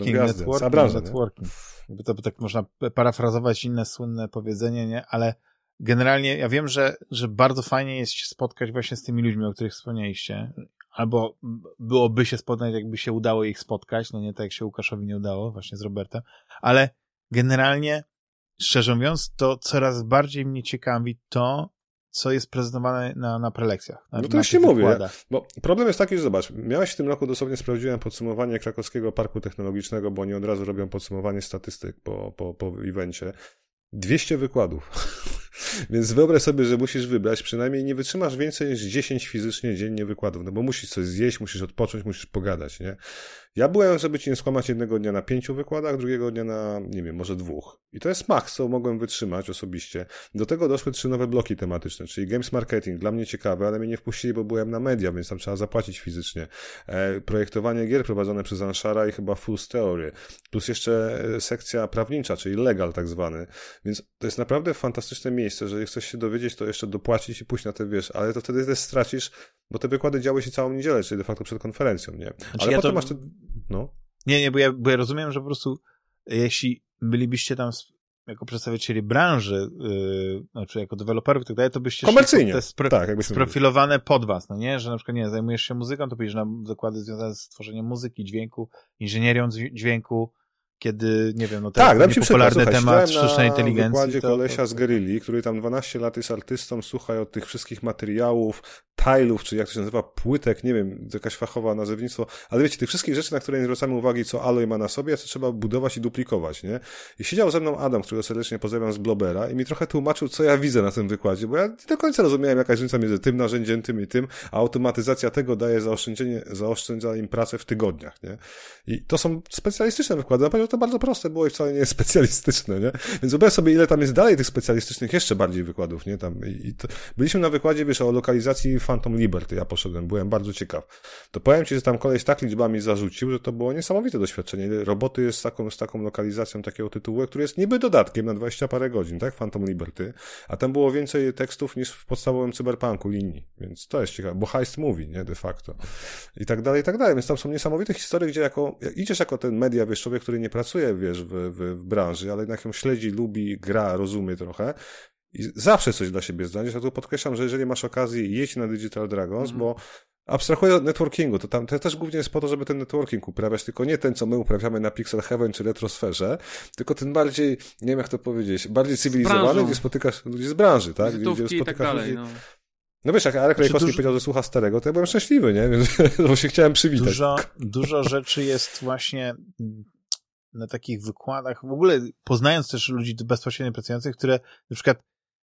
networking. To by tak można parafrazować inne słynne powiedzenie, nie? Ale generalnie ja wiem, że bardzo fajnie jest się spotkać właśnie z tymi ludźmi, o których wspomnieliście. Albo byłoby się spotkać, jakby się udało ich spotkać, no nie tak jak się Łukaszowi nie udało, właśnie z Robertem. Ale generalnie, szczerze mówiąc, to coraz bardziej mnie ciekawi to, co jest prezentowane na prelekcjach. No to już ci mówię, bo problem jest taki, że zobacz, miałeś w tym roku, dosłownie sprawdziłem podsumowanie Krakowskiego Parku Technologicznego, bo oni od razu robią podsumowanie statystyk po evencie. 200 wykładów. Więc wyobraź sobie, że musisz wybrać, przynajmniej nie wytrzymasz więcej niż 10 fizycznie dziennie wykładów, no bo musisz coś zjeść, musisz odpocząć, musisz pogadać, nie? Ja byłem, żeby ci nie skłamać, jednego dnia na 5 wykładach, drugiego dnia na, nie wiem, może 2. I to jest maks, co mogłem wytrzymać osobiście. Do tego doszły 3 nowe bloki tematyczne, czyli Games Marketing, dla mnie ciekawe, ale mnie nie wpuścili, bo byłem na media, więc tam trzeba zapłacić fizycznie. Projektowanie gier prowadzone przez Anshara i chyba Fool's Theory, plus jeszcze sekcja prawnicza, czyli legal tak zwany. Więc to jest naprawdę fantastyczne miejsce, że jak chcesz się dowiedzieć, to jeszcze dopłacić i pójść na te, wiesz, ale to wtedy też stracisz, bo te wykłady działy się całą niedzielę, czyli de facto przed konferencją, nie? Ale potem masz te... No. Nie, bo ja rozumiem, że po prostu jeśli bylibyście tam jako przedstawicieli branży, znaczy jako deweloperów i tak dalej, to byście komercyjnie, sprofilowane pod was, no nie? Że na przykład, nie zajmujesz się muzyką, to pójdziesz na zakłady związane z tworzeniem muzyki, dźwięku, inżynierią dźwięku, kiedy, nie wiem, no to jest popularny temat sztucznej inteligencji. Na wykładzie kolesia z Guerrilli, który tam 12 lat jest artystą, słuchaj, od tych wszystkich materiałów, tile'ów, czy jak to się nazywa, płytek, nie wiem, to jakaś fachowa nazewnictwo, ale wiecie, tych wszystkich rzeczy, na które nie zwracamy uwagi, co Alloy ma na sobie, a co trzeba budować i duplikować, nie? I siedział ze mną Adam, którego serdecznie pozdrawiam z Blobera i mi trochę tłumaczył, co ja widzę na tym wykładzie, bo ja nie do końca rozumiałem, jaka jest różnica między tym narzędziem, tym i tym, a automatyzacja tego daje zaoszczędza im pracę w tygodniach, nie? I to są specjalistyczne wykłady, naprawdę to bardzo proste było i wcale nie jest specjalistyczne, nie? Więc wyobraź sobie, ile tam jest dalej tych specjalistycznych, jeszcze bardziej wykładów, nie? Tam byliśmy na wykładzie, wiesz, o lokalizacji Phantom Liberty, ja poszedłem, byłem bardzo ciekaw. To powiem ci, że tam koleś tak liczbami zarzucił, że to było niesamowite doświadczenie. Roboty jest z taką lokalizacją takiego tytułu, który jest niby dodatkiem na 20 parę godzin, tak? Phantom Liberty, a tam było więcej tekstów niż w podstawowym cyberpunku linii, więc to jest ciekawe, bo heist mówi, nie? De facto. I tak dalej, więc tam są niesamowite historie, gdzie idziesz jako ten media, wiesz, człowiek, który nie pracuje, wiesz, w branży, ale jednak ją śledzi, lubi, gra, rozumie trochę i zawsze coś dla siebie znajdziesz. Ja tu podkreślam, że jeżeli masz okazję, jedź na Digital Dragons, bo abstrahuję od networkingu, to też głównie jest po to, żeby ten networking uprawiać, tylko nie ten, co my uprawiamy na Pixel Heaven czy Retrosferze, tylko ten bardziej, nie wiem jak to powiedzieć, bardziej cywilizowany, gdzie spotykasz ludzi z branży, tak? Gdzie spotykasz tak dalej, ludzi... No wiesz, jak Arek Rejkowski powiedział, że słucha starego, to ja byłem szczęśliwy, nie? Więc bo się chciałem przywitać. Dużo rzeczy jest właśnie na takich wykładach, w ogóle poznając też ludzi bezpośrednio pracujących, które na przykład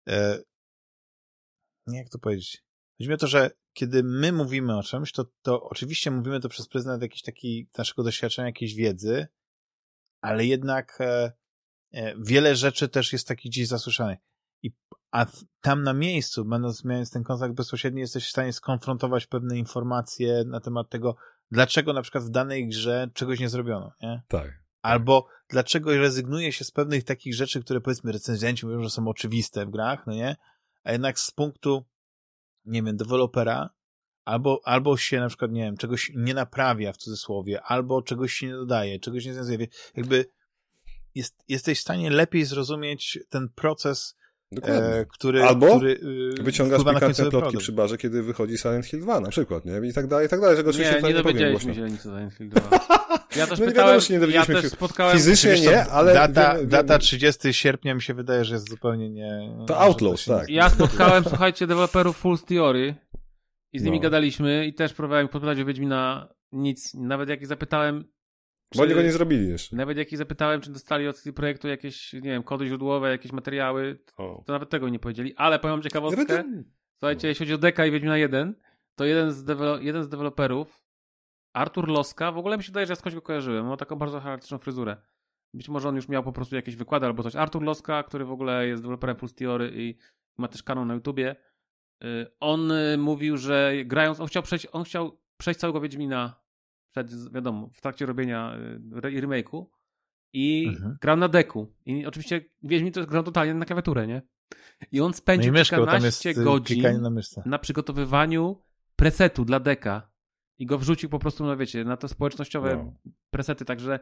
nie jak to powiedzieć, chodzi mi o to, że kiedy my mówimy o czymś, to oczywiście mówimy to przez pryzmat jakiejś takiej naszego doświadczenia, jakiejś wiedzy, ale jednak wiele rzeczy też jest takich gdzieś zasłyszanych. A tam na miejscu, mając ten kontakt bezpośredni, jesteś w stanie skonfrontować pewne informacje na temat tego, dlaczego na przykład w danej grze czegoś nie zrobiono, nie? Tak. Albo dlaczego rezygnuje się z pewnych takich rzeczy, które powiedzmy recenzenci mówią, że są oczywiste w grach, no nie? A jednak z punktu nie wiem, dewelopera, albo się na przykład, nie wiem, czegoś nie naprawia w cudzysłowie, albo czegoś się nie dodaje, czegoś nie związuje. Jakby jesteś w stanie lepiej zrozumieć ten proces, który wyciągasz pikantne plotki przy barze, kiedy wychodzi Silent Hill 2 na przykład, nie? I tak dalej, czego oczywiście nie dowiedzieliśmy się nic o Silent Hill 2. Ja też pytałem, ja też spotkałem... Fizycznie nie, ale... Data 30 sierpnia mi się wydaje, że jest zupełnie nie... To Outlaws, tak. Ja spotkałem, słuchajcie, deweloperów Fool's Theory i z nimi gadaliśmy i też próbowałem podpytać o Wiedźmina nic, nawet jak ich zapytałem... Bo oni go nie zrobili jeszcze. Nawet jak ich zapytałem, czy dostali od projektu jakieś, nie wiem, kody źródłowe, jakieś materiały, to nawet tego nie powiedzieli, ale powiem ciekawostkę. Słuchajcie, jeśli chodzi o Deka i Wiedźmina 1, to jeden z deweloperów, Artur Loska, w ogóle mi się wydaje, że ja skądś go kojarzyłem, ma taką bardzo charakterystyczną fryzurę. Być może on już miał po prostu jakieś wykłady albo coś. Artur Loska, który w ogóle jest deweloperem Fool's Theory i ma też kanał na YouTubie, on mówił, że grając, on chciał przejść całego Wiedźmina wiadomo, w trakcie robienia remake'u i grał na deku. I oczywiście Wiedźmin to grał totalnie na klawiaturę, nie? I on spędził kilkanaście godzin na przygotowywaniu presetu dla deka i go wrzucił po prostu, no wiecie, na te społecznościowe presety, także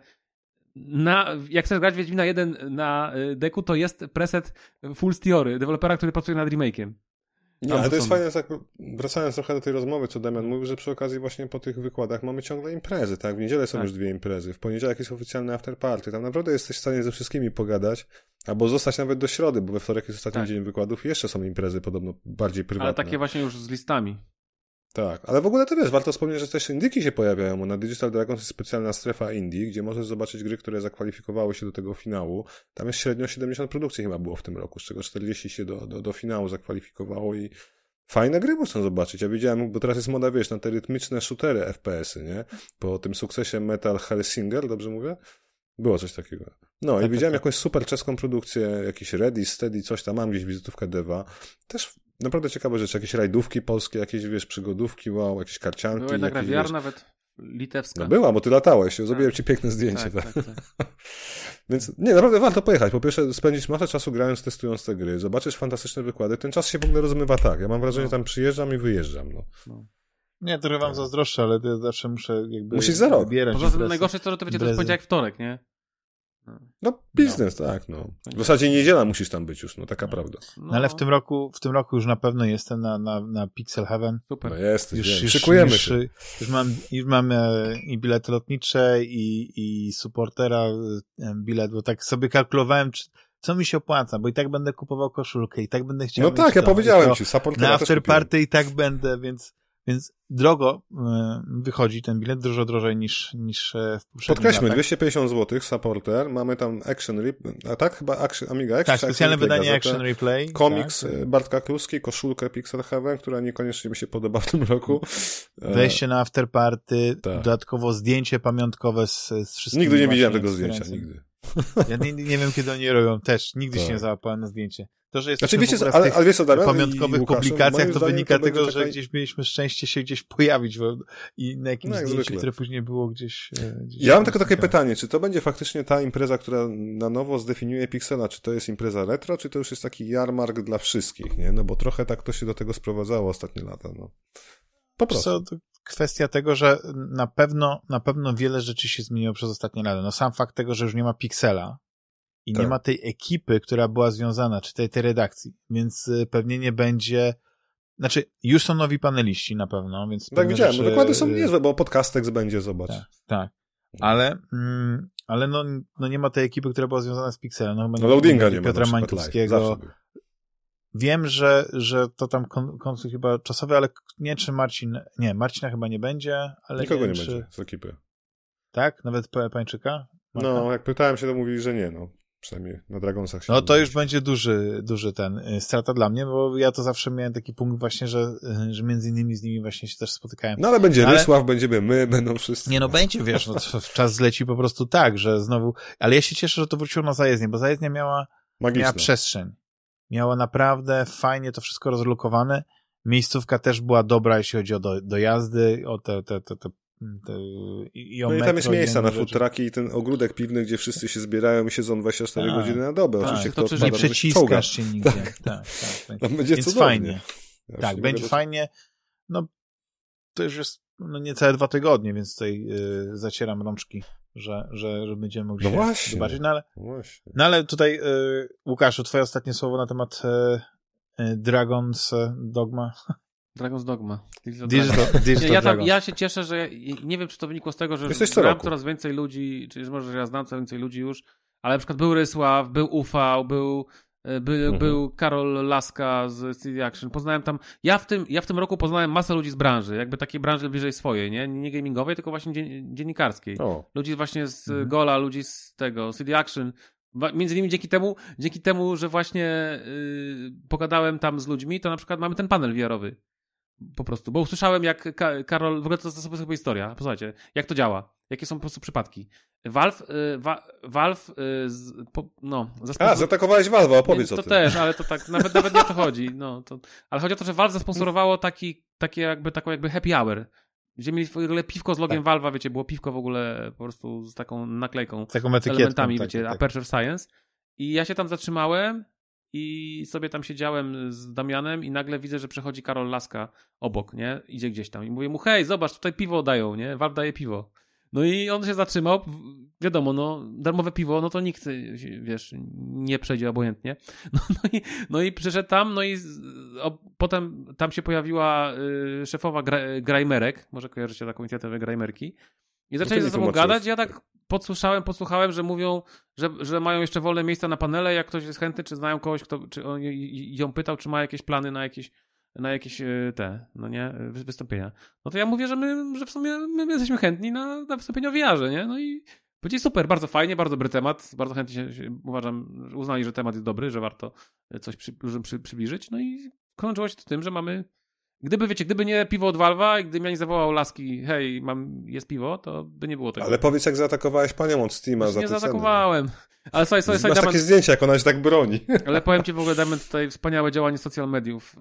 jak chcesz grać Wiedźmina 1 na deku, to jest preset Fool's Theory, dewelopera, który pracuje nad remake'iem. Nie, ale to jest fajne, tak, wracając trochę do tej rozmowy, co Damian mówił, że przy okazji właśnie po tych wykładach mamy ciągle imprezy, tak? W niedzielę są już 2 imprezy, w poniedziałek jest oficjalny afterparty, tam naprawdę jesteś w stanie ze wszystkimi pogadać, albo zostać nawet do środy, bo we wtorek jest ostatni dzień wykładów i jeszcze są imprezy podobno bardziej prywatne. Ale takie właśnie już z listami. Tak, ale w ogóle to wiesz, warto wspomnieć, że też indyki się pojawiają, na Digital Dragons jest specjalna strefa indie, gdzie możesz zobaczyć gry, które zakwalifikowały się do tego finału. Tam jest średnio 70 produkcji chyba było w tym roku, z czego 40 się do finału zakwalifikowało i fajne gry można zobaczyć. Ja widziałem, bo teraz jest moda, wiesz, na te rytmiczne shootery FPS-y, nie? Po tym sukcesie Metal Hellsinger, dobrze mówię? Było coś takiego. No i widziałem jakąś super czeską produkcję, jakiś Ready, Steady, coś tam, mam gdzieś wizytówkę Deva. Też naprawdę ciekawe rzeczy, jakieś rajdówki polskie, jakieś, wiesz, przygodówki, wow, jakieś karcianki. Była jedna gra VR nawet litewska. No była, bo ty latałeś, zrobiłem ci piękne zdjęcie. Tak. Więc nie, naprawdę warto pojechać. Po pierwsze spędzić masę czasu grając, testując te gry, zobaczysz fantastyczne wykłady, ten czas się w ogóle rozmywa tak. Ja mam wrażenie, że tam przyjeżdżam i wyjeżdżam. Nie, trochę wam zazdroszczę, ale ja zawsze muszę jakby... Musisz za rok. Poza tym najgorsze jest to, że to wiecie, to jest poniedziałek, wtorek, nie? No, biznes, tak, no. W zasadzie niedziela musisz tam być już, taka prawda. No ale w tym roku już na pewno jestem na Pixel Heaven. Super. No jesteś, szykujemy się. Już mam i bilety lotnicze, i supportera bilet, bo tak sobie kalkulowałem, co mi się opłaca, bo i tak będę kupował koszulkę, i tak będę chciał... No tak, ja powiedziałem ci, supportera na afterparty i tak będę, więc drogo wychodzi ten bilet, dużo drożej niż w poprzednim Podkreślmy, 250 zł supporter, mamy tam Action Replay, a tak? Chyba Amiga Action. Tak, specjalne wydanie Action Replay. Komiks tak. Bartka Kluski, koszulkę Pixel Heaven, która niekoniecznie mi się podoba w tym roku. Wejście na afterparty, dodatkowo zdjęcie pamiątkowe z wszystkimi. Nigdy nie widziałem tego zdjęcia, nigdy. Ja nie wiem, kiedy oni robią też. Nigdy się nie załapałem na zdjęcie. To, że jesteśmy wiecie, ale wiesz co, Damian, pamiątkowych publikacjach, to wynika tego, że gdzieś mieliśmy szczęście się gdzieś pojawić i na jakimś zdjęciu, które później było gdzieś ja mam tylko takie pytanie, czy to będzie faktycznie ta impreza, która na nowo zdefiniuje Pixela, czy to jest impreza retro, czy to już jest taki jarmark dla wszystkich, nie? No bo trochę tak to się do tego sprowadzało ostatnie lata, no. Po prostu. To kwestia tego, że na pewno wiele rzeczy się zmieniło przez ostatnie lata. No sam fakt tego, że już nie ma Pixela, i nie ma tej ekipy, która była związana, czy tej redakcji, więc pewnie nie będzie... Znaczy, już są nowi paneliści na pewno, więc... Tak, widziałem, rzeczy... wykłady są niezłe, bo Podcastex będzie, zobacz. Tak. Ale no nie ma tej ekipy, która była związana z Pixelem. No Loadinga nie ma. Piotra Mańkowskiego. Wiem, że to tam konflikt chyba czasowy, ale nie, czy Marcina chyba nie będzie, ale nikogo nie będzie z ekipy. Tak? Nawet Pańczyka? Marka? No, jak pytałem się, to mówili, że nie, no. Przynajmniej na Dragonsach się... No to już będzie duży strata dla mnie, bo ja to zawsze miałem taki punkt właśnie, że między innymi z nimi właśnie się też spotykałem. No ale będzie Rysław, będziemy my, będą wszyscy. Nie, no będzie, wiesz, no czas zleci po prostu tak, że znowu... Ale ja się cieszę, że to wróciło na zajezdnię, bo zajezdnia miała przestrzeń. Miała naprawdę fajnie to wszystko rozlokowane. Miejscówka też była dobra, jeśli chodzi o dojazdy, o te no i tam jest miejsca na food trucki i ten ogródek piwny, gdzie wszyscy się zbierają i siedzą 24 godziny na dobę. Oczywiście nie przeciskasz się nigdzie. Tak. Tam będzie więc cudownie. Fajnie. Tak, będzie fajnie. No, to już jest niecałe 2 tygodnie, więc tutaj zacieram rączki, że będziemy mogli się zobaczyć. No ale tutaj, Łukaszu, twoje ostatnie słowo na temat Dragon's Dogma. Dragon's Dogma. Ja się cieszę, że nie wiem, czy to wynikło z tego, że znam coraz więcej ludzi, czy może, że ja znam coraz więcej ludzi już, ale na przykład był Rysław, był Ufał, był Karol Laska z CD Action. Poznałem tam, ja w tym roku poznałem masę ludzi z branży, jakby takiej branży bliżej swojej, nie gamingowej, tylko właśnie dziennikarskiej. Ludzi właśnie z Gola, ludzi z tego, CD Action. Między innymi dzięki temu, że właśnie pogadałem tam z ludźmi, to na przykład mamy ten panel VR-owy. Po prostu, bo usłyszałem, jak Karol, w ogóle to jest sobie historia, posłuchajcie, jak to działa, jakie są po prostu przypadki. Valve zaatakowałeś Valve'a, opowiedz o tym. To też, ale to tak, nawet nie o to chodzi. Ale chodzi o to, że Valve zasponsorowało taką jakby happy hour, gdzie mieli w ogóle piwko z logiem Valve'a, wiecie, było piwko w ogóle po prostu z taką naklejką, z elementami, wiecie, Aperture Science. I ja się tam zatrzymałem i sobie tam siedziałem z Damianem i nagle widzę, że przechodzi Karol Laska obok, nie? Idzie gdzieś tam i mówię mu, hej, zobacz, tutaj piwo dają, nie? Valve daje piwo. No i on się zatrzymał, wiadomo, darmowe piwo, to nikt, wiesz, nie przejdzie obojętnie. No i przyszedł tam, potem tam się pojawiła szefowa Grajmerek, może kojarzycie taką inicjatywę Grajmerki, i zaczęli ze sobą gadać. Ja tak podsłuchałem, że mówią, że mają jeszcze wolne miejsca na panele, jak ktoś jest chętny, czy znają kogoś, czy on ją pytał, czy ma jakieś plany na jakieś wystąpienia. No to ja mówię, że w sumie my jesteśmy chętni na wystąpienia o VR-ze, nie? No i będzie super, bardzo fajnie, bardzo dobry temat, bardzo chętnie uznali, że temat jest dobry, że warto coś przybliżyć, no i kończyło się to tym, że mamy, gdyby nie piwo od Valve'a i gdybym ja nie zawołał Laski, hej, jest piwo, to by nie było tego. Ale powiedz, jak zaatakowałeś panią od Steama za nie zaatakowałem. Ale słuchaj, masz takie zdjęcia, jak ona się tak broni. Ale powiem ci w ogóle, Damian, tutaj wspaniałe działanie social mediów.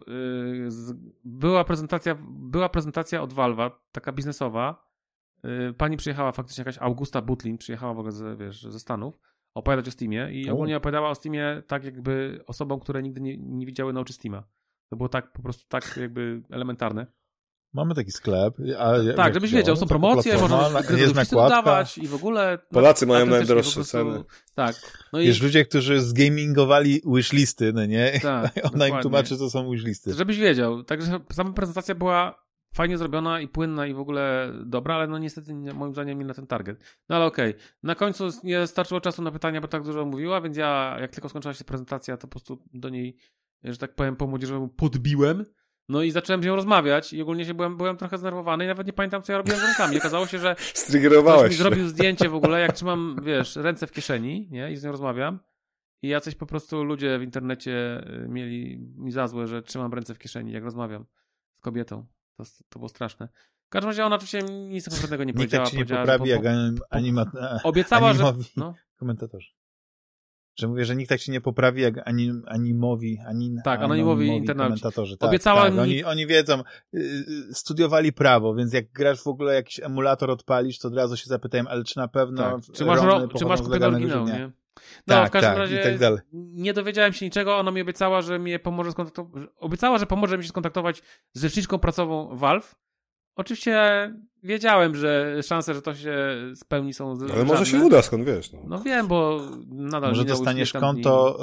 Była prezentacja od Valve'a, taka biznesowa. Pani przyjechała faktycznie, jakaś Augusta Butlin, przyjechała w ogóle ze Stanów, opowiadać o Steamie i ogólnie opowiadała o Steamie tak jakby osobom, które nigdy nie widziały na oczy Steama. To było tak po prostu tak jakby elementarne. Mamy taki sklep. Tak, żebyś wiedział, są promocje, można gry dodawać i w ogóle... Polacy mają najdroższe ceny. Tak. Wiesz, ludzie, którzy zgamingowali wishlisty, no nie? Tak, ona im tłumaczy, co są wishlisty. Żebyś wiedział. Także sama prezentacja była fajnie zrobiona i płynna i w ogóle dobra, ale niestety moim zdaniem nie na ten target. No ale okej. Na końcu nie starczyło czasu na pytania, bo tak dużo mówiła, więc ja, jak tylko skończyła się prezentacja, to po prostu do niej, że tak powiem, po młodzieżowemu podbiłem. No i zacząłem z nią rozmawiać i ogólnie byłem trochę zdenerwowany i nawet nie pamiętam, co ja robiłem z rękami. Okazało się, że ktoś mi zrobił zdjęcie w ogóle, jak trzymam, wiesz, ręce w kieszeni, nie? I z nią rozmawiam. I jacyś po prostu ludzie w internecie mieli mi za złe, że trzymam ręce w kieszeni, jak rozmawiam z kobietą. To było straszne. W każdym razie ona oczywiście nic konkretnego nie powiedziała. Nikt tak ci nie poprawi, jak obiecała, że... komentatorzy. Że mówię, że nikt tak się nie poprawi jak anonimowi komentatorzy. Tak, obiecała tak. Oni wiedzą, studiowali prawo, więc jak grasz w ogóle jakiś emulator odpalisz, to od razu się zapytałem, ale czy na pewno tak. Czy masz kupiony oryginał, nie? No, tak, w każdym razie i tak dalej. Nie dowiedziałem się niczego, ona mi obiecała, że mnie pomoże pomoże mi się skontaktować z rzeczniczką prasową Valve. Oczywiście wiedziałem, że szanse, że to się spełni są żadne. Ale może się uda, skąd wiesz. No wiem, bo nadal... Może dostaniesz konto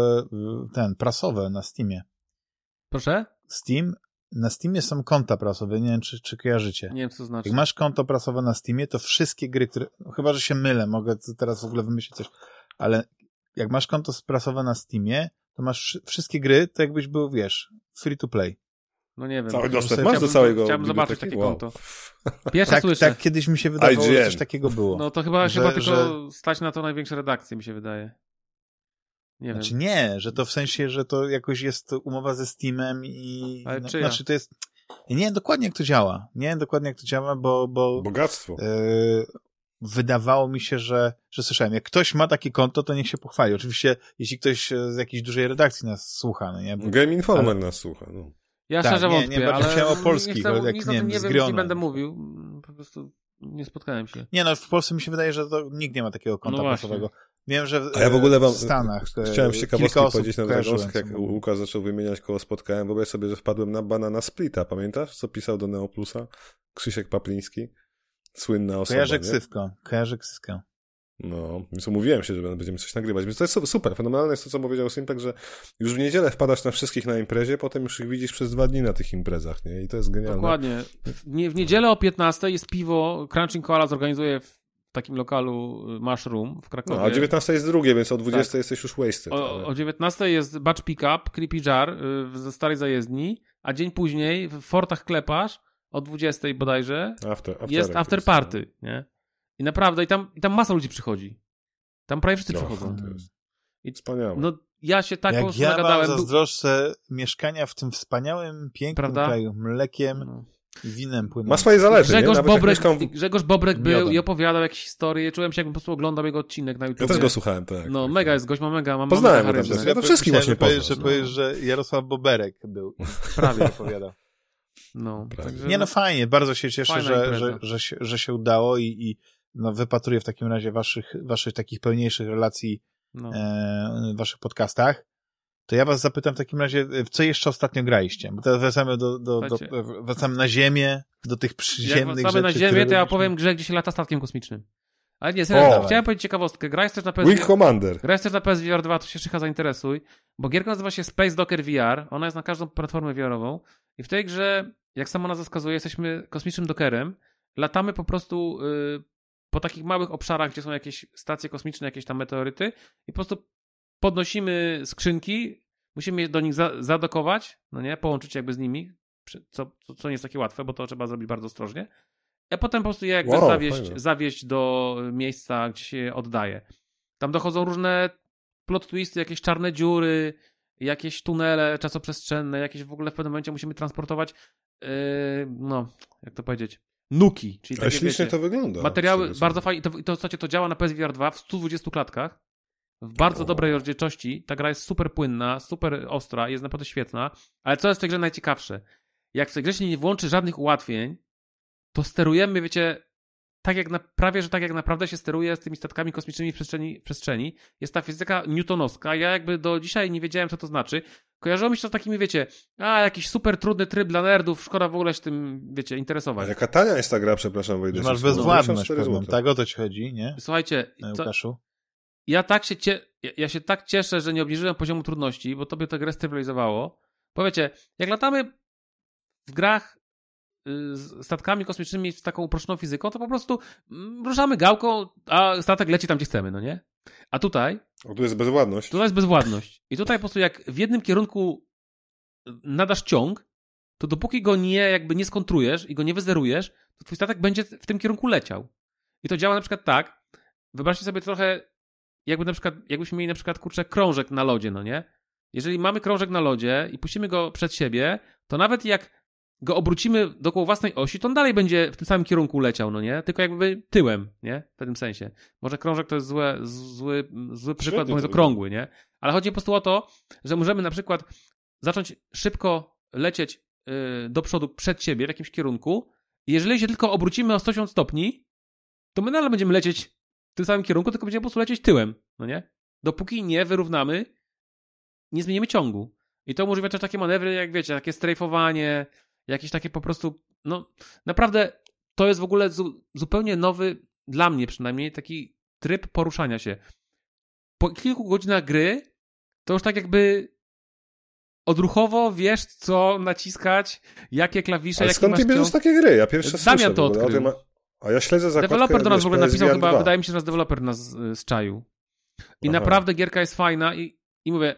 prasowe na Steamie. Proszę? Na Steamie są konta prasowe, nie wiem, czy kojarzycie. Nie wiem, co to znaczy. Jak masz konto prasowe na Steamie, to wszystkie gry, które... Chyba, że się mylę, mogę teraz w ogóle wymyślić coś, ale jak masz konto prasowe na Steamie, to masz wszystkie gry, to jakbyś był, wiesz, free to play. No nie wiem. Cały dostęp masz do całego. Chciałbym zobaczyć takie konto. Pierwsze słyszę. Tak kiedyś mi się wydawało, że coś takiego było. No to chyba tylko stać na to największe redakcje, mi się wydaje. Nie wiem. Nie, że to w sensie, że to jakoś jest umowa ze Steamem i... Ale czyja? Znaczy to jest... Ja nie wiem dokładnie, jak to działa. Bo bogactwo. Wydawało mi się, że słyszałem, jak ktoś ma takie konto, to niech się pochwali. Oczywiście, jeśli ktoś z jakiejś dużej redakcji nas słucha, no nie? Game Informer nas słucha, no. Ja szczerze wątpię, ale chciałem o polskich, nic o tym nie wiem, nie będę mówił. Po prostu nie spotkałem się. Nie, no w Polsce mi się wydaje, że to nikt nie ma takiego konta prasowego. Wiem, że ja w ogóle w Stanach chciałem ciekawostki powiedzieć na Dragonsach, jak Łukasz zaczął wymieniać koło spotkałem. Wyobraź sobie, że wpadłem na Banana Splita. Pamiętasz, co pisał do Neoplusa? Krzysiek Papliński. Słynna osoba, Kojarzę ksywkę. No, więc umówiłem się, że będziemy coś nagrywać. Więc to jest super. Fenomenalne jest to, co powiedział Sympak, że już w niedzielę wpadasz na wszystkich na imprezie, potem już ich widzisz przez 2 dni na tych imprezach, nie? I to jest genialne. Dokładnie. W niedzielę o 15 jest piwo. Crunching Koala zorganizuje w takim lokalu Mushroom w Krakowie. No, a o 19 jest drugie, więc o 20 jesteś już wasted. O 19 jest Batch Pickup, Creepy Jar ze Starej Zajezdni, a dzień później w Fortach Kleparz o 20 bodajże jest after party, nie? I naprawdę, i tam masa ludzi przychodzi. Tam prawie wszyscy przychodzą. I wspaniałe. No, ja się tak po prostu nagadałem. Jak ja zazdroszczę mieszkania w tym wspaniałym, pięknym kraju, mlekiem i winem płynącym. Ma swoje zalety, Grzegorz Bobrek był i opowiadał jakieś historie. Czułem się, jakbym po prostu oglądał jego odcinek na YouTube. Ja też go słuchałem, tak. No, mega jest gość, ma mega. Poznałem go tam. Ja to wszystkich właśnie powiesz, że Jarosław Boberek był. Prawie opowiadał. No, także, nie, no fajnie, bardzo się cieszę, że się udało i wypatruję w takim razie waszych takich pełniejszych relacji w waszych podcastach. To ja was zapytam w takim razie, w co jeszcze ostatnio graliście? Bo teraz wracamy na Ziemię, do tych przyziemnych rzeczy. Jak wracamy na Ziemię, to ja powiem grze, gdzie się lata statkiem kosmicznym. Ale nie, serio, chciałem powiedzieć ciekawostkę. Grałeś też na PSVR. Wing Commander. Grałeś też na PSVR 2, to się szycha zainteresuj, bo gierka nazywa się Space Docker VR, ona jest na każdą platformę VR-ową i w tej grze, jak sama nazwa wskazuje, jesteśmy kosmicznym dockerem, latamy po prostu po takich małych obszarach, gdzie są jakieś stacje kosmiczne, jakieś tam meteoryty i po prostu podnosimy skrzynki, musimy je do nich zadokować, no nie, połączyć jakby z nimi, co nie jest takie łatwe, bo to trzeba zrobić bardzo ostrożnie, a potem po prostu je jakby zawieźć do miejsca, gdzie się je oddaje. Tam dochodzą różne plot twisty, jakieś czarne dziury, jakieś tunele czasoprzestrzenne, jakieś w ogóle w pewnym momencie musimy transportować jak to powiedzieć, nuki, czyli takie, ślicznie to wygląda. Materiały bardzo fajnie, to działa na PSVR 2 w 120 klatkach, w bardzo dobrej rozdzielczości, ta gra jest super płynna, super ostra, jest naprawdę świetna, ale co jest w tej grze najciekawsze? Jak w tej grze się nie włączy żadnych ułatwień, to sterujemy, wiecie, prawie że jak naprawdę się steruje z tymi statkami kosmicznymi w przestrzeni. Jest ta fizyka newtonowska. Ja jakby do dzisiaj nie wiedziałem, co to znaczy. Kojarzyło mi się to z takimi, wiecie, jakiś super trudny tryb dla nerdów, szkoda w ogóle się tym, wiecie, interesować. Jaka tania jest ta gra, przepraszam, wejdę. Masz bezwładność, tak o to ci chodzi, nie? Słuchajcie, Łukaszu? Ja się tak cieszę, że nie obniżyłem poziomu trudności, bo tobie to grę stabilizowało. Bo wiecie, jak latamy w grach z statkami kosmicznymi z taką uproszczoną fizyką, to po prostu ruszamy gałką, a statek leci tam, gdzie chcemy, no nie? A tutaj... tu jest bezwładność. Tutaj jest bezwładność. I tutaj po prostu jak w jednym kierunku nadasz ciąg, to dopóki go nie skontrujesz i go nie wyzerujesz, to twój statek będzie w tym kierunku leciał. I to działa na przykład tak, wyobraźcie sobie trochę, jakbyśmy mieli na przykład, krążek na lodzie, no nie? Jeżeli mamy krążek na lodzie i puścimy go przed siebie, to nawet jak go obrócimy dookoła własnej osi, to on dalej będzie w tym samym kierunku leciał, no nie? Tylko jakby tyłem, nie? W pewnym sensie. Może krążek to jest zły przykład, bo jest okrągły, nie? Ale chodzi po prostu o to, że możemy na przykład zacząć szybko lecieć do przodu przed siebie w jakimś kierunku i jeżeli się tylko obrócimy o 180 stopni, to my nadal będziemy lecieć w tym samym kierunku, tylko będziemy po prostu lecieć tyłem, no nie? Dopóki nie wyrównamy, nie zmienimy ciągu. I to umożliwia też takie manewry, jak wiecie, takie strajfowanie, jakieś takie po prostu, naprawdę to jest w ogóle zupełnie nowy, dla mnie przynajmniej, taki tryb poruszania się. Po kilku godzinach gry to już tak jakby odruchowo wiesz, co naciskać, jakie klawisze, jakie skąd ty bierzesz takie gry? Ja pierwszy raz Damian to odkrył. A ja śledzę zakładkę. Deweloper do nas w ogóle napisał, chyba wydaje mi się, że nas deweloper nas zczaił. I naprawdę gierka jest fajna i mówię,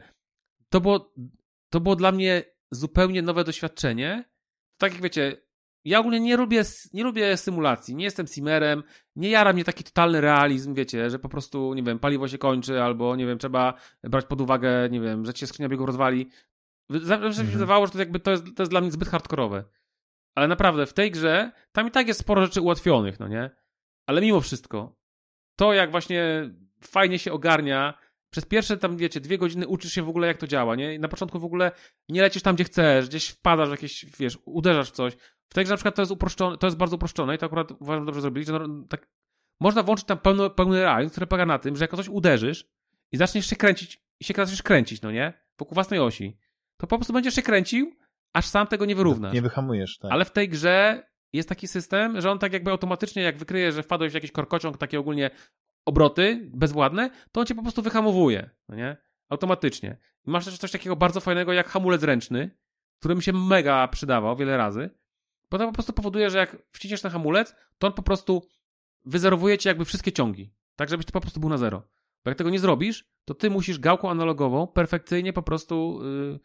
to było dla mnie zupełnie nowe doświadczenie. Tak jak wiecie, ja ogólnie nie lubię symulacji, nie jestem simmerem, nie jara mnie taki totalny realizm, wiecie, że po prostu, nie wiem, paliwo się kończy, albo, nie wiem, trzeba brać pod uwagę, nie wiem, że ci się skrzynia biegów rozwali. Zawsze mi się wydawało, że to jest dla mnie zbyt hardkorowe. Ale naprawdę, w tej grze, tam i tak jest sporo rzeczy ułatwionych, no nie? Ale mimo wszystko, to jak właśnie fajnie się ogarnia, przez pierwsze tam, wiecie, 2 godziny uczysz się w ogóle, jak to działa, nie? I na początku w ogóle nie lecisz tam, gdzie chcesz, gdzieś wpadasz w jakieś, wiesz, uderzasz w coś. W tej grze na przykład to jest bardzo uproszczone i to akurat uważam, że dobrze zrobili, że tak można włączyć tam pełny realizm, który polega na tym, że jak coś uderzysz i zaczniesz się kręcić, no nie? Wokół własnej osi, to po prostu będziesz się kręcił, aż sam tego nie wyrównasz. Nie wyhamujesz, tak. Ale w tej grze jest taki system, że on tak jakby automatycznie, jak wykryje, że wpadłeś w jakiś korkociąg, takie ogólnie obroty bezwładne, to on cię po prostu wyhamowuje, no nie? Automatycznie. I masz też coś takiego bardzo fajnego jak hamulec ręczny, który mi się mega przydawał wiele razy, bo to po prostu powoduje, że jak wciśniesz ten hamulec, to on po prostu wyzerowuje ci jakby wszystkie ciągi, tak żebyś ty po prostu był na zero. Bo jak tego nie zrobisz, to ty musisz gałką analogową perfekcyjnie po prostu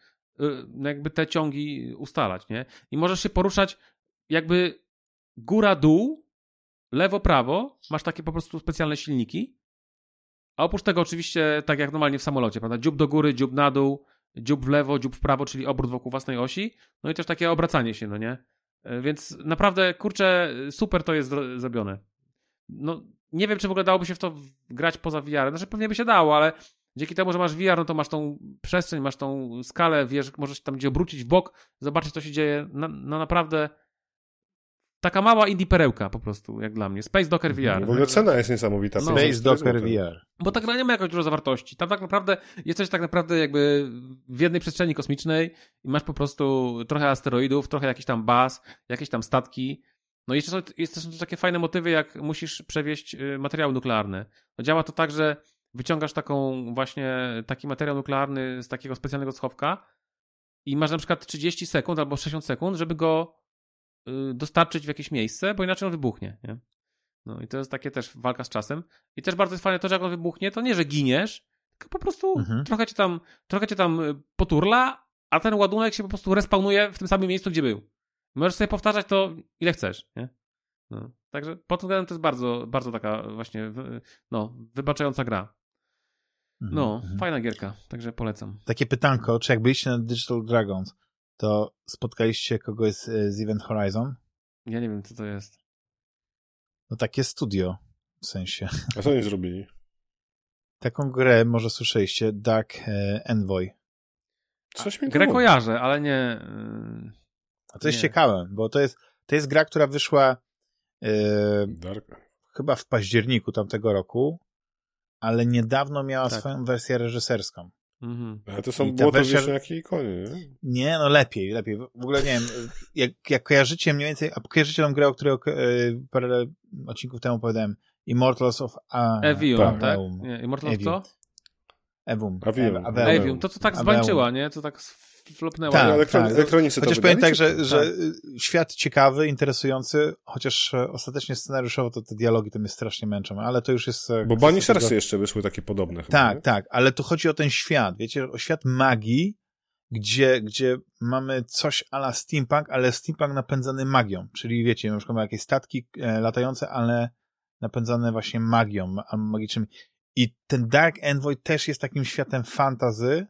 jakby te ciągi ustalać, nie? I możesz się poruszać jakby góra-dół, lewo-prawo, masz takie po prostu specjalne silniki, a oprócz tego oczywiście tak jak normalnie w samolocie, prawda? Dziób do góry, dziób na dół, dziób w lewo, dziób w prawo, czyli obrót wokół własnej osi, no i też takie obracanie się, no nie? Więc naprawdę, kurczę, super to jest zrobione. No, nie wiem, czy w ogóle dałoby się w to grać poza VR-em. Znaczy, pewnie by się dało, ale dzięki temu, że masz VR, no to masz tą przestrzeń, masz tą skalę, wiesz, możesz się tam gdzie obrócić w bok, zobaczyć, co się dzieje. No naprawdę taka mała indie perełka po prostu, jak dla mnie. Space Docker VR. W ogóle cena jest niesamowita. No, Space Docker VR. Bo ta gra nie ma jakoś dużo zawartości. Tam tak naprawdę jesteś tak naprawdę jakby w jednej przestrzeni kosmicznej i masz po prostu trochę asteroidów, trochę jakiś tam baz, jakieś tam statki. No i jeszcze są takie fajne motywy, jak musisz przewieźć materiały nuklearne. No działa to tak, że wyciągasz taki materiał nuklearny z takiego specjalnego schowka i masz na przykład 30 sekund albo 60 sekund, żeby go dostarczyć w jakieś miejsce, bo inaczej on wybuchnie, nie? No i to jest takie też walka z czasem. I też bardzo jest fajne to, że jak on wybuchnie, to nie, że giniesz, tylko po prostu trochę cię tam poturla, a ten ładunek się po prostu respawnuje w tym samym miejscu, gdzie był. Możesz sobie powtarzać to ile chcesz, nie? No. Także pod tym względem to jest bardzo, bardzo taka właśnie wybaczająca gra. No, fajna gierka, także polecam. Takie pytanko, czy jak byliście na Digital Dragons, to spotkaliście kogoś z Event Horizon? Ja nie wiem, co to jest. No takie studio, w sensie. A co oni zrobili? Taką grę, może słyszeliście, Dark Envoy. Coś mi grę kojarzę, ale nie... A to jest ciekawe, bo to jest gra, która wyszła chyba w październiku tamtego roku, ale niedawno miała swoją wersję reżyserską. Ale to było to wieśniaki i konie, nie? Nie, no lepiej. W ogóle nie wiem, jak kojarzycie mniej więcej, a kojarzycie tą grę, o której parę odcinków temu opowiadałem, Immortals of Evium, tak? Nie, Immortals of co? Evium. To co tak zbańczyła, nie? To tak flopnęła. Tak, elektronicy chociaż powiem tak, że świat ciekawy, interesujący, chociaż ostatecznie scenariuszowo to te dialogi to mnie strasznie męczą, ale to już jest... Bo Banishersy jeszcze wyszły takie podobne. Tak, ale tu chodzi o ten świat, wiecie, o świat magii, gdzie mamy coś a la steampunk, ale steampunk napędzany magią, czyli wiecie, na przykład mamy jakieś statki latające, ale napędzane właśnie magią, magicznymi. I ten Dark Envoy też jest takim światem fantasy,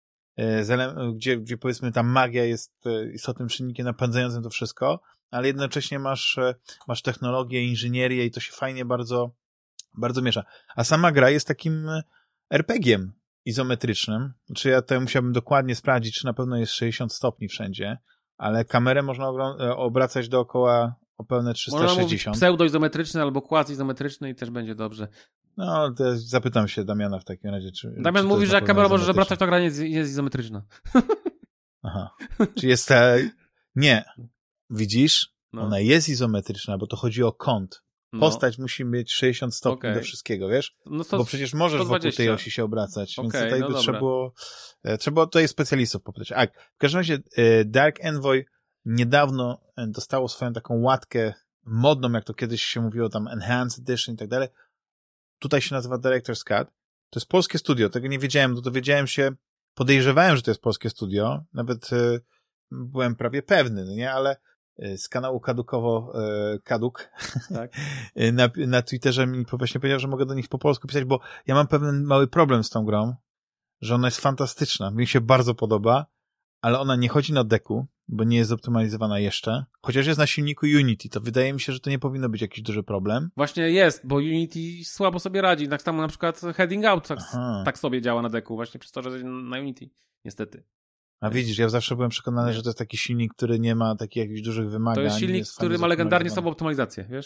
gdzie powiedzmy ta magia jest istotnym czynnikiem napędzającym to wszystko, ale jednocześnie masz technologię, inżynierię i to się fajnie bardzo, bardzo miesza. A sama gra jest takim RPG-iem izometrycznym. Znaczy ja to musiałbym dokładnie sprawdzić, czy na pewno jest 60 stopni wszędzie, ale kamerę można obracać dookoła o pełne 360. Można mówić pseudo-izometryczny albo quasi-izometryczny i też będzie dobrze. No, to zapytam się Damiana w takim razie, Damian mówi, że jak kamera może obracać, to gra nie jest izometryczna. Aha. Czy jest Nie. Widzisz? No. Ona jest izometryczna, bo to chodzi o kąt. Postać musi mieć 60 stopni do wszystkiego, wiesz? No to, bo przecież możesz 120. Wokół tej osi się obracać, więc tutaj by trzeba było tutaj specjalistów popytać. W każdym razie Dark Envoy niedawno dostało swoją taką łatkę modną, jak to kiedyś się mówiło, tam Enhanced Edition i tak dalej. Tutaj się nazywa Director's Cut. To jest polskie studio, tego nie wiedziałem, podejrzewałem, że to jest polskie studio, nawet byłem prawie pewny, nie, ale z kanału Kaduk tak. na Twitterze mi właśnie powiedział, że mogę do nich po polsku pisać, bo ja mam pewien mały problem z tą grą, że ona jest fantastyczna, mi się bardzo podoba, ale ona nie chodzi na deku, bo nie jest zoptymalizowana jeszcze, chociaż jest na silniku Unity, to wydaje mi się, że to nie powinno być jakiś duży problem. Właśnie jest, bo Unity słabo sobie radzi, tak samo na przykład Heading Out tak sobie działa na deku, właśnie przez to, że jest na Unity, niestety. A widzisz, ja zawsze byłem przekonany, że to jest taki silnik, który nie ma takich jakichś dużych wymagań. To jest silnik, który ma legendarnie słabą optymalizację, wiesz?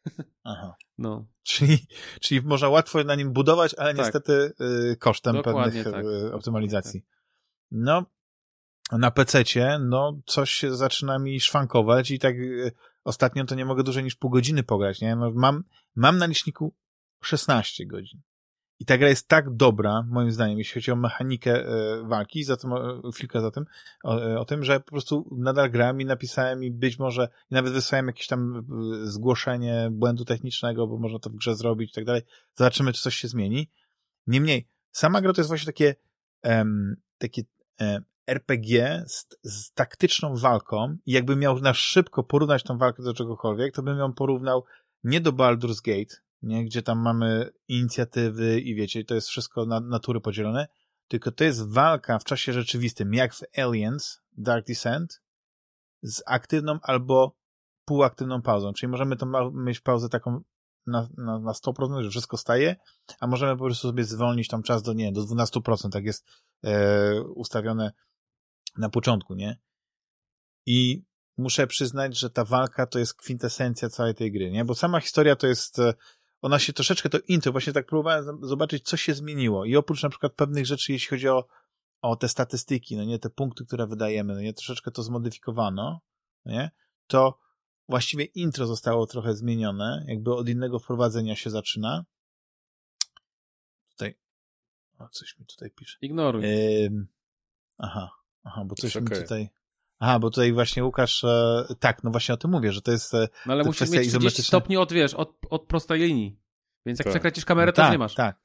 Aha. No. Czyli można łatwo na nim budować, ale tak. Niestety kosztem dokładnie pewnych tak. optymalizacji. Tak. No, na PC-cie, no, coś się zaczyna mi szwankować i tak ostatnio to nie mogę dłużej niż pół godziny pograć, nie? No, mam na liczniku 16 godzin. I ta gra jest tak dobra, moim zdaniem, jeśli chodzi o mechanikę walki, chwilkę za tym, o tym, że po prostu nadal grałem i napisałem i być może, i nawet wysłałem jakieś tam zgłoszenie błędu technicznego, bo można to w grze zrobić i tak dalej. Zobaczymy, czy coś się zmieni. Niemniej, sama gra to jest właśnie takie RPG z taktyczną walką i jakbym miał na szybko porównać tą walkę do czegokolwiek, to bym ją porównał nie do Baldur's Gate, nie, gdzie tam mamy inicjatywy i wiecie, to jest wszystko na tury podzielone, tylko to jest walka w czasie rzeczywistym, jak w Aliens, Dark Descent, z aktywną albo półaktywną pauzą, czyli możemy to mieć pauzę taką na 100%, że wszystko staje, a możemy po prostu sobie zwolnić tam czas do 12%, tak jest ustawione na początku, nie? I muszę przyznać, że ta walka to jest kwintesencja całej tej gry, nie? Bo sama historia to jest, ona się troszeczkę, to intro, właśnie tak próbowałem zobaczyć, co się zmieniło i oprócz na przykład pewnych rzeczy, jeśli chodzi o te statystyki, no nie, te punkty, które wydajemy, no nie, troszeczkę to zmodyfikowano, nie? To właściwie intro zostało trochę zmienione, jakby od innego wprowadzenia się zaczyna. Tutaj, coś mi tutaj pisze. Ignoruj. Aha, bo coś mi tutaj... Aha, bo tutaj właśnie Łukasz, tak, no właśnie o tym mówię, że to jest no ale musisz mieć 30 stopni od prostej linii, więc jak przekręcisz kamerę, to nie masz. Tak,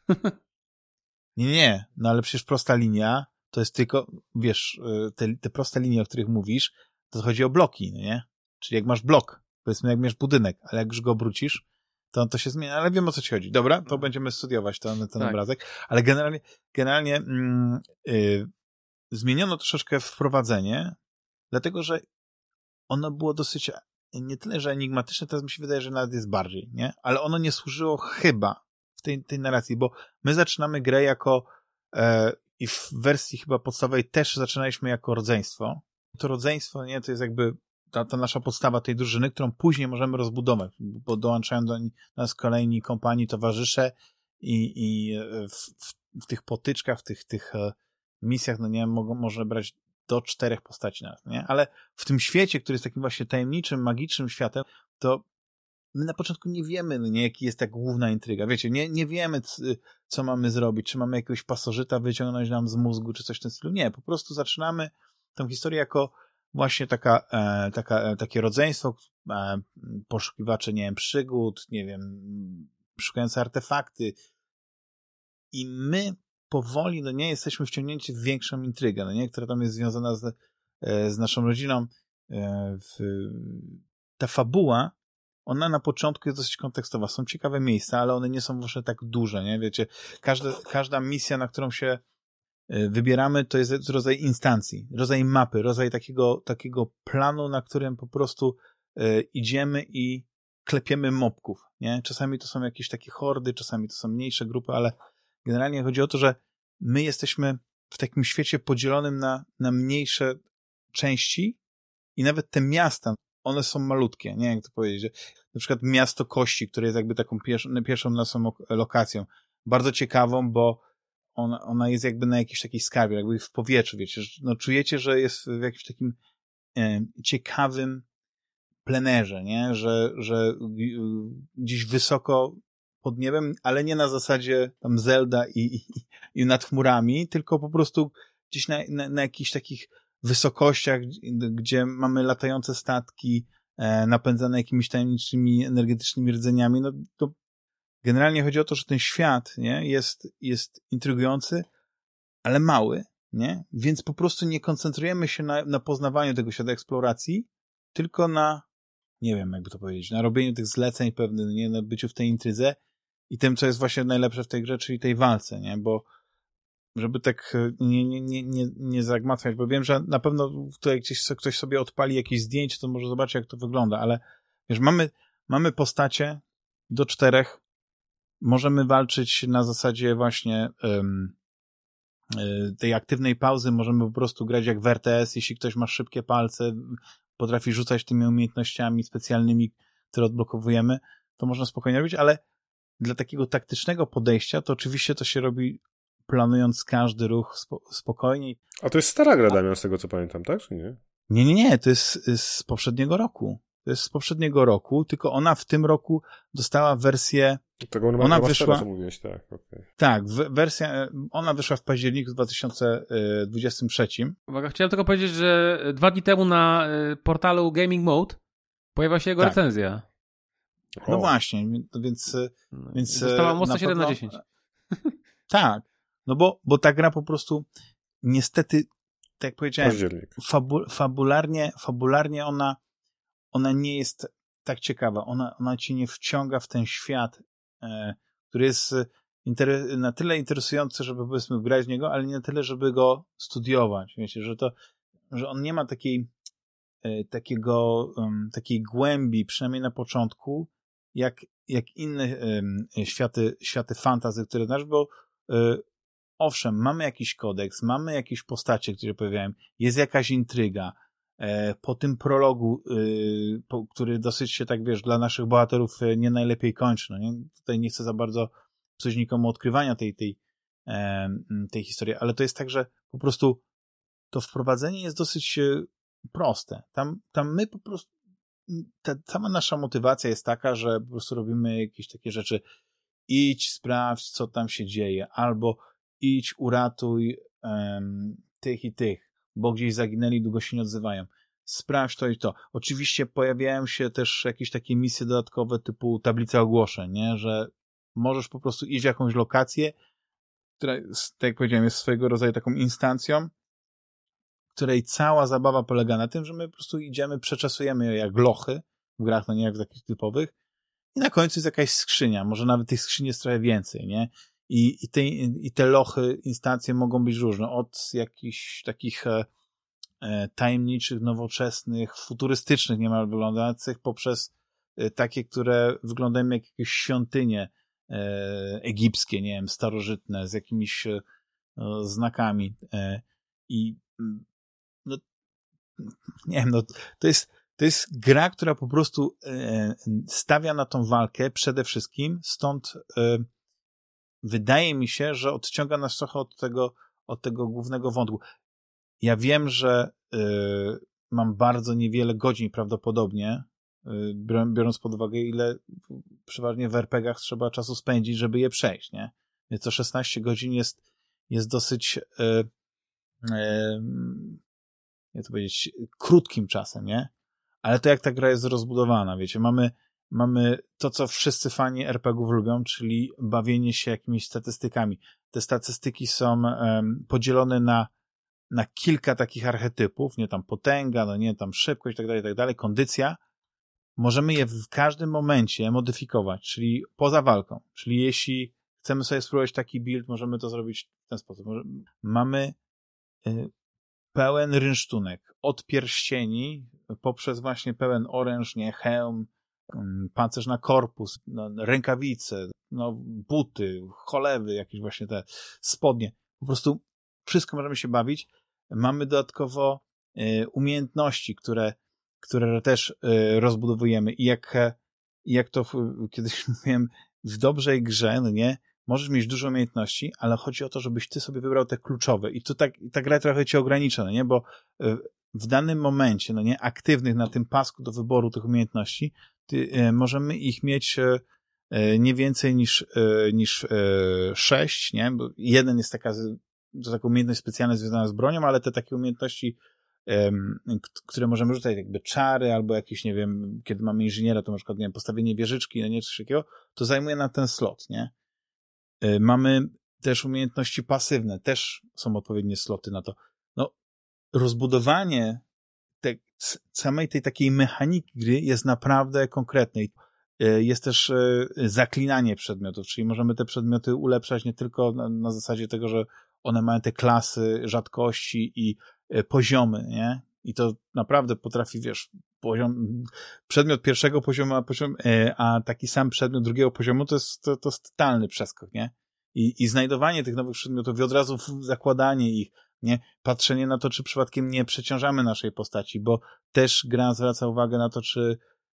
Nie, no ale przecież prosta linia to jest tylko, wiesz, te proste linie, o których mówisz, to chodzi o bloki, nie? Czyli jak masz blok, powiedzmy jak masz budynek, ale jak już go obrócisz, to się zmienia, ale wiem o co ci chodzi. Dobra, to będziemy studiować ten obrazek, ale generalnie zmieniono troszeczkę wprowadzenie, dlatego, że ono było dosyć, nie tyle, że enigmatyczne, teraz mi się wydaje, że nawet jest bardziej, nie? Ale ono nie służyło chyba w tej narracji, bo my zaczynamy grę jako i w wersji chyba podstawowej też zaczynaliśmy jako rodzeństwo. To rodzeństwo, nie, to jest jakby ta nasza podstawa tej drużyny, którą później możemy rozbudować, bo dołączają do nas kolejni kompanii, towarzysze i w tych potyczkach, w tych misjach, no nie, można brać do 4 postaci nawet, nie? Ale w tym świecie, który jest takim właśnie tajemniczym, magicznym światem, to my na początku nie wiemy, no nie, jaki jest ta główna intryga. Wiecie, nie wiemy, co mamy zrobić, czy mamy jakiegoś pasożyta wyciągnąć nam z mózgu, czy coś w tym stylu. Nie, po prostu zaczynamy tę historię jako właśnie takie rodzeństwo, poszukiwacze, nie wiem, przygód, nie wiem, szukające artefakty. I my powoli, no nie, jesteśmy wciągnięci w większą intrygę, no nie, która tam jest związana z naszą rodziną. Ta fabuła, ona na początku jest dosyć kontekstowa. Są ciekawe miejsca, ale one nie są właśnie tak duże, nie? Wiecie, każda misja, na którą się wybieramy, to jest rodzaj instancji, rodzaj mapy, rodzaj takiego planu, na którym po prostu idziemy i klepiemy mobków, nie? Czasami to są jakieś takie hordy, czasami to są mniejsze grupy, ale generalnie chodzi o to, że my jesteśmy w takim świecie podzielonym na mniejsze części i nawet te miasta, one są malutkie, nie, jak to powiedzieć. Na przykład miasto Kości, które jest jakby taką pierwszą naszą lokacją. Bardzo ciekawą, bo ona jest jakby na jakiejś takiej skarbie, jakby w powietrzu, wiecie. No, czujecie, że jest w jakimś takim ciekawym plenerze, nie? Że gdzieś wysoko pod niebem, ale nie na zasadzie tam Zelda i nad chmurami, tylko po prostu gdzieś na jakichś takich wysokościach, gdzie mamy latające statki napędzane jakimiś tajemniczymi energetycznymi rdzeniami, no to generalnie chodzi o to, że ten świat, nie, jest intrygujący, ale mały, nie? Więc po prostu nie koncentrujemy się na poznawaniu tego świata, eksploracji, tylko na, nie wiem, jakby to powiedzieć, na robieniu tych zleceń pewnych, nie, na byciu w tej intrydze i tym, co jest właśnie najlepsze w tej grze, czyli tej walce, nie? Bo żeby tak nie zagmatwać, bo wiem, że na pewno tutaj gdzieś ktoś sobie odpali jakieś zdjęcie, to może zobaczy, jak to wygląda, ale wiesz, mamy postacie do 4, możemy walczyć na zasadzie właśnie tej aktywnej pauzy, możemy po prostu grać jak w RTS, jeśli ktoś ma szybkie palce, potrafi rzucać tymi umiejętnościami specjalnymi, które odblokowujemy, to można spokojnie robić, ale dla takiego taktycznego podejścia to oczywiście to się robi planując każdy ruch spokojniej. A to jest stara gra, Damian, z tego co pamiętam, tak, czy nie? Nie, to jest z poprzedniego roku. To jest z poprzedniego roku, tylko ona w tym roku dostała wersję... Tego ona wyszła... co mówiłeś, tak. Okay. Tak, ona wyszła w październiku 2023. Uwaga, chciałem tylko powiedzieć, że 2 dni temu na portalu Gaming Mode pojawiła się jego recenzja. No właśnie, więc dostała mocno 7 na 10. Tak, no bo ta gra po prostu niestety, tak jak powiedziałem, fabularnie ona nie jest tak ciekawa. Ona cię nie wciąga w ten świat, który jest na tyle interesujący, żeby powiedzmy grać w niego, ale nie na tyle, żeby go studiować. Wiecie, że on nie ma takiej głębi, przynajmniej na początku, jak inne światy fantasy, które znasz, bo owszem, mamy jakiś kodeks, mamy jakieś postacie, które pojawiają, jest jakaś intryga. Po tym prologu, który dosyć się, tak wiesz, dla naszych bohaterów nie najlepiej kończy. No nie? Tutaj nie chcę za bardzo psuć nikomu odkrywania tej historii, ale to jest tak, że po prostu to wprowadzenie jest dosyć proste. Tam my po prostu sama nasza motywacja jest taka, że po prostu robimy jakieś takie rzeczy. Idź, sprawdź, co tam się dzieje, albo idź, uratuj tych i tych, bo gdzieś zaginęli, długo się nie odzywają. Sprawdź to i to. Oczywiście pojawiają się też jakieś takie misje dodatkowe typu tablica ogłoszeń, nie? Że możesz po prostu iść w jakąś lokację, która, tak jak powiedziałem, jest swojego rodzaju taką instancją, której cała zabawa polega na tym, że my po prostu idziemy, przeczesujemy je jak lochy w grach, no nie jak w takich typowych, i na końcu jest jakaś skrzynia, może nawet tych skrzyni jest trochę więcej, nie? I te lochy, instancje mogą być różne, od jakichś takich tajemniczych, nowoczesnych, futurystycznych niemal wyglądających, poprzez takie, które wyglądają jak jakieś świątynie egipskie, nie wiem, starożytne, z jakimiś znakami. I no, nie wiem, no, to jest gra, która po prostu stawia na tą walkę przede wszystkim, stąd wydaje mi się, że odciąga nas trochę od tego głównego wątku. Ja wiem, że mam bardzo niewiele godzin prawdopodobnie, biorąc pod uwagę, ile przeważnie w RPG-ach trzeba czasu spędzić, żeby je przejść, nie? Więc to 16 godzin jest dosyć jak to powiedzieć, krótkim czasem, nie? Ale to jak ta gra jest rozbudowana, wiecie, mamy to, co wszyscy fani RPG-ów lubią, czyli bawienie się jakimiś statystykami. Te statystyki są podzielone na kilka takich archetypów, nie tam potęga, no nie tam szybkość, tak dalej, kondycja. Możemy je w każdym momencie modyfikować, czyli poza walką. Czyli jeśli chcemy sobie spróbować taki build, możemy to zrobić w ten sposób. Mamy pełen rynsztunek. Od pierścieni poprzez właśnie pełen oręż, nie, hełm, pancerz na korpus, rękawice, buty, cholewy, jakieś właśnie te spodnie. Po prostu wszystko możemy się bawić. Mamy dodatkowo umiejętności, które też rozbudowujemy. I jak to kiedyś mówiłem, w dobrej grze, no nie, możesz mieć dużo umiejętności, ale chodzi o to, żebyś ty sobie wybrał te kluczowe. I tu ta gra trochę cię ogranicza, no nie, bo w danym momencie, no nie, aktywnych na tym pasku do wyboru tych umiejętności, możemy ich mieć nie więcej niż 6, nie, bo jeden jest taka umiejętność specjalna związana z bronią, ale te takie umiejętności, które możemy rzucać, jakby czary, albo jakieś, nie wiem, kiedy mamy inżyniera, to na przykład, nie wiem, postawienie wieżyczki, no nie, coś takiego, to zajmuje nam ten slot, nie? Mamy też umiejętności pasywne, też są odpowiednie sloty na to. No, rozbudowanie samej tej takiej mechaniki gry jest naprawdę konkretne. Jest też zaklinanie przedmiotów, czyli możemy te przedmioty ulepszać nie tylko na zasadzie tego, że one mają te klasy, rzadkości i poziomy, nie? I to naprawdę potrafi, wiesz, przedmiot pierwszego poziomu, a taki sam przedmiot drugiego poziomu to jest totalny przeskok, nie? I znajdowanie tych nowych przedmiotów i od razu zakładanie ich, nie? Patrzenie na to, czy przypadkiem nie przeciążamy naszej postaci, bo też gra zwraca uwagę na to, czy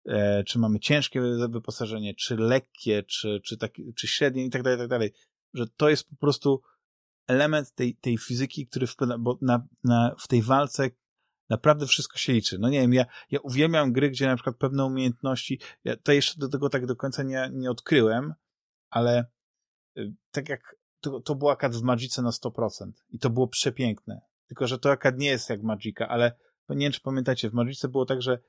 czy mamy ciężkie wyposażenie, czy lekkie, czy średnie i tak dalej, że to jest po prostu element tej fizyki, który wpływa, bo w tej walce naprawdę wszystko się liczy. No nie wiem, ja uwielbiam gry, gdzie na przykład pewne umiejętności, ja to jeszcze do tego tak do końca nie odkryłem, ale tak jak to był akad w Magice na 100% i to było przepiękne. Tylko że to akad nie jest jak Magica, ale nie wiem, czy pamiętacie, w Magice było tak, że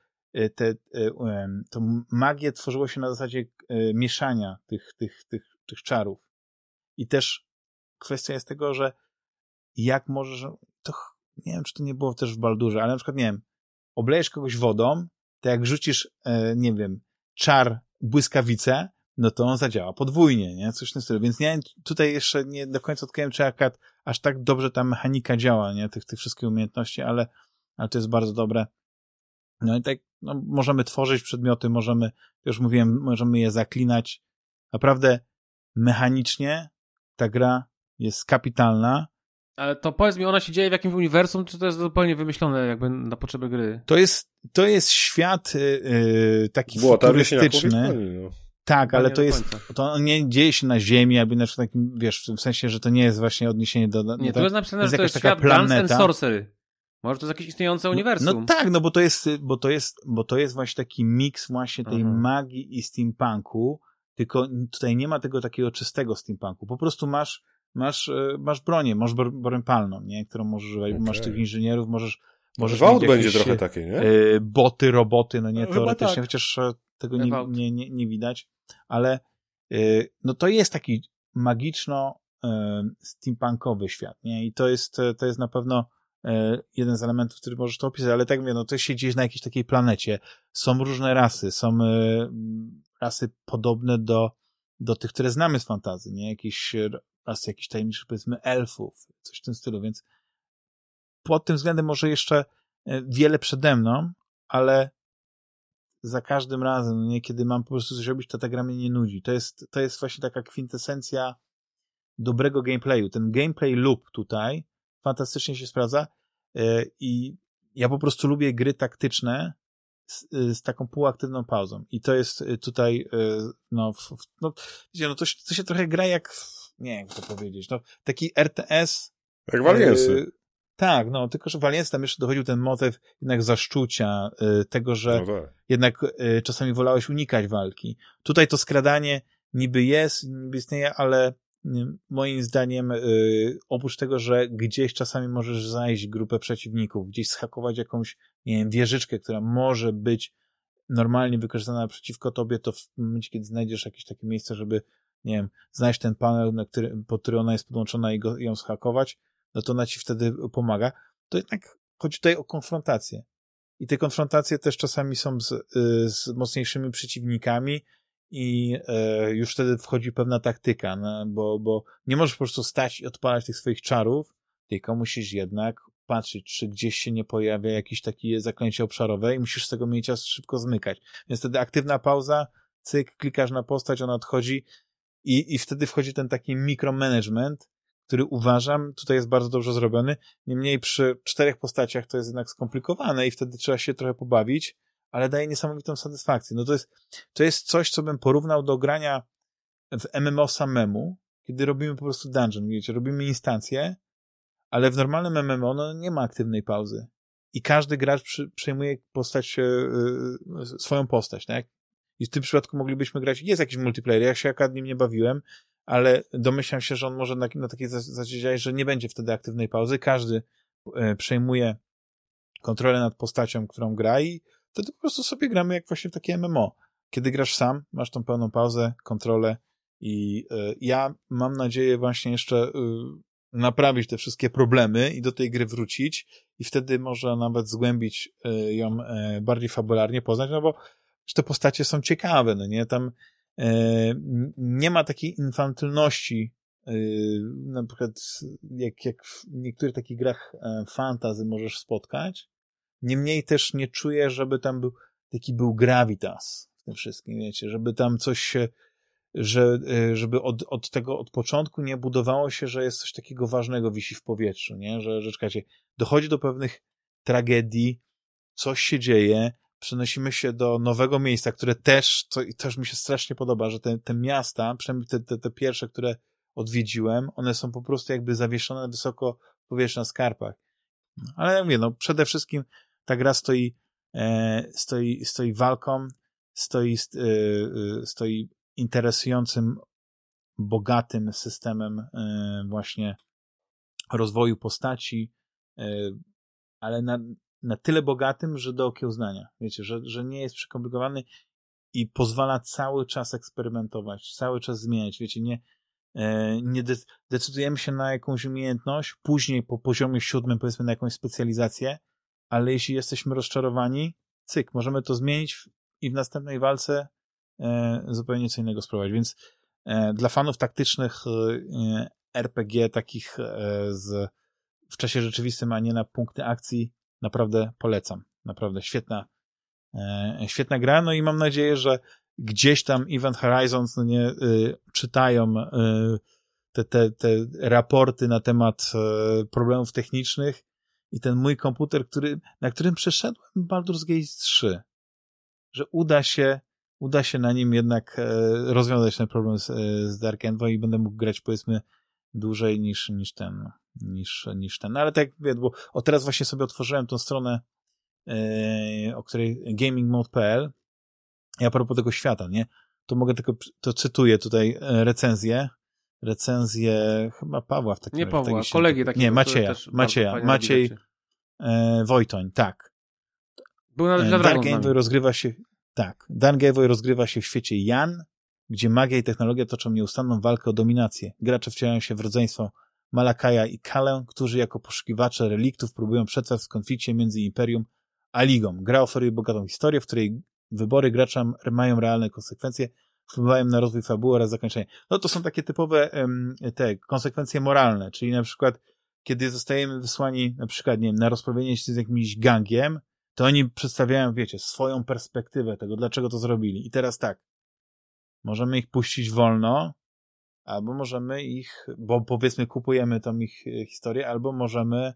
to magię tworzyło się na zasadzie mieszania tych czarów. I też kwestia jest tego, że jak możesz, to nie wiem, czy to nie było też w Baldurze, ale na przykład, nie wiem, oblejesz kogoś wodą, to jak rzucisz, nie wiem, czar błyskawicę, no to on zadziała podwójnie, nie? Coś w tym stylu. Więc nie, tutaj jeszcze nie do końca odkryłem, czy akad aż tak dobrze ta mechanika działa, nie? Tych wszystkich umiejętności, ale to jest bardzo dobre. No i tak, no, możemy tworzyć przedmioty, już mówiłem, możemy je zaklinać. Naprawdę mechanicznie ta gra jest kapitalna. Ale to powiedz mi, ona się dzieje w jakimś uniwersum, czy to jest zupełnie wymyślone jakby na potrzeby gry? To jest świat taki futurystyczny. No. Tak, ale to nie dzieje się na Ziemi, jakby na przykład takim, wiesz, w sensie, że to nie jest właśnie odniesienie do... Nie, tu jest napisane, że to jest świat Guns and Sorcery. Może to jest jakieś istniejące uniwersum. No tak, no bo to jest właśnie taki miks właśnie tej magii i steampunku, tylko tutaj nie ma tego takiego czystego steampunku. Po prostu masz bronię, masz broń palną, nie? Którą możesz używać, masz tych inżynierów, możesz Vault będzie trochę takie, nie? Boty, roboty, no nie, teoretycznie, tak. Chociaż tego nie widać, ale no to jest taki magiczno steampunkowy świat, nie? I to jest na pewno jeden z elementów, który możesz to opisać, ale tak mówię, no to się dzieje na jakiejś takiej planecie. Są różne rasy, są rasy podobne do tych, które znamy z fantazji, nie? Jakieś rasy, jakichś tajemniczych, powiedzmy, elfów, coś w tym stylu, więc pod tym względem może jeszcze wiele przede mną, ale za każdym razem, nie, kiedy mam po prostu coś robić, to ta gra mnie nie nudzi. To jest właśnie taka kwintesencja dobrego gameplayu. Ten gameplay loop tutaj fantastycznie się sprawdza i ja po prostu lubię gry taktyczne z taką półaktywną pauzą. I to jest tutaj wiecie, to się trochę gra jak, nie wiem, jak to powiedzieć, no, taki RTS. Jak Valiancy. Tak, no, tylko że w Valiancy tam jeszcze dochodził ten motyw jednak zaszczucia, tego, że jednak czasami wolałeś unikać walki. Tutaj to skradanie niby istnieje, ale moim zdaniem oprócz tego, że gdzieś czasami możesz znaleźć grupę przeciwników, gdzieś zhakować jakąś, nie wiem, wieżyczkę, która może być normalnie wykorzystana przeciwko tobie, to w momencie, kiedy znajdziesz jakieś takie miejsce, żeby, nie wiem, znaleźć ten panel, pod który ona jest podłączona i ją zhakować, no to ona ci wtedy pomaga. To jednak chodzi tutaj o konfrontację. I te konfrontacje też czasami są z mocniejszymi przeciwnikami i już wtedy wchodzi pewna taktyka, no, bo nie możesz po prostu stać i odpalać tych swoich czarów, tylko musisz jednak patrzeć, czy gdzieś się nie pojawia jakieś takie zaklęcie obszarowe i musisz z tego miejsca szybko zmykać. Więc wtedy aktywna pauza, cyk, klikasz na postać, ona odchodzi i wtedy wchodzi ten taki micromanagement, który uważam, tutaj jest bardzo dobrze zrobiony. Niemniej przy 4 postaciach to jest jednak skomplikowane i wtedy trzeba się trochę pobawić, ale daje niesamowitą satysfakcję. No to jest coś, co bym porównał do grania w MMO samemu, kiedy robimy po prostu dungeon, wiecie, robimy instancję, ale w normalnym MMO no, nie ma aktywnej pauzy. I każdy gracz przejmuje swoją postać, tak? I w tym przypadku moglibyśmy grać, jest jakiś multiplayer, ja się akurat nim nie bawiłem, ale domyślam się, że on może na takiej zasadzie działać, że nie będzie wtedy aktywnej pauzy. Każdy przejmuje kontrolę nad postacią, którą gra i wtedy po prostu sobie gramy jak właśnie w takie MMO. Kiedy grasz sam, masz tą pełną pauzę, kontrolę i ja mam nadzieję właśnie jeszcze naprawić te wszystkie problemy i do tej gry wrócić i wtedy może nawet zgłębić ją bardziej fabularnie, poznać, no bo te postacie są ciekawe, no nie? Tam nie ma takiej infantylności, na przykład jak w niektórych takich grach fantasy możesz spotkać. Niemniej też nie czuję, żeby tam był gravitas w tym wszystkim, wiecie, żeby tam coś się, żeby od początku nie budowało się, że jest coś takiego ważnego wisi w powietrzu, nie? Że czekajcie, dochodzi do pewnych tragedii, coś się dzieje, przenosimy się do nowego miejsca, które też mi się strasznie podoba, że te miasta, przynajmniej te pierwsze, które odwiedziłem, one są po prostu jakby zawieszone wysoko w powietrzu na skarpach. Ale jak mówię, przede wszystkim ta gra stoi walką, stoi interesującym, bogatym systemem właśnie rozwoju postaci, ale na tyle bogatym, że do okiełznania. Wiecie, że nie jest przekomplikowany i pozwala cały czas eksperymentować, cały czas zmieniać. Wiecie, nie decydujemy się na jakąś umiejętność, później po poziomie 7 powiedzmy na jakąś specjalizację, ale jeśli jesteśmy rozczarowani, cyk, możemy to zmienić i w następnej walce zupełnie co innego spróbować. Więc dla fanów taktycznych RPG takich w czasie rzeczywistym, a nie na punkty akcji, naprawdę polecam. Naprawdę świetna gra. No i mam nadzieję, że gdzieś tam Event Horizons czytają te raporty na temat problemów technicznych i ten mój komputer, na którym przeszedłem Baldur's Gate 3, że uda się na nim jednak rozwiązać ten problem z Dark Envoy i będę mógł grać powiedzmy dłużej niż ten. No ale tak jak mówię, bo teraz właśnie sobie otworzyłem tą stronę, o której gamingmode.pl. Ja a propos tego świata, nie? To mogę tylko, to cytuję tutaj recenzję chyba Pawła w takim razie. Nie Pawła, kolegi takiego. Nie, Maciej Wojtoń, tak. Był nawet Dark Envoy rozgrywa się w świecie Jan, gdzie magia i technologia toczą nieustanną walkę o dominację. Gracze wcielają się w rodzeństwo Malakaja i Kalę, którzy jako poszukiwacze reliktów próbują przetrwać w konflikcie między Imperium a Ligą. Gra oferuje bogatą historię, w której wybory gracza mają realne konsekwencje, wpływają na rozwój fabuły oraz zakończenie. No to są takie typowe te konsekwencje moralne, czyli na przykład kiedy zostajemy wysłani na przykład, nie wiem, na rozprawienie się z jakimś gangiem, to oni przedstawiają, wiecie, swoją perspektywę tego, dlaczego to zrobili. I teraz tak, możemy ich puścić wolno, albo możemy ich, bo powiedzmy kupujemy tą ich historię, albo możemy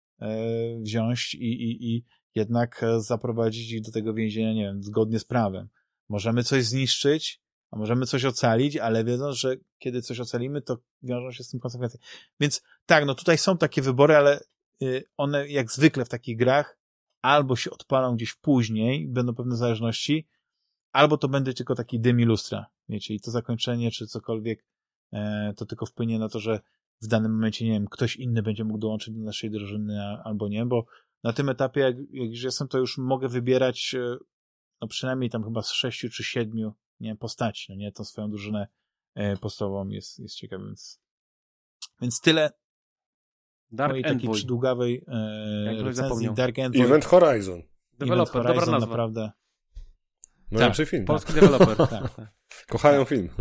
wziąć i jednak zaprowadzić ich do tego więzienia, nie wiem, zgodnie z prawem. Możemy coś zniszczyć, a możemy coś ocalić, ale wiedząc, że kiedy coś ocalimy, to wiążą się z tym konsekwencje. Więc tak, no tutaj są takie wybory, ale one jak zwykle w takich grach albo się odpalą gdzieś później, będą pewne zależności, albo to będzie tylko taki dym i lustra, wiecie, i to zakończenie, czy cokolwiek, to tylko wpłynie na to, że w danym momencie, nie wiem, ktoś inny będzie mógł dołączyć do naszej drużyny, albo nie, bo na tym etapie, jak już jestem, to już mogę wybierać, no przynajmniej tam chyba z 6 czy 7, nie wiem, postaci, no nie, tą swoją drużynę podstawową jest ciekawe, więc tyle mojej takiej przydługawej recenzji Dark Envoy. Event Horizon. Developer, dobra nazwa. Naprawdę. Najlepszy film. Polski deweloper. Tak. Kochają film.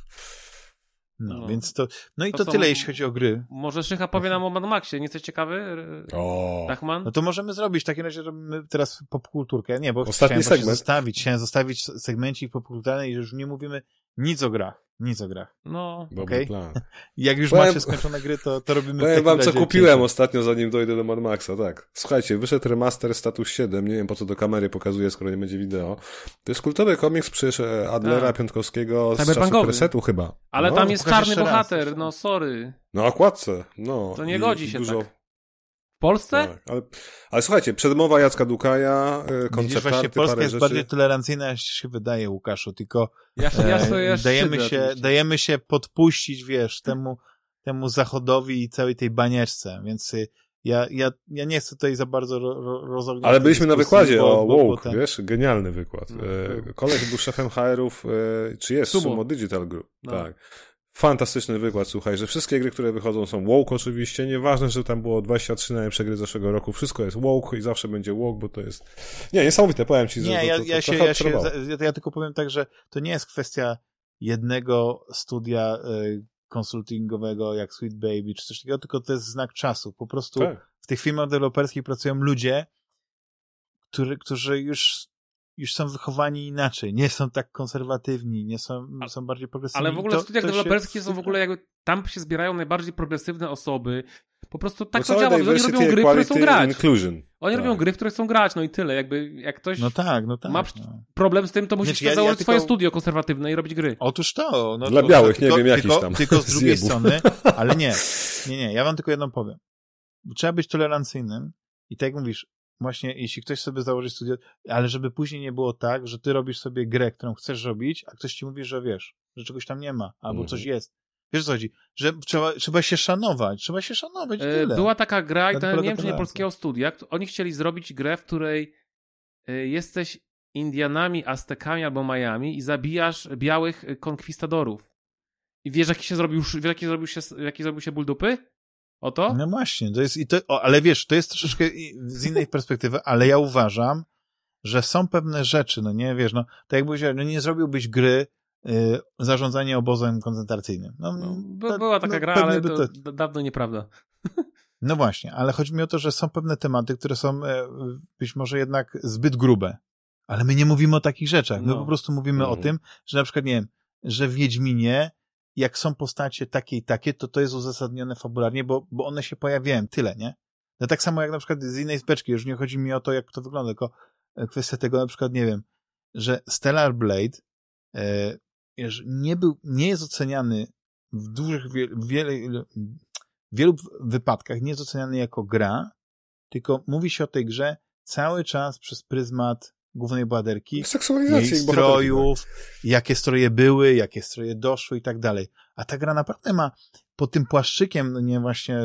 No, więc to, no i to tyle, jeśli chodzi o gry. Może Szycha powie nam o Mad Maxie, nie jesteś ciekawy? Dachman? No to możemy zrobić, w takim razie robimy teraz popkulturkę. Nie, bo ostatni segment. Chciałem zostawić segmencik popkulturalny i już nie mówimy nic o grach. No. Okay? Jak już macie skończone gry, to robimy powiem wam, co kupiłem ostatnio, zanim dojdę do Mad Maxa, tak. Słuchajcie, wyszedł remaster Status 7, nie wiem po co do kamery pokazuję, skoro nie będzie wideo. To jest kultowy komiks przecież Adlera Piątkowskiego z czasu Presetu chyba. Ale tam jest czarny bohater, no sorry. No okładce, no. To nie godzi się dużo... tak. W Polsce? Tak, ale słuchajcie, przedmowa Jacka Dukaja, konceptarty, Polska jest bardziej tolerancyjna, niż się wydaje, Łukaszu, tylko dajemy się podpuścić, wiesz, temu zachodowi i całej tej banieczce, więc ja nie chcę tutaj za bardzo rozogniać. Ale byliśmy na wykładzie o Woke, wiesz, genialny wykład. Koleś był szefem HR-ów, czy jest, Sumo Digital Group, tak. Fantastyczny wykład, słuchaj, że wszystkie gry, które wychodzą są woke oczywiście, nieważne, że tam było 23 najlepsze gry zeszłego roku, wszystko jest woke i zawsze będzie woke, bo to jest... Nie, niesamowite, powiem ci, że ja tylko powiem tak, że to nie jest kwestia jednego studia konsultingowego jak Sweet Baby czy coś takiego, tylko to jest znak czasu. Po prostu w tych firmach deweloperskich pracują ludzie, którzy już są wychowani inaczej, nie są tak konserwatywni, są bardziej progresywni. Ale w ogóle w studiach deweloperskich są w ogóle jakby, tam się zbierają najbardziej progresywne osoby. Po prostu tak to działa, że oni robią gry, które są grać. Inclusion. Oni robią gry, w które chcą grać, no i tyle. Jakby jak ktoś ma problem z tym, to musi założyć swoje studio konserwatywne i robić gry. Otóż to. No dla białych, nie wiem, jakiś tam. Tylko z drugiej strony, ale nie, ja wam tylko jedną powiem. Trzeba być tolerancyjnym i tak jak mówisz, właśnie jeśli ktoś sobie założy studio, ale żeby później nie było tak, że ty robisz sobie grę, którą chcesz robić, a ktoś ci mówi, że wiesz, że czegoś tam nie ma, albo coś jest. Wiesz co chodzi? Że trzeba się szanować, tyle. Była taka gra, i to nie wiem, czy nie polskiego studia, oni chcieli zrobić grę, w której jesteś Indianami, Aztekami albo Majami i zabijasz białych konkwistadorów. I wiesz, jaki zrobił się ból dupy? O to? No właśnie, ale wiesz, to jest troszeczkę z innej perspektywy, ale ja uważam, że są pewne rzeczy, no nie, wiesz, no, tak jak powiedziałem, no nie zrobiłbyś gry zarządzanie obozem koncentracyjnym. Była taka gra, ale to dawno nieprawda. No właśnie, ale chodzi mi o to, że są pewne tematy, które są być może jednak zbyt grube, ale my nie mówimy o takich rzeczach. My po prostu mówimy o tym, że na przykład, nie wiem, że w Wiedźminie jak są postacie takie i takie, to jest uzasadnione fabularnie, bo one się pojawiają, tyle, nie? No tak samo jak na przykład z innej beczki, już nie chodzi mi o to, jak to wygląda, tylko kwestia tego, na przykład, nie wiem, że Stellar Blade nie jest oceniany w wielu wypadkach, nie jest oceniany jako gra, tylko mówi się o tej grze cały czas przez pryzmat głównej bohaterki, jej strojów, jakie stroje były, jakie stroje doszły i tak dalej. A ta gra naprawdę ma pod tym płaszczykiem, no nie właśnie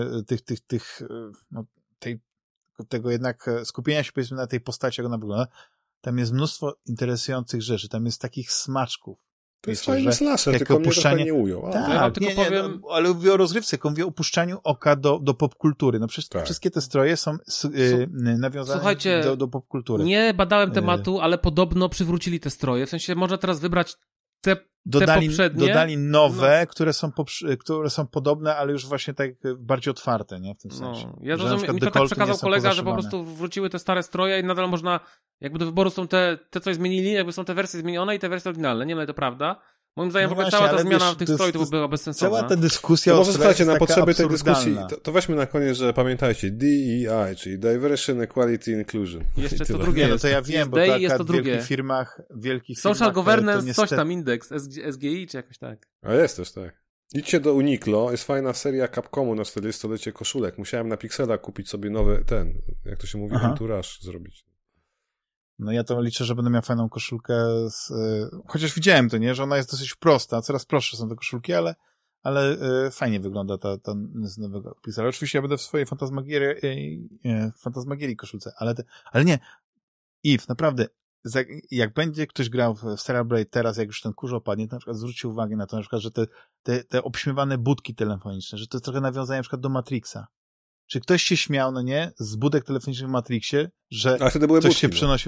tego jednak skupienia się powiedzmy na tej postaci, jak ona wygląda, tam jest mnóstwo interesujących rzeczy, tam jest takich smaczków. To jest fajny slasher, tylko mnie trochę nie ujął. Tak, ale mówię o rozgrywce, tylko mówię o opuszczaniu oka do popkultury. No przecież wszystkie te stroje są nawiązane do popkultury. Nie badałem tematu, ale podobno przywrócili te stroje. W sensie można teraz wybrać te poprzednie. Dodali nowe, które są podobne, ale już właśnie tak bardziej otwarte, nie? W tym sensie. Ja rozumiem, mi to tak przekazał kolega, że po prostu wróciły te stare stroje i nadal można, jakby do wyboru są te co zmienili, jakby są te wersje zmienione i te wersje oryginalne. Nie wiem, to prawda. Moim zdaniem w ogóle cała ta zmiana tych strojów była bezsensowna. Cała ta dyskusja to może słuchajcie, na potrzeby tej dyskusji, to weźmy na koniec, że pamiętajcie, DEI, czyli Diversity, Equality, Inclusion. Jeszcze to drugie. No to ja wiem, bo to w wielkich firmach Social Governance, niestety... coś tam indeks, SGI czy jakoś tak. A jest też tak. Idźcie do Uniqlo, jest fajna seria Capcomu na 40-lecie koszulek. Musiałem na Pixela kupić sobie nowy, jak to się mówi, entourage zrobić. No ja to liczę, że będę miał fajną koszulkę chociaż widziałem to, nie, że ona jest dosyć prosta, coraz prostsze są te koszulki, ale fajnie wygląda ta z nowego Pixela. Oczywiście ja będę w swojej Fantasmagierii koszulce, ale nie. Yves, naprawdę, jak będzie ktoś grał w Stellar Blade teraz, jak już ten kurz opadnie, to na przykład zwróćcie uwagę na to, na przykład, że te obśmiewane budki telefoniczne, że to jest trochę nawiązanie na przykład do Matrixa. Czy ktoś się śmiał, no nie, z budek telefonicznych w Matrixie, że ktoś się przenosił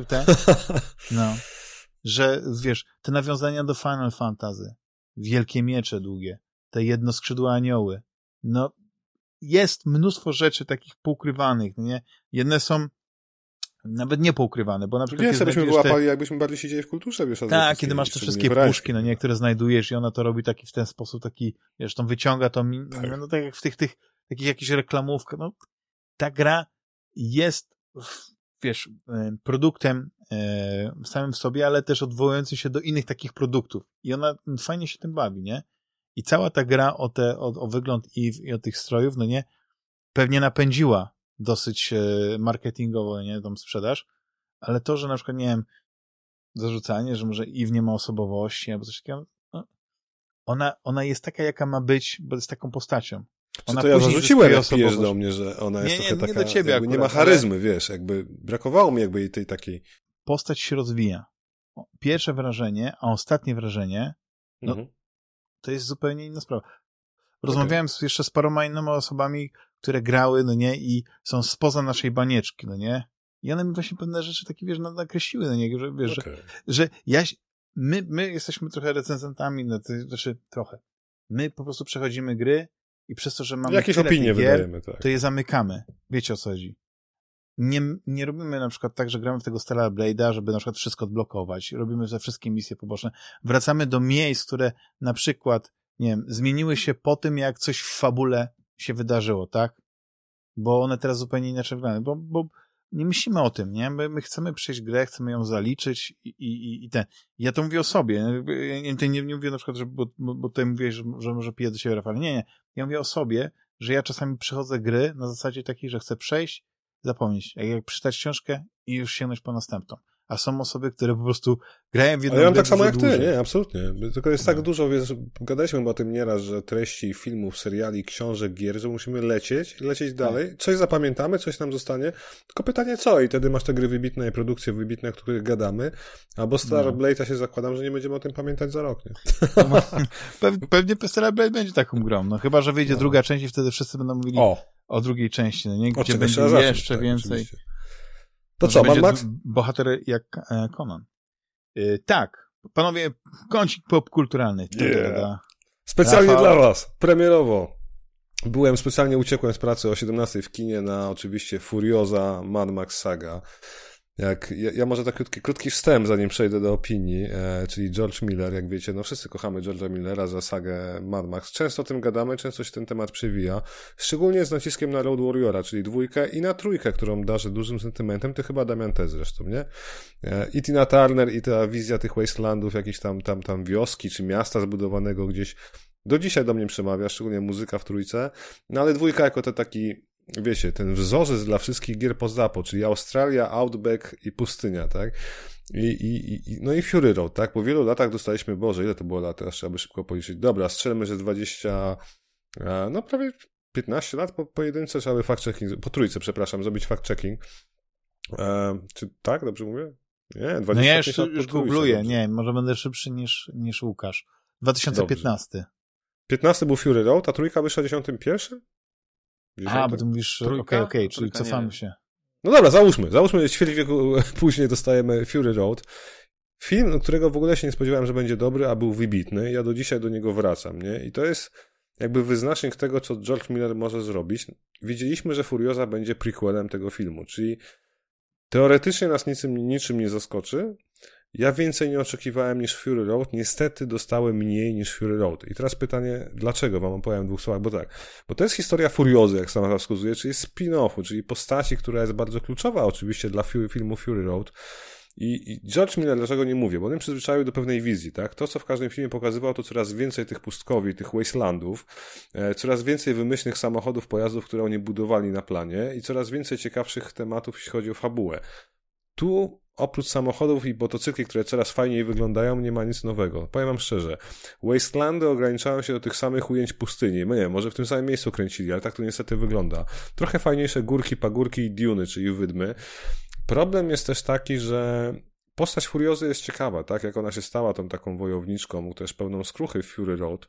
że wiesz, te nawiązania do Final Fantasy, wielkie miecze długie, te jednoskrzydłe anioły, no jest mnóstwo rzeczy takich poukrywanych, no nie, jedne są nawet nie poukrywane, bo na przykład... Wiesz, byśmy wyłapali, jakbyśmy bardziej siedzieli w kulturze, wiesz. Tak, kiedy masz te wszystkie puszki, no nie, które znajdujesz i ona to robi w ten sposób, wiesz, tą wyciąga to, no tak jak w tych takich jakichś reklamówkach, no ta gra jest, wiesz, produktem samym w sobie, ale też odwołujący się do innych takich produktów i ona fajnie się tym bawi, nie? I cała ta gra o wygląd i o tych strojów, no nie, pewnie napędziła dosyć marketingowo, nie, tą sprzedaż, ale to, że na przykład, nie wiem, zarzucanie, że może Eve nie ma osobowości albo coś takiego, no, ona jest taka, jaka ma być, bo jest taką postacią. Ona to ja zarzuciłem, jak pijesz do mnie, że ona jest trochę taka, nie do ciebie akurat, nie ma charyzmy, wiesz, jakby brakowało mi jakby jej tej takiej... Postać się rozwija. Pierwsze wrażenie, a ostatnie wrażenie, no, to jest zupełnie inna sprawa. Rozmawiałem jeszcze z paroma innymi osobami, które grały, no nie, i są spoza naszej banieczki, no nie, i one mi właśnie pewne rzeczy takie, wiesz, nakreśliły, no nie, że wiesz, że my jesteśmy trochę recenzentami, no, znaczy trochę. My po prostu przechodzimy gry i przez to, że mamy jakieś opinie wydajemy, to je zamykamy. Wiecie, o co chodzi. Nie robimy na przykład tak, że gramy w tego Stellar Blade'a, żeby na przykład wszystko odblokować. Robimy ze wszystkie misje poboczne. Wracamy do miejsc, które na przykład, nie wiem, zmieniły się po tym, jak coś w fabule się wydarzyło, tak? Bo one teraz zupełnie inaczej wyglądają. nie myślimy o tym, nie? My chcemy przejść grę, chcemy ją zaliczyć i ten. Ja to mówię o sobie. Ja nie mówię na przykład, że, bo tutaj mówiłeś, że może piję do siebie, Rafał. Nie. Ja mówię o sobie, że ja czasami przychodzę gry na zasadzie takiej, że chcę przejść, zapomnieć. Jak przeczytać książkę i już sięgnąć po następną. A są osoby, które po prostu grają w jedną grę. Ja mam tak samo jak ty, nie, absolutnie. Tylko jest tak dużo, więc gadaliśmy o tym nieraz, że treści filmów, seriali, książek, gier, że musimy lecieć dalej. Coś zapamiętamy, coś nam zostanie. Tylko pytanie co? I wtedy masz te gry wybitne i produkcje wybitne, o których gadamy, albo Starblade'a się zakładam, że nie będziemy o tym pamiętać za rok, nie? Pewnie Starblade będzie taką grą. No chyba, że wyjdzie druga część i wtedy wszyscy będą mówili o drugiej części, no nie? Gdzie będzie jeszcze tak, więcej. Oczywiście. To co, Mad Max? Bohater jak Conan. Tak, panowie, kącik popkulturalny. Specjalnie dla was, premierowo. Specjalnie uciekłem z pracy o 17:00 w kinie na oczywiście Furiosa Mad Max Saga. Ja może tak krótki wstęp, zanim przejdę do opinii, czyli George Miller, jak wiecie, no wszyscy kochamy George'a Millera za sagę Mad Max. Często o tym gadamy, często się ten temat przewija, szczególnie z naciskiem na Road Warriora, czyli 2 i na 3, którą darzę dużym sentymentem, to chyba Damian też zresztą, nie? I Tina Turner, i ta wizja tych wastelandów, jakiejś tam wioski, czy miasta zbudowanego gdzieś, do dzisiaj do mnie przemawia, szczególnie muzyka w 3, no ale 2 jako to taki, wiecie, ten wzorzec dla wszystkich gier post-apo, czyli Australia, Outback i pustynia, tak? No i Fury Road, tak? Po wielu latach dostaliśmy, Boże, ile to było lat? Teraz trzeba by szybko policzyć. Dobra, strzelmy, że 20, no prawie 15 lat po jedynce, trzeba by fact-checking, po 3, przepraszam, zrobić fact-checking. Czy tak, dobrze mówię? Nie, 20 no ja już googluję, nie, może będę szybszy niż Łukasz. 2015. Dobrze. 15 był Fury Road, a 3 wyszła 10.1? Bo ty mówisz, okej, czyli cofamy się. No dobra, załóżmy, ćwierć wieku później dostajemy Fury Road. Film, którego w ogóle się nie spodziewałem, że będzie dobry, a był wybitny. Ja do dzisiaj do niego wracam, nie? I to jest jakby wyznacznik tego, co George Miller może zrobić. Widzieliśmy, że Furiosa będzie prequelem tego filmu, czyli teoretycznie nas niczym nie zaskoczy. Ja więcej nie oczekiwałem niż Fury Road. Niestety dostałem mniej niż Fury Road. I teraz pytanie, dlaczego? Wam opowiem w 2 słowach, bo to jest historia Furiozy, jak sama wskazuje, czyli spin-offu, czyli postaci, która jest bardzo kluczowa oczywiście dla filmu Fury Road. I George Miller, dlaczego nie mówię? Bo on przyzwyczaił do pewnej wizji, tak? To, co w każdym filmie pokazywał, to coraz więcej tych pustkowi, tych wastelandów, coraz więcej wymyślnych samochodów, pojazdów, które oni budowali na planie i coraz więcej ciekawszych tematów, jeśli chodzi o fabułę. Tu oprócz samochodów i motocykli, które coraz fajniej wyglądają, nie ma nic nowego. Powiem wam szczerze, wastelandy ograniczają się do tych samych ujęć pustyni. Nie wiem, może w tym samym miejscu kręcili, ale tak to niestety wygląda. Trochę fajniejsze górki, pagórki i duny, czyli wydmy. Problem jest też taki, że postać Furiozy jest ciekawa, tak? Jak ona się stała tą taką wojowniczką, też pełną skruchy w Fury Road.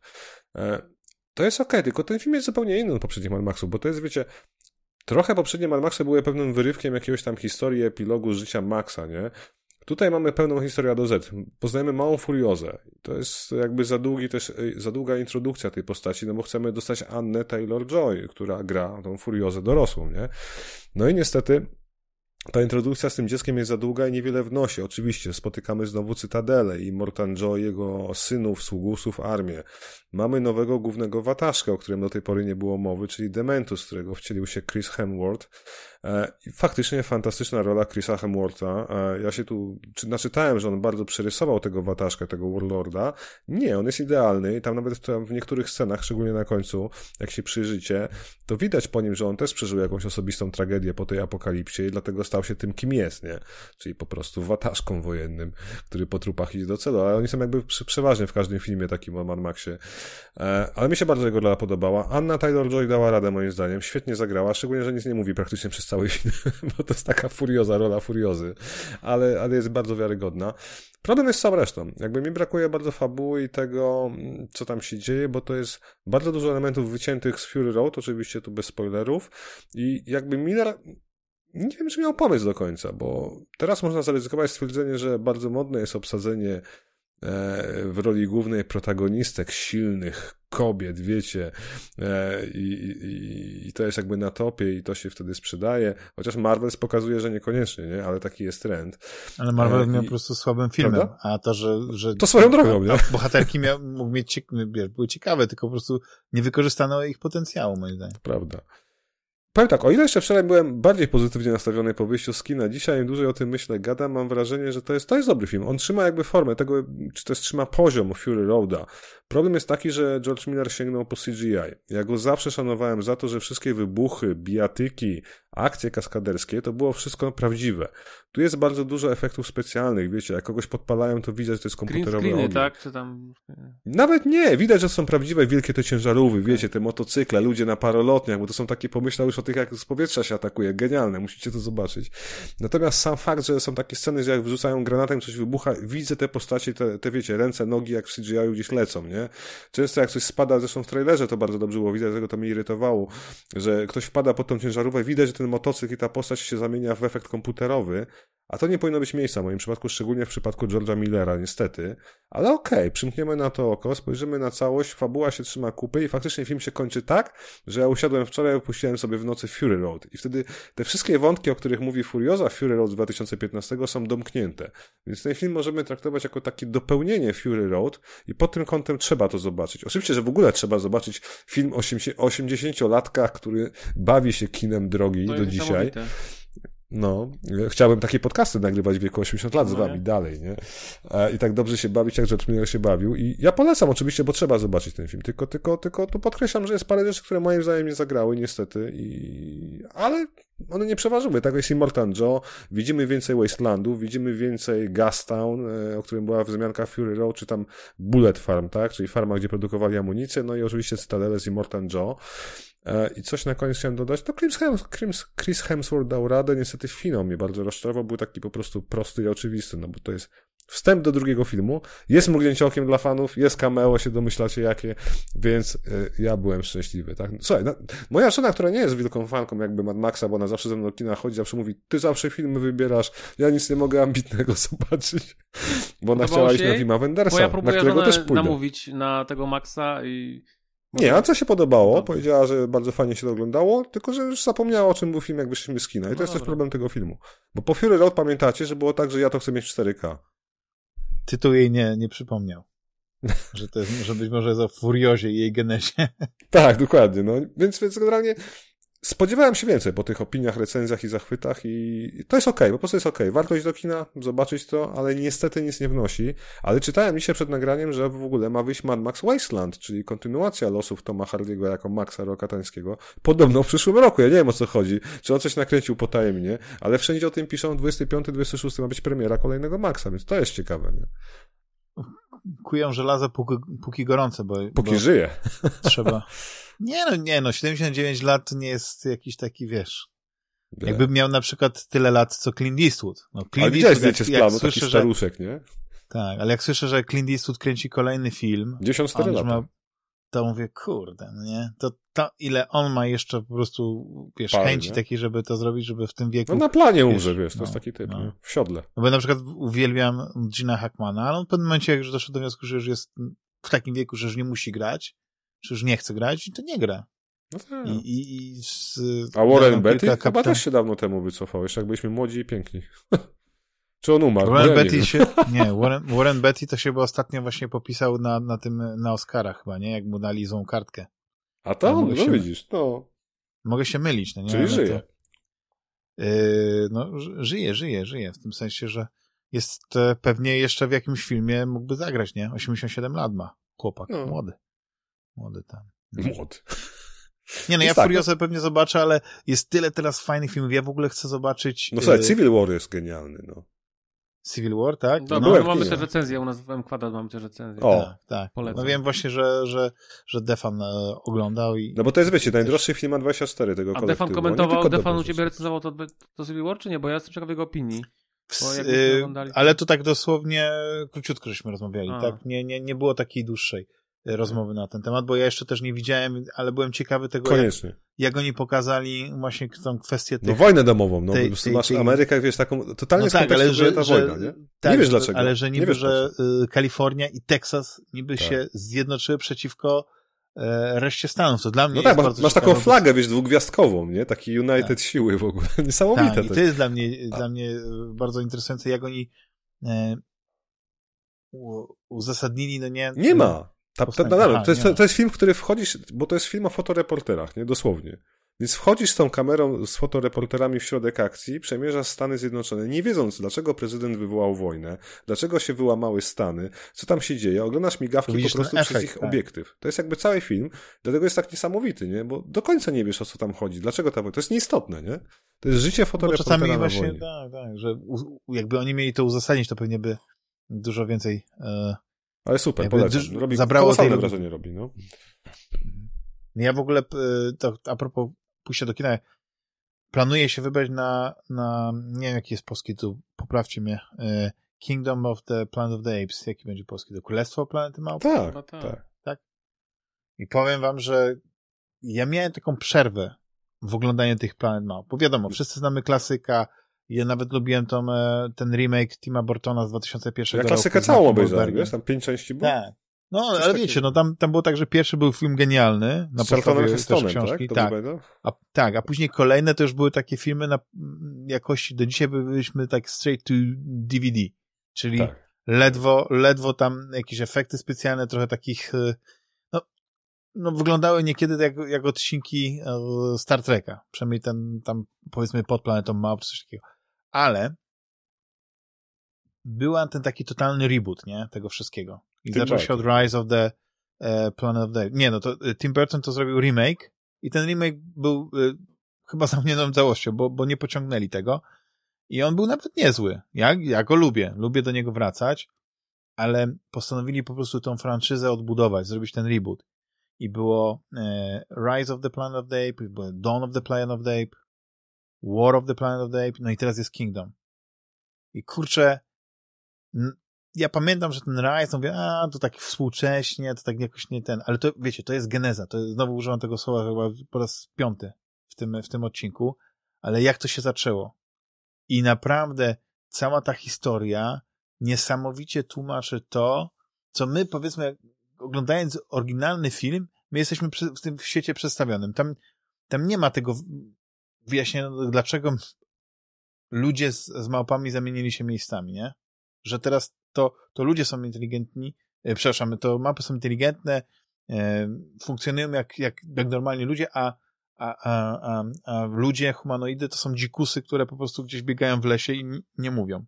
To jest okej, tylko ten film jest zupełnie inny od poprzednich Mad Maxów, bo to jest, wiecie, trochę poprzednie Mad Maxy były pewnym wyrywkiem jakiegoś tam historii, epilogu życia Maxa, nie? Tutaj mamy pełną historię A do Z. Poznajemy małą Furiozę. To jest jakby za długa introdukcja tej postaci, no bo chcemy dostać Annę Taylor-Joy, która gra tą Furiozę dorosłą, nie? No i niestety ta introdukcja z tym dzieckiem jest za długa i niewiele wnosi. Oczywiście spotykamy znowu Cytadelę i Mortan Joe, jego synów, sługusów, armię. Mamy nowego głównego watażka, o którym do tej pory nie było mowy, czyli Dementus, którego wcielił się Chris Hemsworth. I faktycznie fantastyczna rola Chrisa Hemswortha. Ja się tu naczytałem, że on bardzo przerysował tego watażka, tego Warlorda. Nie, on jest idealny i tam nawet w niektórych scenach, szczególnie na końcu, jak się przyjrzycie, to widać po nim, że on też przeżył jakąś osobistą tragedię po tej apokalipsie i dlatego stał się tym, kim jest, nie? Czyli po prostu watażką wojennym, który po trupach idzie do celu, ale oni są jakby przeważnie w każdym filmie takim o Mad Maxie. Ale mi się bardzo jego rola podobała. Anna Taylor-Joy dała radę moim zdaniem, świetnie zagrała, szczególnie, że nic nie mówi praktycznie przez cały film, bo to jest taka furioza rola Furiozy, ale jest bardzo wiarygodna. Problem jest z całą resztą. Jakby mi brakuje bardzo fabuły i tego, co tam się dzieje, bo to jest bardzo dużo elementów wyciętych z Fury Road, oczywiście tu bez spoilerów i jakby Miller nie wiem, czy miał pomysł do końca, bo teraz można zaryzykować stwierdzenie, że bardzo modne jest obsadzenie w roli głównej protagonistek silnych kobiet, wiecie, i to jest jakby na topie i to się wtedy sprzedaje, chociaż Marvel pokazuje, że niekoniecznie, nie? Ale taki jest trend. Ale Marvel miał po prostu słabym filmem, prawda? A to, że to swoją drogą, nie? Bohaterki mógł mieć były ciekawe, tylko po prostu nie wykorzystano ich potencjału, moim zdaniem. Prawda. powiem tak, o ile jeszcze wczoraj byłem bardziej pozytywnie nastawiony po wyjściu z kina, dzisiaj im dłużej o tym myślę, gadam, mam wrażenie, że to jest dobry film. On trzyma jakby formę tego, czy też trzyma poziom Fury Roada. Problem jest taki, że George Miller sięgnął po CGI. Ja go zawsze szanowałem za to, że wszystkie wybuchy, bijatyki, akcje kaskaderskie, to było wszystko prawdziwe. Tu jest bardzo dużo efektów specjalnych, wiecie, jak kogoś podpalają, to widać, że to jest komputerowy ogień. Tak? Czy tam... Nawet nie, widać, że są prawdziwe, wielkie te ciężarówki, wiecie, te motocykle, ludzie na parolotniach, bo to są takie, pomyślał już o tych, jak z powietrza się atakuje, genialne, musicie to zobaczyć. Natomiast sam fakt, że są takie sceny, że jak wrzucają granatem, coś wybucha, widzę te postaci, te wiecie, ręce, nogi, jak w CGI-u gdzieś lecą, nie? Często jak coś spada, zresztą w trailerze to bardzo dobrze było widać, dlatego to mnie irytowało, że ktoś wpada pod tą ciężarówkę, widać, że ten motocykl i ta postać się zamienia w efekt komputerowy, a to nie powinno być miejsca w moim przypadku, szczególnie w przypadku George'a Millera, niestety. Ale okej, przymkniemy na to oko, spojrzymy na całość, fabuła się trzyma kupy i faktycznie film się kończy tak, że ja usiadłem wczoraj, opuściłem sobie w nocy Fury Road i wtedy te wszystkie wątki, o których mówi Furioza Fury Road z 2015 są domknięte. Więc ten film możemy traktować jako takie dopełnienie Fury Road i pod tym kątem trzeba to zobaczyć. Oczywiście, że w ogóle trzeba zobaczyć film o 80-latkach, który bawi się kinem drogi do dzisiaj. No, chciałbym takie podcasty nagrywać w wieku 80 lat z wami dalej, nie? I tak dobrze się bawić, jak George Miller się bawił. I ja polecam oczywiście, bo trzeba zobaczyć ten film. Tylko tu podkreślam, że jest parę rzeczy, które moim zdaniem nie zagrały, niestety. Ale one nie przeważyły. Tak jest Immortan Joe. Widzimy więcej Wastelandów, widzimy więcej Gastown, o którym była wzmianka Fury Road, czy tam Bullet Farm, tak? Czyli farma, gdzie produkowali amunicję. No i oczywiście Cytadele z Immortan Joe. I coś na koniec chciałem dodać, to Chris Hemsworth dał radę, niestety finał mnie bardzo rozczarował, był taki po prostu prosty i oczywisty, no bo to jest wstęp do drugiego filmu, jest mrugnięcie okiem dla fanów, jest cameo, się domyślacie jakie, więc ja byłem szczęśliwy, tak? Słuchaj, moja żona, która nie jest wielką fanką jakby Mad Maxa, bo ona zawsze ze mną do kina chodzi, zawsze mówi, ty zawsze filmy wybierasz, ja nic nie mogę ambitnego zobaczyć, bo ona chciała iść na Tima Wendersa, ja próbuję na którego też pójdę. Namówić na tego Maxa i... Nie, a co się podobało? Powiedziała, że bardzo fajnie się to oglądało, tylko że już zapomniała, o czym był film, jak wyszliśmy z kina. I to jest też problem tego filmu. Bo po Fury Road pamiętacie, że było tak, że ja to chcę mieć w 4K. Tytuł jej nie przypomniał. Że być może jest o Furiozie i jej genezie. Tak, dokładnie. No. Więc generalnie spodziewałem się więcej po tych opiniach, recenzjach i zachwytach i to jest okej, po prostu jest okej. Warto iść do kina, zobaczyć to, ale niestety nic nie wnosi. Ale czytałem dzisiaj przed nagraniem, że w ogóle ma wyjść Mad Max Wasteland, czyli kontynuacja losów Toma Hardy'ego jako Maxa Rokatańskiego. Podobno w przyszłym roku, ja nie wiem o co chodzi. Czy on coś nakręcił potajemnie, ale wszędzie o tym piszą 25-26 ma być premiera kolejnego Maxa, więc to jest ciekawe, nie? Kują żelazo póki gorące, Póki żyje. Trzeba... Nie no, 79 lat nie jest jakiś taki, wiesz... Jakby miał na przykład tyle lat, co Clint Eastwood. No, ale widziałeś zdjęcie z planu, taki staruszek, nie? Tak, ale jak słyszę, że Clint Eastwood kręci kolejny film... 94 lata. To mówię, kurde, no nie? To ile on ma jeszcze po prostu, wiesz, chęci takiej, żeby to zrobić, żeby w tym wieku... No na planie umrze, wiesz, to jest taki typ, nie? W siodle. No bo na przykład uwielbiam Gina Hackmana, ale on w pewnym momencie, jak już doszedł do wniosku, że już jest w takim wieku, że już nie musi grać, czy już nie chce grać, to nie gra. No tak. A Warren Beatty chyba też się dawno temu wycofał, jeszcze jak byliśmy młodzi i piękni. Czy on umarł? Warren Beatty to się chyba ostatnio właśnie popisał na Oscarach chyba, nie? Jak mu dali złą kartkę. A to? No widzisz, no. Mogę się mylić, no nie? Czyli żyje. Żyje. W tym sensie, że jest pewnie jeszcze w jakimś filmie mógłby zagrać, nie? 87 lat ma chłopak, młody tam. Młody. Nie no, ja Furiosę pewnie zobaczę, ale jest tyle teraz fajnych filmów, ja w ogóle chcę zobaczyć... No słuchaj, Civil War jest genialny, no. Civil War, tak? No mamy też recenzję, u nas w M-Kwadrat mamy też recenzję. Tak. Polecam. No wiem właśnie, że Defan oglądał i... No bo to jest, wiecie, najdroższy film ma 24 tego kolektywu. A Defan komentował, Defan u ciebie recenzował to Civil War, czy nie? Bo ja jestem ciekaw jego opinii. Ale to tak dosłownie króciutko żeśmy rozmawiali, tak? Nie było takiej dłuższej rozmowy na ten temat, bo ja jeszcze też nie widziałem, ale byłem ciekawy tego, jak oni pokazali właśnie tą kwestię tych... No wojnę domową, no masz Amerykę, wiesz, taką totalnie skontekstu ta wojna, nie? Tak, nie wiesz dlaczego. Ale że niby, że Kalifornia i Teksas niby się zjednoczyły przeciwko reszcie Stanów. To dla mnie jest bardzo masz taką flagę, wiesz, dwugwiazdkową, nie? Taki United siły w ogóle. Niesamowite. Tak, i to jest dla mnie bardzo interesujące, jak oni uzasadnili, no nie... Nie ma. To jest film, w który wchodzisz, bo to jest film o fotoreporterach, nie? Dosłownie. Więc wchodzisz z tą kamerą, z fotoreporterami w środek akcji, przemierzasz Stany Zjednoczone, nie wiedząc, dlaczego prezydent wywołał wojnę, dlaczego się wyłamały Stany, co tam się dzieje, oglądasz migawki po prostu przez ich obiektyw. To jest jakby cały film, dlatego jest tak niesamowity, nie? Bo do końca nie wiesz, o co tam chodzi, dlaczego ta wojna, to jest nieistotne, nie? To jest życie fotoreportera czasami na właśnie, wojnie. tak, że jakby oni mieli to uzasadnić, to pewnie by dużo więcej... Ale super, polecam. Zabrało kolosalne wrażenie robi, no. Ja w ogóle, to a propos pójścia do kina, planuję się wybrać na nie wiem jaki jest polski, tu poprawcie mnie, Kingdom of the Planet of the Apes. Jaki będzie polski? To Królestwo Planety Małp? Tak. I powiem wam, że ja miałem taką przerwę w oglądaniu tych Planet Małp. Bo wiadomo, wszyscy znamy klasyka. Ja nawet lubiłem ten remake Tima Burtona z 2001 roku. Ja klasykę całą obejrzałem, wiesz? Tam 5 części było. Tak. No, ale takiego. Wiecie, no tam było tak, że pierwszy był film genialny. Z Charltonem Hestonem, tak? A później kolejne to już były takie filmy na jakości, do dzisiaj byliśmy tak straight to DVD. Czyli ledwo tam jakieś efekty specjalne, trochę takich, no wyglądały niekiedy jak odcinki Star Treka. Przynajmniej ten tam, powiedzmy, pod planetą Małp, coś takiego. Ale był ten taki totalny reboot, nie? Tego wszystkiego. I zaczął się od Rise of the Planet of the Apes. Nie, no to Tim Burton to zrobił remake i ten remake był chyba zamkniętą całością, bo nie pociągnęli tego. I on był nawet niezły. Ja go lubię. Lubię do niego wracać, ale postanowili po prostu tą franczyzę odbudować, zrobić ten reboot. I było Rise of the Planet of the Apes, było Dawn of the Planet of the Apes, War of the Planet of the Apes, no i teraz jest Kingdom. I kurczę, ja pamiętam, że ten Rise, mówię, to tak współcześnie, to tak jakoś nie ten, ale to, wiecie, to jest geneza, to jest, znowu używam tego słowa chyba po raz 5 w tym odcinku, ale jak to się zaczęło? I naprawdę cała ta historia niesamowicie tłumaczy to, co my, powiedzmy, oglądając oryginalny film, my jesteśmy w tym świecie przedstawionym. Tam nie ma tego wyjaśnienia, dlaczego ludzie z małpami zamienili się miejscami, nie? Że teraz to ludzie są inteligentni, to małpy są inteligentne, funkcjonują jak normalni ludzie, a ludzie, humanoidy, to są dzikusy, które po prostu gdzieś biegają w lesie i nie mówią.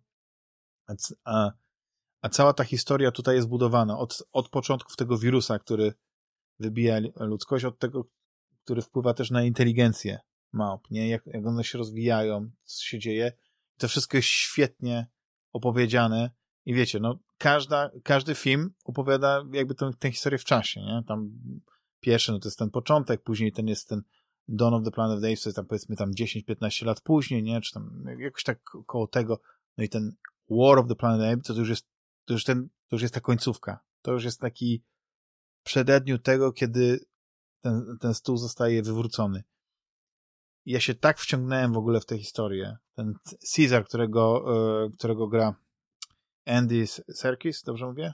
A cała ta historia tutaj jest budowana od początków tego wirusa, który wybija ludzkość, od tego, który wpływa też na inteligencję małp, nie? Jak one się rozwijają, co się dzieje. To wszystko jest świetnie opowiedziane i wiecie, no każdy film opowiada jakby tę historię w czasie, nie? Tam pierwszy, no to jest ten początek, później ten jest ten Dawn of the Planet of the Apes, to jest tam powiedzmy tam 10-15 lat później, nie? Czy tam jakoś tak koło tego, no i ten War of the Planet of the Apes, to już jest ta końcówka. To już jest taki przededniu tego, kiedy ten stół zostaje wywrócony. I ja się tak wciągnąłem w ogóle w tę historię. Ten Caesar, którego gra Andy Serkis, dobrze mówię?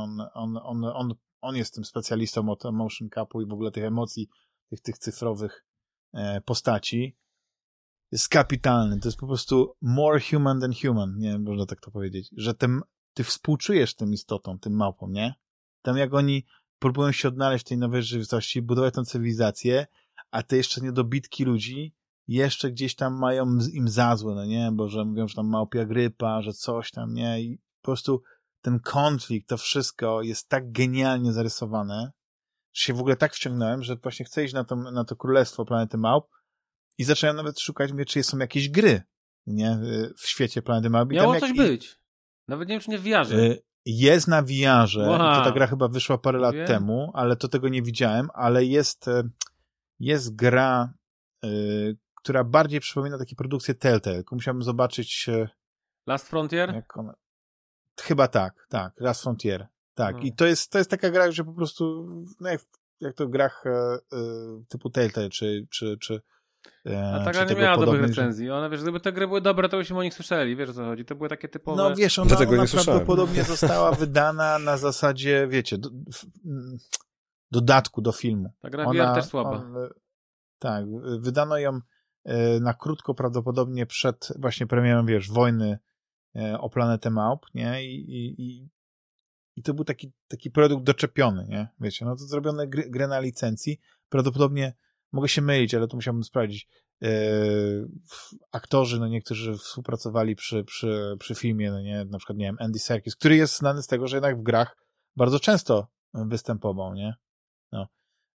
On jest tym specjalistą od motion capu i w ogóle tych emocji, tych cyfrowych postaci. Jest kapitalny. To jest po prostu more human than human, nie można tak to powiedzieć. Że ty współczujesz tym istotom, tym małpom, nie? Tam jak oni próbują się odnaleźć w tej nowej rzeczywistości, budować tę cywilizację, a te jeszcze niedobitki ludzi jeszcze gdzieś tam mają im za złe, no nie? Bo że mówią, że tam małpia grypa, że coś tam, nie? I po prostu ten konflikt, to wszystko jest tak genialnie zarysowane, że się w ogóle tak wciągnąłem, że właśnie chcę iść na to Królestwo Planety Małp i zacząłem nawet szukać, mówię, czy są jakieś gry, nie? W świecie Planety Małp. Miało coś być. Nawet nie wiem, czy nie w VR-ze. Jest na VR-ze. Wow. To ta gra chyba wyszła parę lat temu, ale to tego nie widziałem, ale jest gra, która bardziej przypomina takie produkcje Telltale. Tylko musiałbym zobaczyć... Last Frontier? Chyba tak. Last Frontier. Tak. I to jest taka gra, że po prostu no jak to w grach typu Telltale, czy a ta gra nie miała dobrych recenzji. One, wiesz, gdyby te gry były dobre, to byśmy o nich słyszeli. Wiesz, o co chodzi? To były takie typowe... No wiesz, ona prawdopodobnie została wydana na zasadzie, wiecie, dodatku do filmu. Ta gra VR też słaba. Tak, wydano ją na krótko prawdopodobnie przed właśnie premierą, wiesz, wojny o planetę Małp, nie? I to był taki produkt doczepiony, nie? Wiecie, no to zrobione grę na licencji. Prawdopodobnie mogę się mylić, ale to musiałbym sprawdzić, aktorzy, no niektórzy współpracowali przy filmie, no nie, na przykład, nie wiem, Andy Serkis, który jest znany z tego, że jednak w grach bardzo często występował, nie? No.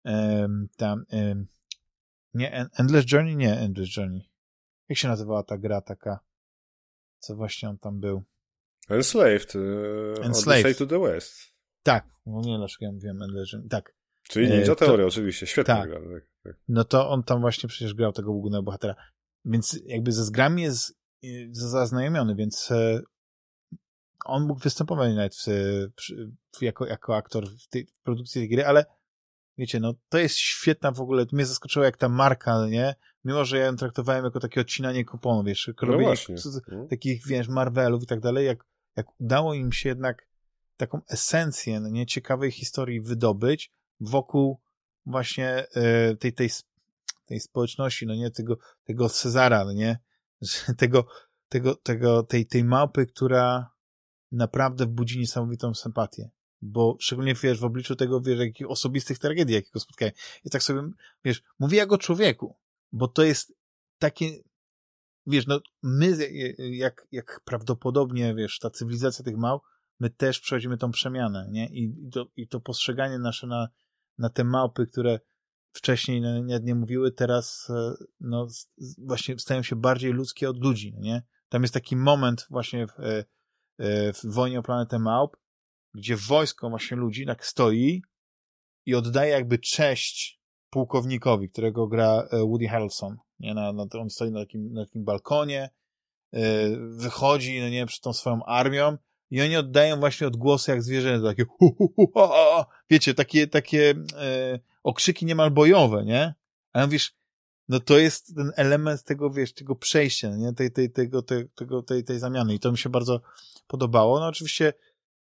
Nie, Endless Journey? Nie, Endless Journey. Jak się nazywała ta gra taka, co właśnie on tam był? Enslaved. Odyssey to the West. Tak, no nie, dlaczego ja mówiłem Endless Journey. Tak. Czyli Ninja Theory, oczywiście, świetna tak. gra. Tak. No to on tam właśnie przecież grał tego głównego bohatera. Więc jakby ze grami jest zaznajomiony, więc on mógł występować nawet jako aktor w produkcji tej gry, ale wiecie, no to jest świetna w ogóle, mnie zaskoczyło jak ta marka, nie? Mimo, że ja ją traktowałem jako takie odcinanie kuponów, wiesz, takich, wiesz, Marvelów i tak dalej, jak udało im się jednak taką esencję, no nie, ciekawej historii wydobyć wokół właśnie tej społeczności, no nie, tego Cezara, no nie, tej małpy, która naprawdę budzi niesamowitą sympatię. Bo szczególnie, wiesz, w obliczu tego, wiesz, jakich osobistych tragedii, jakiego spotkałem. I tak sobie, wiesz, mówię jak o człowieku, bo to jest takie, wiesz, no, my, jak prawdopodobnie, wiesz, ta cywilizacja tych małp, my też przechodzimy tą przemianę, nie? I to postrzeganie nasze na te małpy, które wcześniej nie mówiły, teraz, no, właśnie stają się bardziej ludzkie od ludzi, nie? Tam jest taki moment właśnie w Wojnie o planetę Małp, gdzie wojsko właśnie ludzi tak stoi i oddaje jakby cześć pułkownikowi, którego gra Woody Harrelson. Nie? On stoi na takim balkonie, wychodzi, no nie, przed tą swoją armią i oni oddają właśnie odgłosy jak zwierzęta, takie wiecie, takie okrzyki niemal bojowe, nie? A mówisz, no to jest ten element tego, wiesz, tego przejścia, nie? Tej zamiany i to mi się bardzo podobało. No oczywiście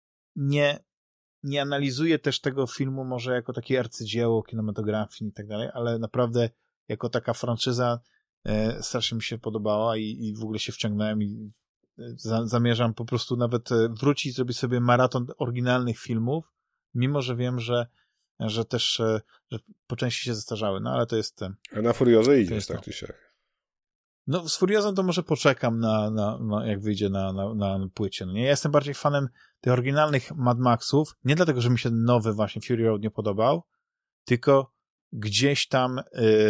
nie analizuję też tego filmu może jako takie arcydzieło kinematografii i tak dalej, ale naprawdę jako taka franczyza strasznie mi się podobała i w ogóle się wciągnąłem i zamierzam po prostu nawet wrócić, zrobić sobie maraton oryginalnych filmów, mimo że wiem, że też że po części się zestarzały, no ale to jest... A na Furiozę idziesz, tak czy siak? No z Furiozą to może poczekam na jak wyjdzie na płycie. No nie? Ja jestem bardziej fanem tych oryginalnych Mad Maxów, nie dlatego, że mi się nowy właśnie Fury Road nie podobał, tylko gdzieś tam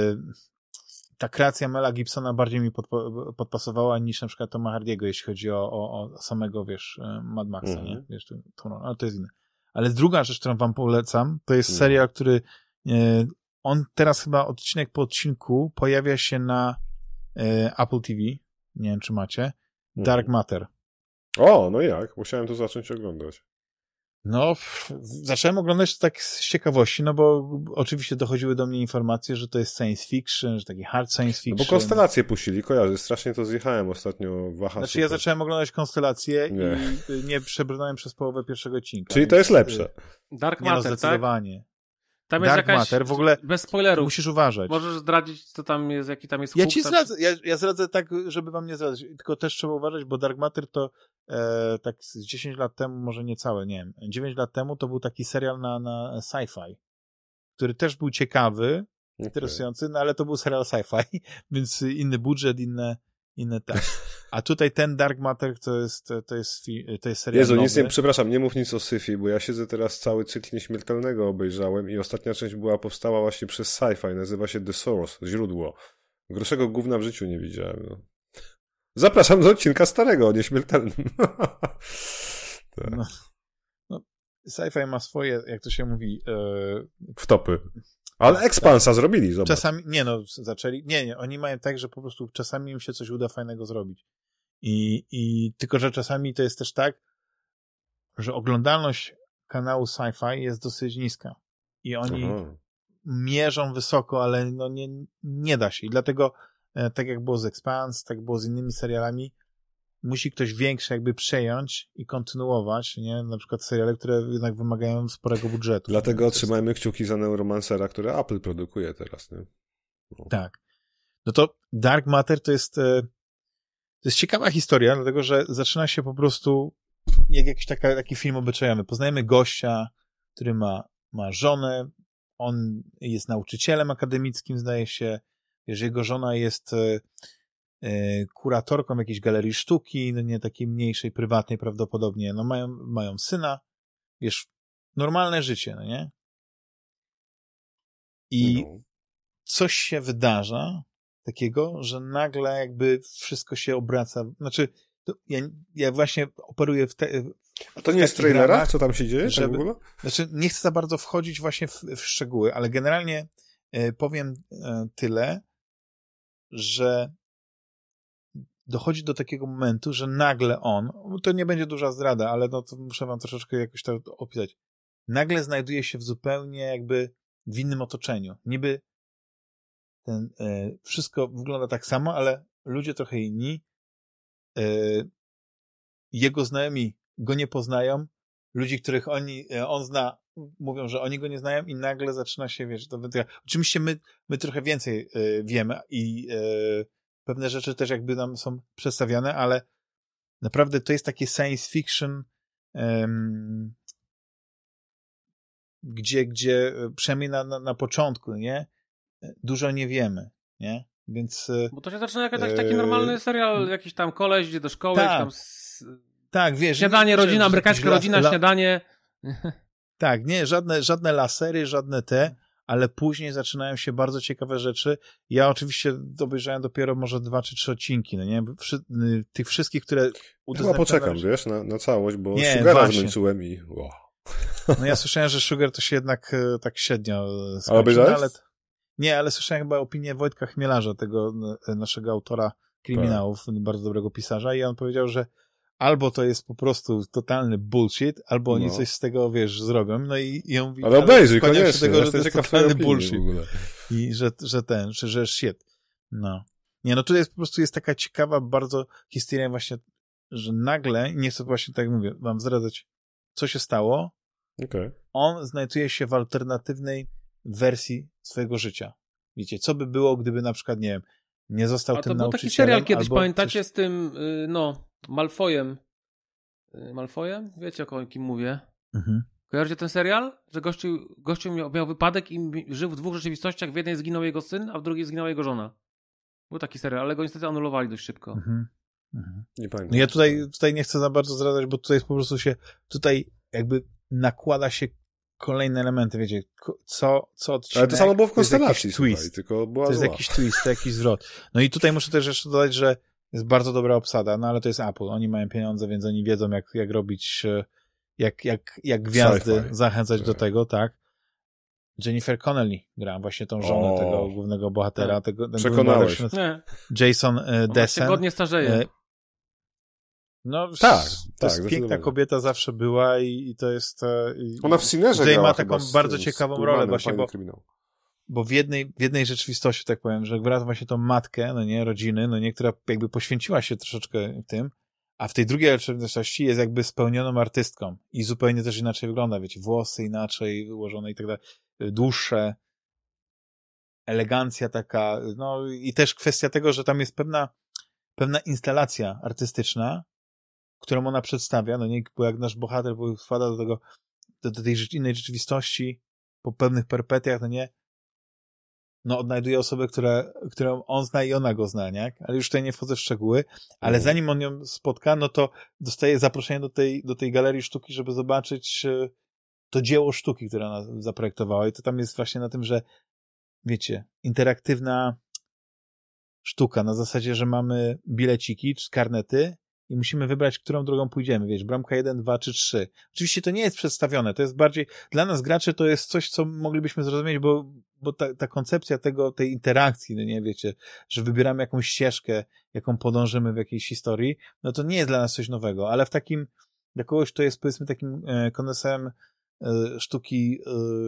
ta kreacja Mela Gibsona bardziej mi podpasowała niż na przykład Toma Hardiego, jeśli chodzi o samego, wiesz, Mad Maxa, nie? Wiesz, ale to jest inne. Ale druga rzecz, którą wam polecam, to jest serial, który on teraz chyba odcinek po odcinku pojawia się na Apple TV, nie wiem, czy macie, Dark Matter. O, no jak? Musiałem to zacząć oglądać. No, zacząłem oglądać to tak z ciekawości, no bo oczywiście dochodziły do mnie informacje, że to jest science fiction, że taki hard science fiction. No bo Konstelację puścili, kojarzy, strasznie to zjechałem ostatnio w Aha. Znaczy ja zacząłem oglądać Konstelację i nie przebrnąłem przez połowę pierwszego odcinka. Czyli to jest lepsze. Dark Matter, zdecydowanie. Tam jest Dark Matter, w ogóle bez spoilerów. Musisz uważać. Możesz zdradzić, co tam jest, jaki tam jest Ja ci zdradzę, ja zdradzę tak, żeby wam nie zdradzać, tylko też trzeba uważać, bo Dark Matter to tak z 10 lat temu, może niecałe, nie wiem, 9 lat temu to był taki serial na sci-fi, który też był ciekawy, interesujący, no ale to był serial sci-fi, więc inny budżet, inne tak. A tutaj ten Dark Matter to jest serial Jezu, nowy. Przepraszam, nie mów nic o sci-fi, bo ja siedzę teraz cały cykl Nieśmiertelnego obejrzałem i ostatnia część powstała właśnie przez sci-fi, nazywa się The Source, źródło. Gorszego gówna w życiu nie widziałem. No. Zapraszam do odcinka starego o Nieśmiertelnym. Tak. No, sci-fi ma swoje, jak to się mówi... wtopy. Ale Expansa zrobili, zobacz. Czasami, zaczęli, oni mają tak, że po prostu czasami im się coś uda fajnego zrobić. I tylko, że czasami to jest też tak, że oglądalność kanału sci-fi jest dosyć niska. I oni mierzą wysoko, ale no nie da się. I dlatego, tak jak było z Expanse, tak było z innymi serialami, musi ktoś większy jakby przejąć i kontynuować, nie? Na przykład seriale, które jednak wymagają sporego budżetu. Dlatego trzymajmy kciuki za Neuromancera, który Apple produkuje teraz, nie? No. Tak. No to Dark Matter to jest ciekawa historia, dlatego że zaczyna się po prostu jak jakiś taki film obyczajowy. Poznajemy gościa, który ma żonę, on jest nauczycielem akademickim, zdaje się, wiesz, jego żona jest kuratorką jakiejś galerii sztuki, no nie takiej mniejszej, prywatnej prawdopodobnie, no mają syna, wiesz, normalne życie, no nie? I coś się wydarza takiego, że nagle jakby wszystko się obraca, znaczy ja właśnie operuję A to nie jest trailera? Co tam się dzieje? Żeby, w ogóle? Znaczy, nie chcę za bardzo wchodzić właśnie w szczegóły, ale generalnie powiem tyle, że dochodzi do takiego momentu, że nagle to nie będzie duża zdrada, ale no to muszę wam troszeczkę jakoś to opisać, nagle znajduje się w zupełnie jakby w innym otoczeniu. Niby wszystko wygląda tak samo, ale ludzie trochę inni, jego znajomi go nie poznają, ludzi, których on zna, mówią, że oni go nie znają i nagle zaczyna się, wiesz, to wytyka. Oczywiście my trochę więcej wiemy i pewne rzeczy też jakby nam są przedstawiane, ale naprawdę to jest takie science fiction, gdzie przynajmniej na początku, nie? Dużo nie wiemy, nie? Więc... Bo to się zaczyna jak taki normalny serial, jakiś tam koleś idzie do szkoły, tam tak, wiesz... Śniadanie, rodzina, amerykańska rodzina, śniadanie... Tak, nie, żadne lasery, żadne ale później zaczynają się bardzo ciekawe rzeczy. Ja oczywiście obejrzałem dopiero może 2 czy 3 odcinki, no nie? Tych wszystkich, które... Chyba poczekam, wiesz, na całość, bo Sugara zmęczyłem i... Wow. No ja słyszałem, że Sugar to się jednak tak średnio skończy. Ale obejrzałeś? Nie, ale słyszałem chyba opinię Wojtka Chmielarza, tego naszego autora kryminałów, bardzo dobrego pisarza, i on powiedział, że albo to jest po prostu totalny bullshit, albo oni coś z tego, wiesz, zrobią. No i on mówi, ale obejrzyj, koniecznie. Się tego, że to jest totalny bullshit. I że shit. No. Nie, no tutaj po prostu jest taka ciekawa bardzo historia właśnie, że nagle, nie chcę właśnie, tak jak mówię, wam zdradzać, co się stało. On znajduje się w alternatywnej wersji swojego życia. Wiecie, co by było, gdyby na przykład, nie wiem, nie został tym nauczycielem. A to był taki serial kiedyś, pamiętacie, z tym, Malfoyem. Malfoyem? Wiecie, o kim mówię? Mhm. Kojarzycie ten serial? Że gościu miał wypadek i żył w 2 rzeczywistościach. W jednej zginął jego syn, a w drugiej zginęła jego żona. Był taki serial, ale go niestety anulowali dość szybko. Mhm. Mhm. Nie pamiętam. No ja tutaj nie chcę za bardzo zdradzać, bo tutaj po prostu się tutaj jakby nakłada się kolejne elementy, wiecie, co odcinek... Ale to samo było w Konstelacji, słuchaj, tylko była to jest jakiś twist, to jakiś zwrot. No i tutaj muszę też jeszcze dodać, że jest bardzo dobra obsada, no ale to jest Apple. Oni mają pieniądze, więc oni wiedzą, jak robić, jak gwiazdy zachęcać do tego, tak. Jennifer Connelly gra właśnie tą żonę tego głównego bohatera. Przekonałeś. Jason Dessen. Ona się godnie starzeje. No, to jest piękna kobieta, zawsze była i to jest... Ona w Sinnerze grała ma taką bardzo ciekawą rolę właśnie, bo w jednej rzeczywistości, tak powiem, że gra właśnie tą matkę, no nie, rodziny, no nie, która jakby poświęciła się troszeczkę tym, a w tej drugiej rzeczywistości jest jakby spełnioną artystką i zupełnie też inaczej wygląda, wiecie, włosy inaczej ułożone i tak dalej, dłuższe, elegancja taka, no i też kwestia tego, że tam jest pewna instalacja artystyczna, którą ona przedstawia, no nie, bo jak nasz bohater wpada do tej innej rzeczywistości po pewnych perpetiach, no nie, no odnajduje osobę, którą on zna i ona go zna, nie? Ale już tutaj nie wchodzę w szczegóły, ale zanim on ją spotka, no to dostaje zaproszenie do tej galerii sztuki, żeby zobaczyć to dzieło sztuki, które ona zaprojektowała i to tam jest właśnie na tym, że wiecie, interaktywna sztuka na zasadzie, że mamy bileciki czy karnety i musimy wybrać, którą drogą pójdziemy, wiesz, bramka 1, 2 czy 3. Oczywiście to nie jest przedstawione, to jest bardziej, dla nas graczy to jest coś, co moglibyśmy zrozumieć, bo ta koncepcja tej interakcji, no nie wiecie, że wybieramy jakąś ścieżkę, jaką podążymy w jakiejś historii, no to nie jest dla nas coś nowego, ale w takim, dla kogoś to jest powiedzmy takim koneserem sztuki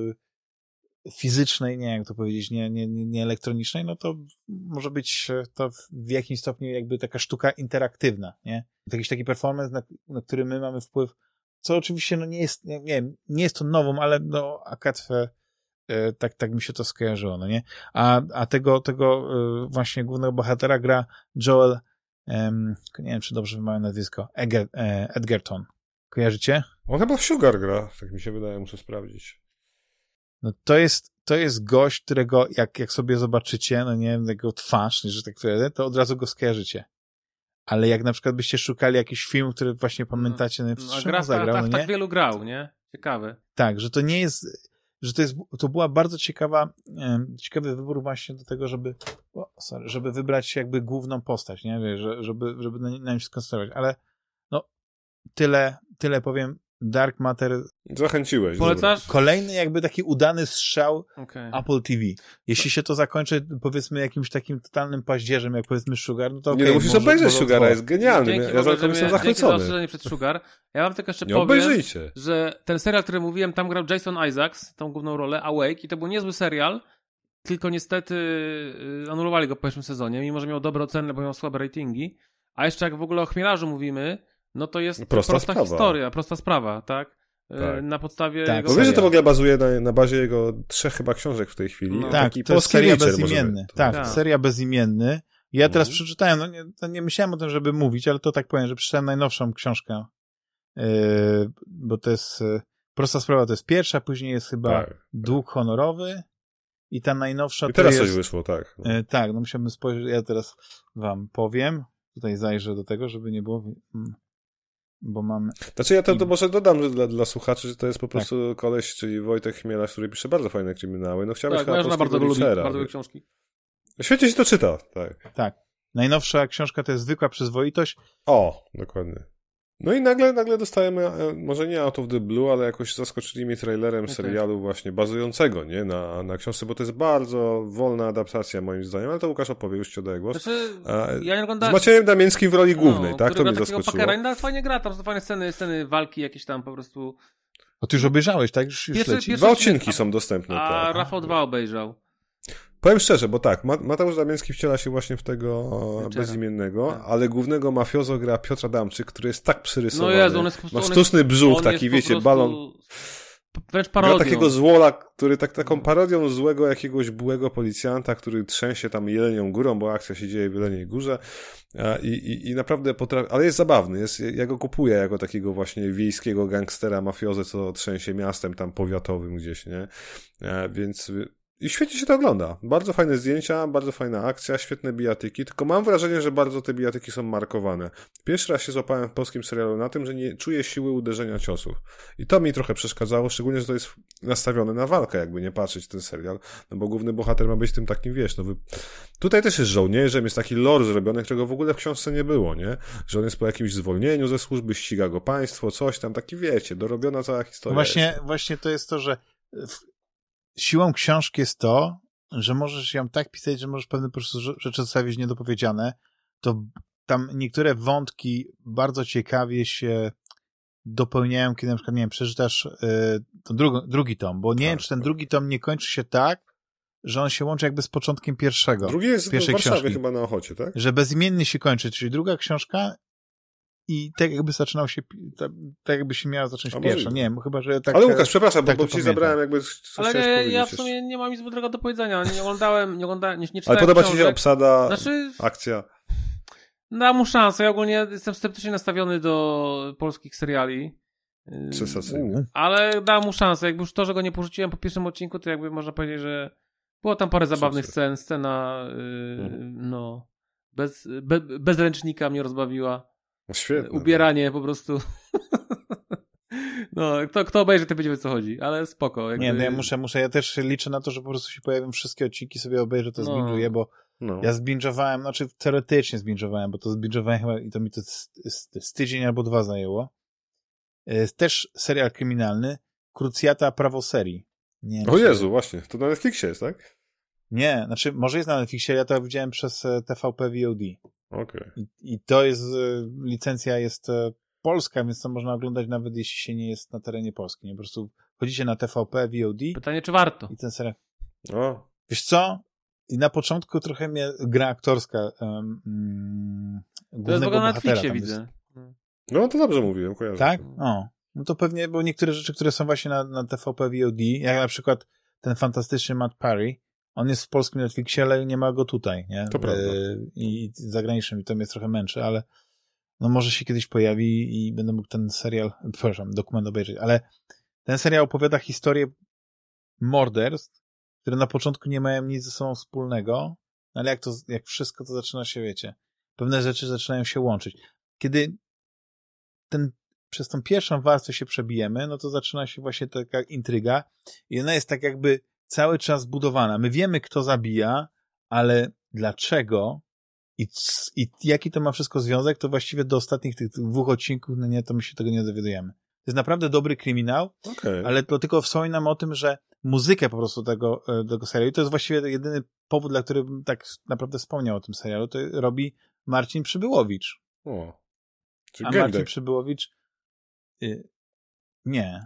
fizycznej, nie jak to powiedzieć, nie elektronicznej, no to może być to w jakimś stopniu jakby taka sztuka interaktywna, nie? Jakiś taki performance, na który my mamy wpływ, co oczywiście no nie jest, nie jest to nową, ale no akad tak mi się to skojarzyło, no nie? A tego właśnie głównego bohatera gra Joel, nie wiem, czy dobrze wymawiam nazwisko, Edgerton. Kojarzycie? On chyba w Sugar gra, tak mi się wydaje, muszę sprawdzić. No to to jest gość, którego jak sobie zobaczycie, no nie wiem, jego twarz, że tak powiem, to od razu go skojarzycie. Ale jak na przykład byście szukali jakiś film, który właśnie pamiętacie, no w zagrał, no nie? Tak wielu grał, nie? Ciekawe. Tak, że to nie jest, że to była bardzo ciekawy wybór właśnie do tego, żeby wybrać jakby główną postać, nie? Wiesz, żeby na nim się skoncentrować, ale no tyle powiem. Dark Matter. Zachęciłeś. Polecasz? Kolejny jakby taki udany strzał Apple TV. Jeśli się to zakończy, powiedzmy, jakimś takim totalnym paździerzem, jak powiedzmy Sugar, no to nie, musisz obejrzeć Sugara, jest genialny. Ja jestem zachwycony. Dzięki za ostrzeżenie przed Sugar. Ja wam tylko jeszcze powiem, że ten serial, który mówiłem, tam grał Jason Isaacs, tą główną rolę, Awake, i to był niezły serial, tylko niestety anulowali go po pierwszym sezonie, mimo że miał dobre oceny, bo miał słabe ratingi. A jeszcze jak w ogóle o Chmielarzu mówimy, no to jest prosta historia, prosta sprawa, tak? Na podstawie jego... Bo wiesz, że to w ogóle bazuje na bazie jego 3 chyba książek w tej chwili. No. Tak, to jest seria Bezimienny. Tak, seria Bezimienny. Ja teraz przeczytałem, nie myślałem o tym, żeby mówić, ale to tak powiem, że przeczytałem najnowszą książkę, bo to jest prosta sprawa, to jest pierwsza, później jest chyba Dług honorowy i ta najnowsza i teraz to coś jest... wyszło, tak. Tak, no musiałbym spojrzeć, ja teraz wam powiem, tutaj zajrzę do tego, żeby nie było... Bo mam... Znaczy ja to może dodam, że dla słuchaczy, że to jest po prostu koleś, czyli Wojtek Chmielarz, który pisze bardzo fajne kryminały. No chciałbym chyba bardzo go lubi, bardzo książki. Świetnie się to czyta, tak. Tak. Najnowsza książka to jest Zwykła przyzwoitość. O, dokładnie. No i nagle dostajemy, może nie Out of the Blue, ale jakoś zaskoczyli mnie trailerem serialu właśnie bazującego, nie, na książce, bo to jest bardzo wolna adaptacja moim zdaniem, ale to Łukasz opowie, już ci oddaję głos. Ja nie oglądałem... Z Maciejem Damińskim w roli głównej, tak? To mnie zaskoczyło. Pakera, ale fajnie gra, tam są fajne sceny walki jakieś tam po prostu... O, ty już obejrzałeś, tak? Już leci. 2 odcinki są dostępne. A Rafał 2 obejrzał. Powiem szczerze, bo tak, Mateusz Damiński wciela się właśnie w tego bezimiennego, ale głównego mafiozo gra Piotr Adamczyk, który jest tak przyrysowany. No Jezu, on jest ma sztuczny brzuch, taki wiecie, balon. Wręcz parodią. Gra takiego złola, który taką parodią złego jakiegoś byłego policjanta, który trzęsie tam Jelenią Górą, bo akcja się dzieje w Jeleniej Górze i naprawdę potrafi, ale jest zabawny, ja go kupuję jako takiego właśnie wiejskiego gangstera mafiozę, co trzęsie miastem tam powiatowym gdzieś, nie? Więc... I świetnie się to ogląda. Bardzo fajne zdjęcia, bardzo fajna akcja, świetne bijatyki, tylko mam wrażenie, że bardzo te bijatyki są markowane. Pierwszy raz się złapałem w polskim serialu na tym, że nie czuję siły uderzenia ciosów. I to mi trochę przeszkadzało, szczególnie, że to jest nastawione na walkę, jakby nie patrzeć ten serial, no bo główny bohater ma być tym takim, wiesz, tutaj też jest żołnierzem, jest taki lore zrobiony, którego w ogóle w książce nie było, nie? Że on jest po jakimś zwolnieniu ze służby, ściga go państwo, coś tam, taki wiecie, dorobiona cała historia. Właśnie to jest to, że siłą książki jest to, że możesz ją tak pisać, że możesz pewne po prostu rzeczy zostawić niedopowiedziane. To tam niektóre wątki bardzo ciekawie się dopełniają, kiedy na przykład, nie wiem, przeczytasz drugi tom, bo nie wiem, czy ten drugi tom nie kończy się tak, że on się łączy jakby z początkiem pierwszego. Drugi jest w Warszawie książki. Chyba na Ochocie, tak? Że bezimiennie się kończy, czyli druga książka i tak jakby zaczynał się, tak jakby się miała zacząć pierwsza. Nie wiem, chyba, że tak... Ale Łukasz, przepraszam, bo ci zabrałem jakby... Ale ja w sumie nie mam nic złego do powiedzenia. Nie oglądałem, nie czytałem ale podoba ci się obsada, akcja? Dam mu szansę. Ja ogólnie jestem sceptycznie nastawiony do polskich seriali. Ale dam mu szansę. Jakby już to, że go nie porzuciłem po pierwszym odcinku, to jakby można powiedzieć, że było tam parę zabawnych scen. Scena bez ręcznika mnie rozbawiła. Świetne. Ubieranie po prostu. No, kto obejrzy, to będzie, o co chodzi, ale spoko. Jakby... Nie, no ja muszę, ja też liczę na to, że po prostu się pojawią wszystkie odcinki, sobie obejrzę, to zbinżuję, bo ja zbinżowałem, znaczy teoretycznie zbinżowałem, bo to zbinżowałem chyba i to mi to z tydzień albo 2 zajęło. Też serial kryminalny, Krucjata Prawo serii. O Jezu, właśnie, to na Netflixie jest, tak? Nie, znaczy może jest na Netflixie, ja to widziałem przez TVP VOD. Okay. I to jest, licencja jest polska, więc to można oglądać nawet jeśli się nie jest na terenie Polski. Nie? Po prostu chodzicie na TVP VOD. Pytanie, czy warto? I ten serial. Wiesz co? I na początku trochę mnie gra aktorska to jest w ogóle na Netflixie, widzę. No to dobrze mówiłem, kojarzę. Tak? No to pewnie, bo niektóre rzeczy, które są właśnie na TVP VOD, jak na przykład ten fantastyczny Matt Parry, on jest w polskim Netflixie, ale nie ma go tutaj, nie? To prawda. I zagranicznym, i to mnie trochę męczy, ale no może się kiedyś pojawi i będę mógł ten dokument obejrzeć, ale ten serial opowiada historię morderstw, które na początku nie mają nic ze sobą wspólnego, ale jak wszystko to zaczyna się, wiecie, pewne rzeczy zaczynają się łączyć. Kiedy przez tą pierwszą warstwę się przebijemy, no to zaczyna się właśnie taka intryga i ona jest tak jakby cały czas budowana. My wiemy, kto zabija, ale dlaczego i jaki to ma wszystko związek, to właściwie do ostatnich tych 2 odcinków, no nie, to my się tego nie dowiadujemy. To jest naprawdę dobry kryminał, ale to tylko wspominam o tym, że muzykę po prostu tego serialu, to jest właściwie jedyny powód, dla którego tak naprawdę wspomniał o tym serialu, to robi Marcin Przybyłowicz. Czyli Marcin Przybyłowicz nie.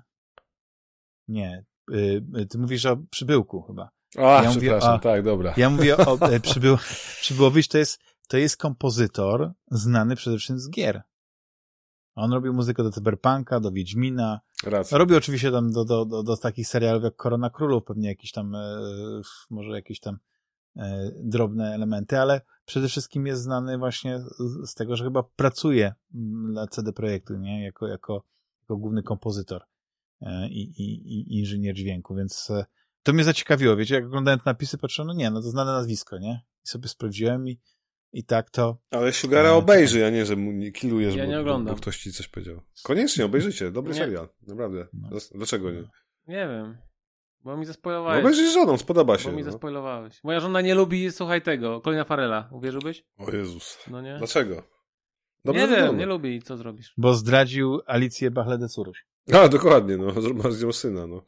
Ty mówisz o Przybyłku chyba. Przepraszam, tak, dobra. Ja mówię o Przybyłowicz, to jest kompozytor znany przede wszystkim z gier. On robił muzykę do Cyberpunka, do Wiedźmina. Robił oczywiście tam do takich serialów jak Korona Królów, pewnie jakieś tam może jakieś tam drobne elementy, ale przede wszystkim jest znany właśnie z tego, że chyba pracuje dla CD Projektu, nie? Jako główny kompozytor i inżynier dźwięku, więc to mnie zaciekawiło, wiecie, jak oglądałem te napisy, patrzyłem, no to znane nazwisko, nie? I sobie sprawdziłem i tak to... Ale Sugara obejrzy, a nie, że mu nie killujesz, ja nie oglądam. Bo ktoś ci coś powiedział. Koniecznie, obejrzyjcie, dobry serial, naprawdę. Dlaczego nie? Nie wiem, bo mi zaspoilowałeś. Obejrzyj z żoną, spodoba się. Bo mi zaspoilowałeś. Moja żona nie lubi, słuchaj tego, Colina Farrella, uwierzyłbyś? O Jezus. No nie? Dlaczego? Nie wiem, nie lubi, co zrobisz? Bo zdradził Alicję Bachlede-Curuś. Dokładnie, ma z nią syna, no.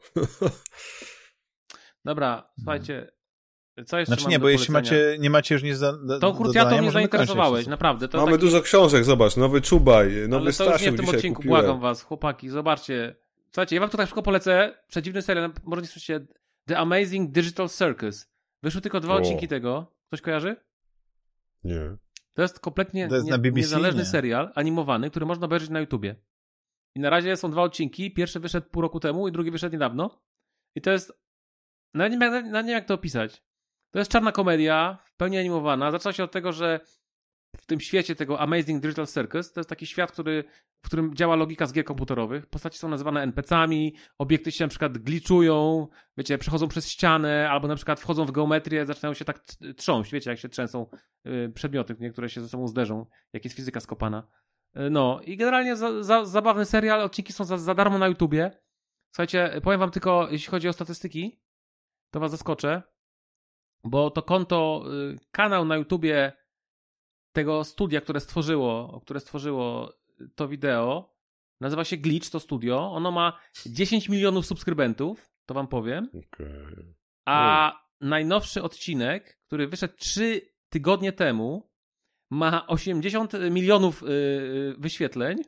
Dobra, słuchajcie, co jeszcze nie, bo jeśli nie macie już nic tą krucjatą mnie zainteresowałeś, naprawdę. To mamy dużo książek, zobacz, nowy Czubaj, nowy Stasiu. Ale to już nie w tym odcinku, kupiłem. Błagam was, chłopaki, zobaczcie. Słuchajcie, ja wam tutaj szybko polecę, przedziwny serial, może nie słyszycie, The Amazing Digital Circus. Wyszły tylko 2 odcinki tego. Ktoś kojarzy? Nie. To jest kompletnie niezależny serial animowany, który można obejrzeć na YouTubie. I na razie są 2 odcinki. Pierwszy wyszedł pół roku temu i drugi wyszedł niedawno. I to jest... No nie wiem jak to opisać. To jest czarna komedia, w pełni animowana. Zaczęła się od tego, że w tym świecie tego Amazing Digital Circus to jest taki świat, w którym działa logika z gier komputerowych. Postaci są nazywane NPC-ami, obiekty się na przykład glitchują, wiecie, przechodzą przez ścianę, albo na przykład wchodzą w geometrię, zaczynają się tak trząść, wiecie, jak się trzęsą przedmioty, niektóre się ze sobą zderzą, jak jest fizyka skopana. No i generalnie zabawny serial, odcinki są za darmo na YouTubie. Słuchajcie, powiem wam tylko, jeśli chodzi o statystyki, to was zaskoczę, bo to kanał na YouTubie tego studia, które stworzyło to wideo, nazywa się Glitch, to studio. Ono ma 10 milionów subskrybentów, to wam powiem. Okay. A najnowszy odcinek, który wyszedł 3 tygodnie temu, ma 80 milionów wyświetleń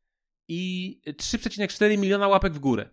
i 3,4 miliona łapek w górę.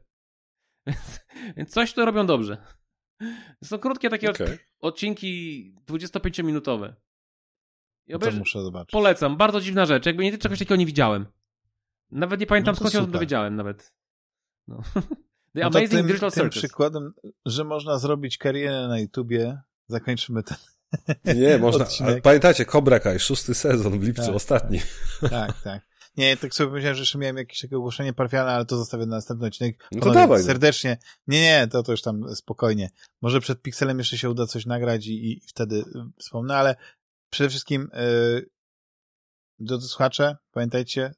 Więc coś tu robią dobrze. To są krótkie takie odcinki 25-minutowe. To muszę zobaczyć. Polecam, bardzo dziwna rzecz. Jakby nigdy czegoś takiego nie widziałem. Nawet nie pamiętam, skąd się o tym dowiedziałem nawet. No. The Amazing Digital Circus. Tym przykładem, że można zrobić karierę na YouTubie, zakończymy ten Nie, można. Pamiętacie, Cobra Kai, 6. sezon w lipcu, ostatni. Tak. Nie, tak sobie myślałem, że jeszcze miałem jakieś takie ogłoszenie parafialne, ale to zostawię na następny odcinek. No to dawaj. Serdecznie. Nie, to już tam spokojnie. Może przed Pixelem jeszcze się uda coś nagrać i wtedy wspomnę, ale przede wszystkim drodzy słuchacze, pamiętajcie,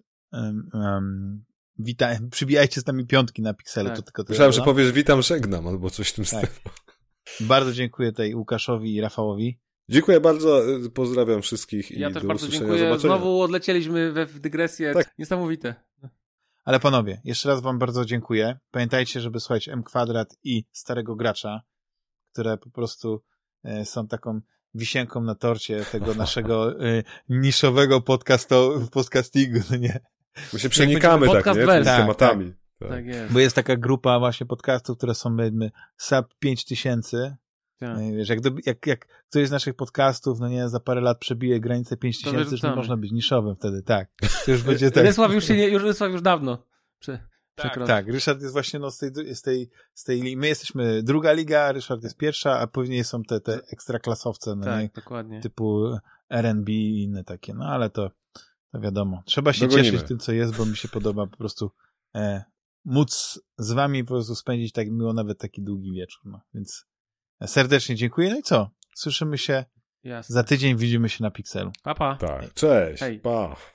przybijajcie z nami 5 na Pixelu. Tak. To tylko myślałem, że powiesz witam, żegnam, albo coś w tym stylu. Bardzo dziękuję tutaj Łukaszowi i Rafałowi. Dziękuję bardzo, pozdrawiam wszystkich i ja też do bardzo usłyszenia, dziękuję. zobaczenia. Znowu odlecieliśmy w dygresję. Tak. Niesamowite. Ale panowie, jeszcze raz wam bardzo dziękuję. Pamiętajcie, żeby słuchać M Kwadrat i Starego Gracza, które po prostu są taką wisienką na torcie tego naszego niszowego podcastingu, no nie? My się przenikamy tak, nie? Tymi tematami. Tak jest. Bo jest taka grupa właśnie podcastów, które są sub 5000. Tak. Wiesz, jak któryś z naszych podcastów, no nie, za parę lat przebije granicę 5000, już nie można być niszowym wtedy, tak. To już będzie tak. Rysław już dawno przekroczył. Tak, Ryszard jest właśnie z tej my jesteśmy druga liga, Ryszard jest pierwsza, a później są te ekstraklasowce, no tak, nie, dokładnie. Typu R&B i inne takie, no ale to wiadomo. Trzeba się cieszyć tym, co jest, bo mi się podoba po prostu móc z wami po prostu spędzić tak miło nawet taki długi wieczór, no, więc Serdecznie dziękuję. No i co? Słyszymy się za tydzień, widzimy się na Pixelu. Pa, pa. Tak, cześć. Hej. Pa.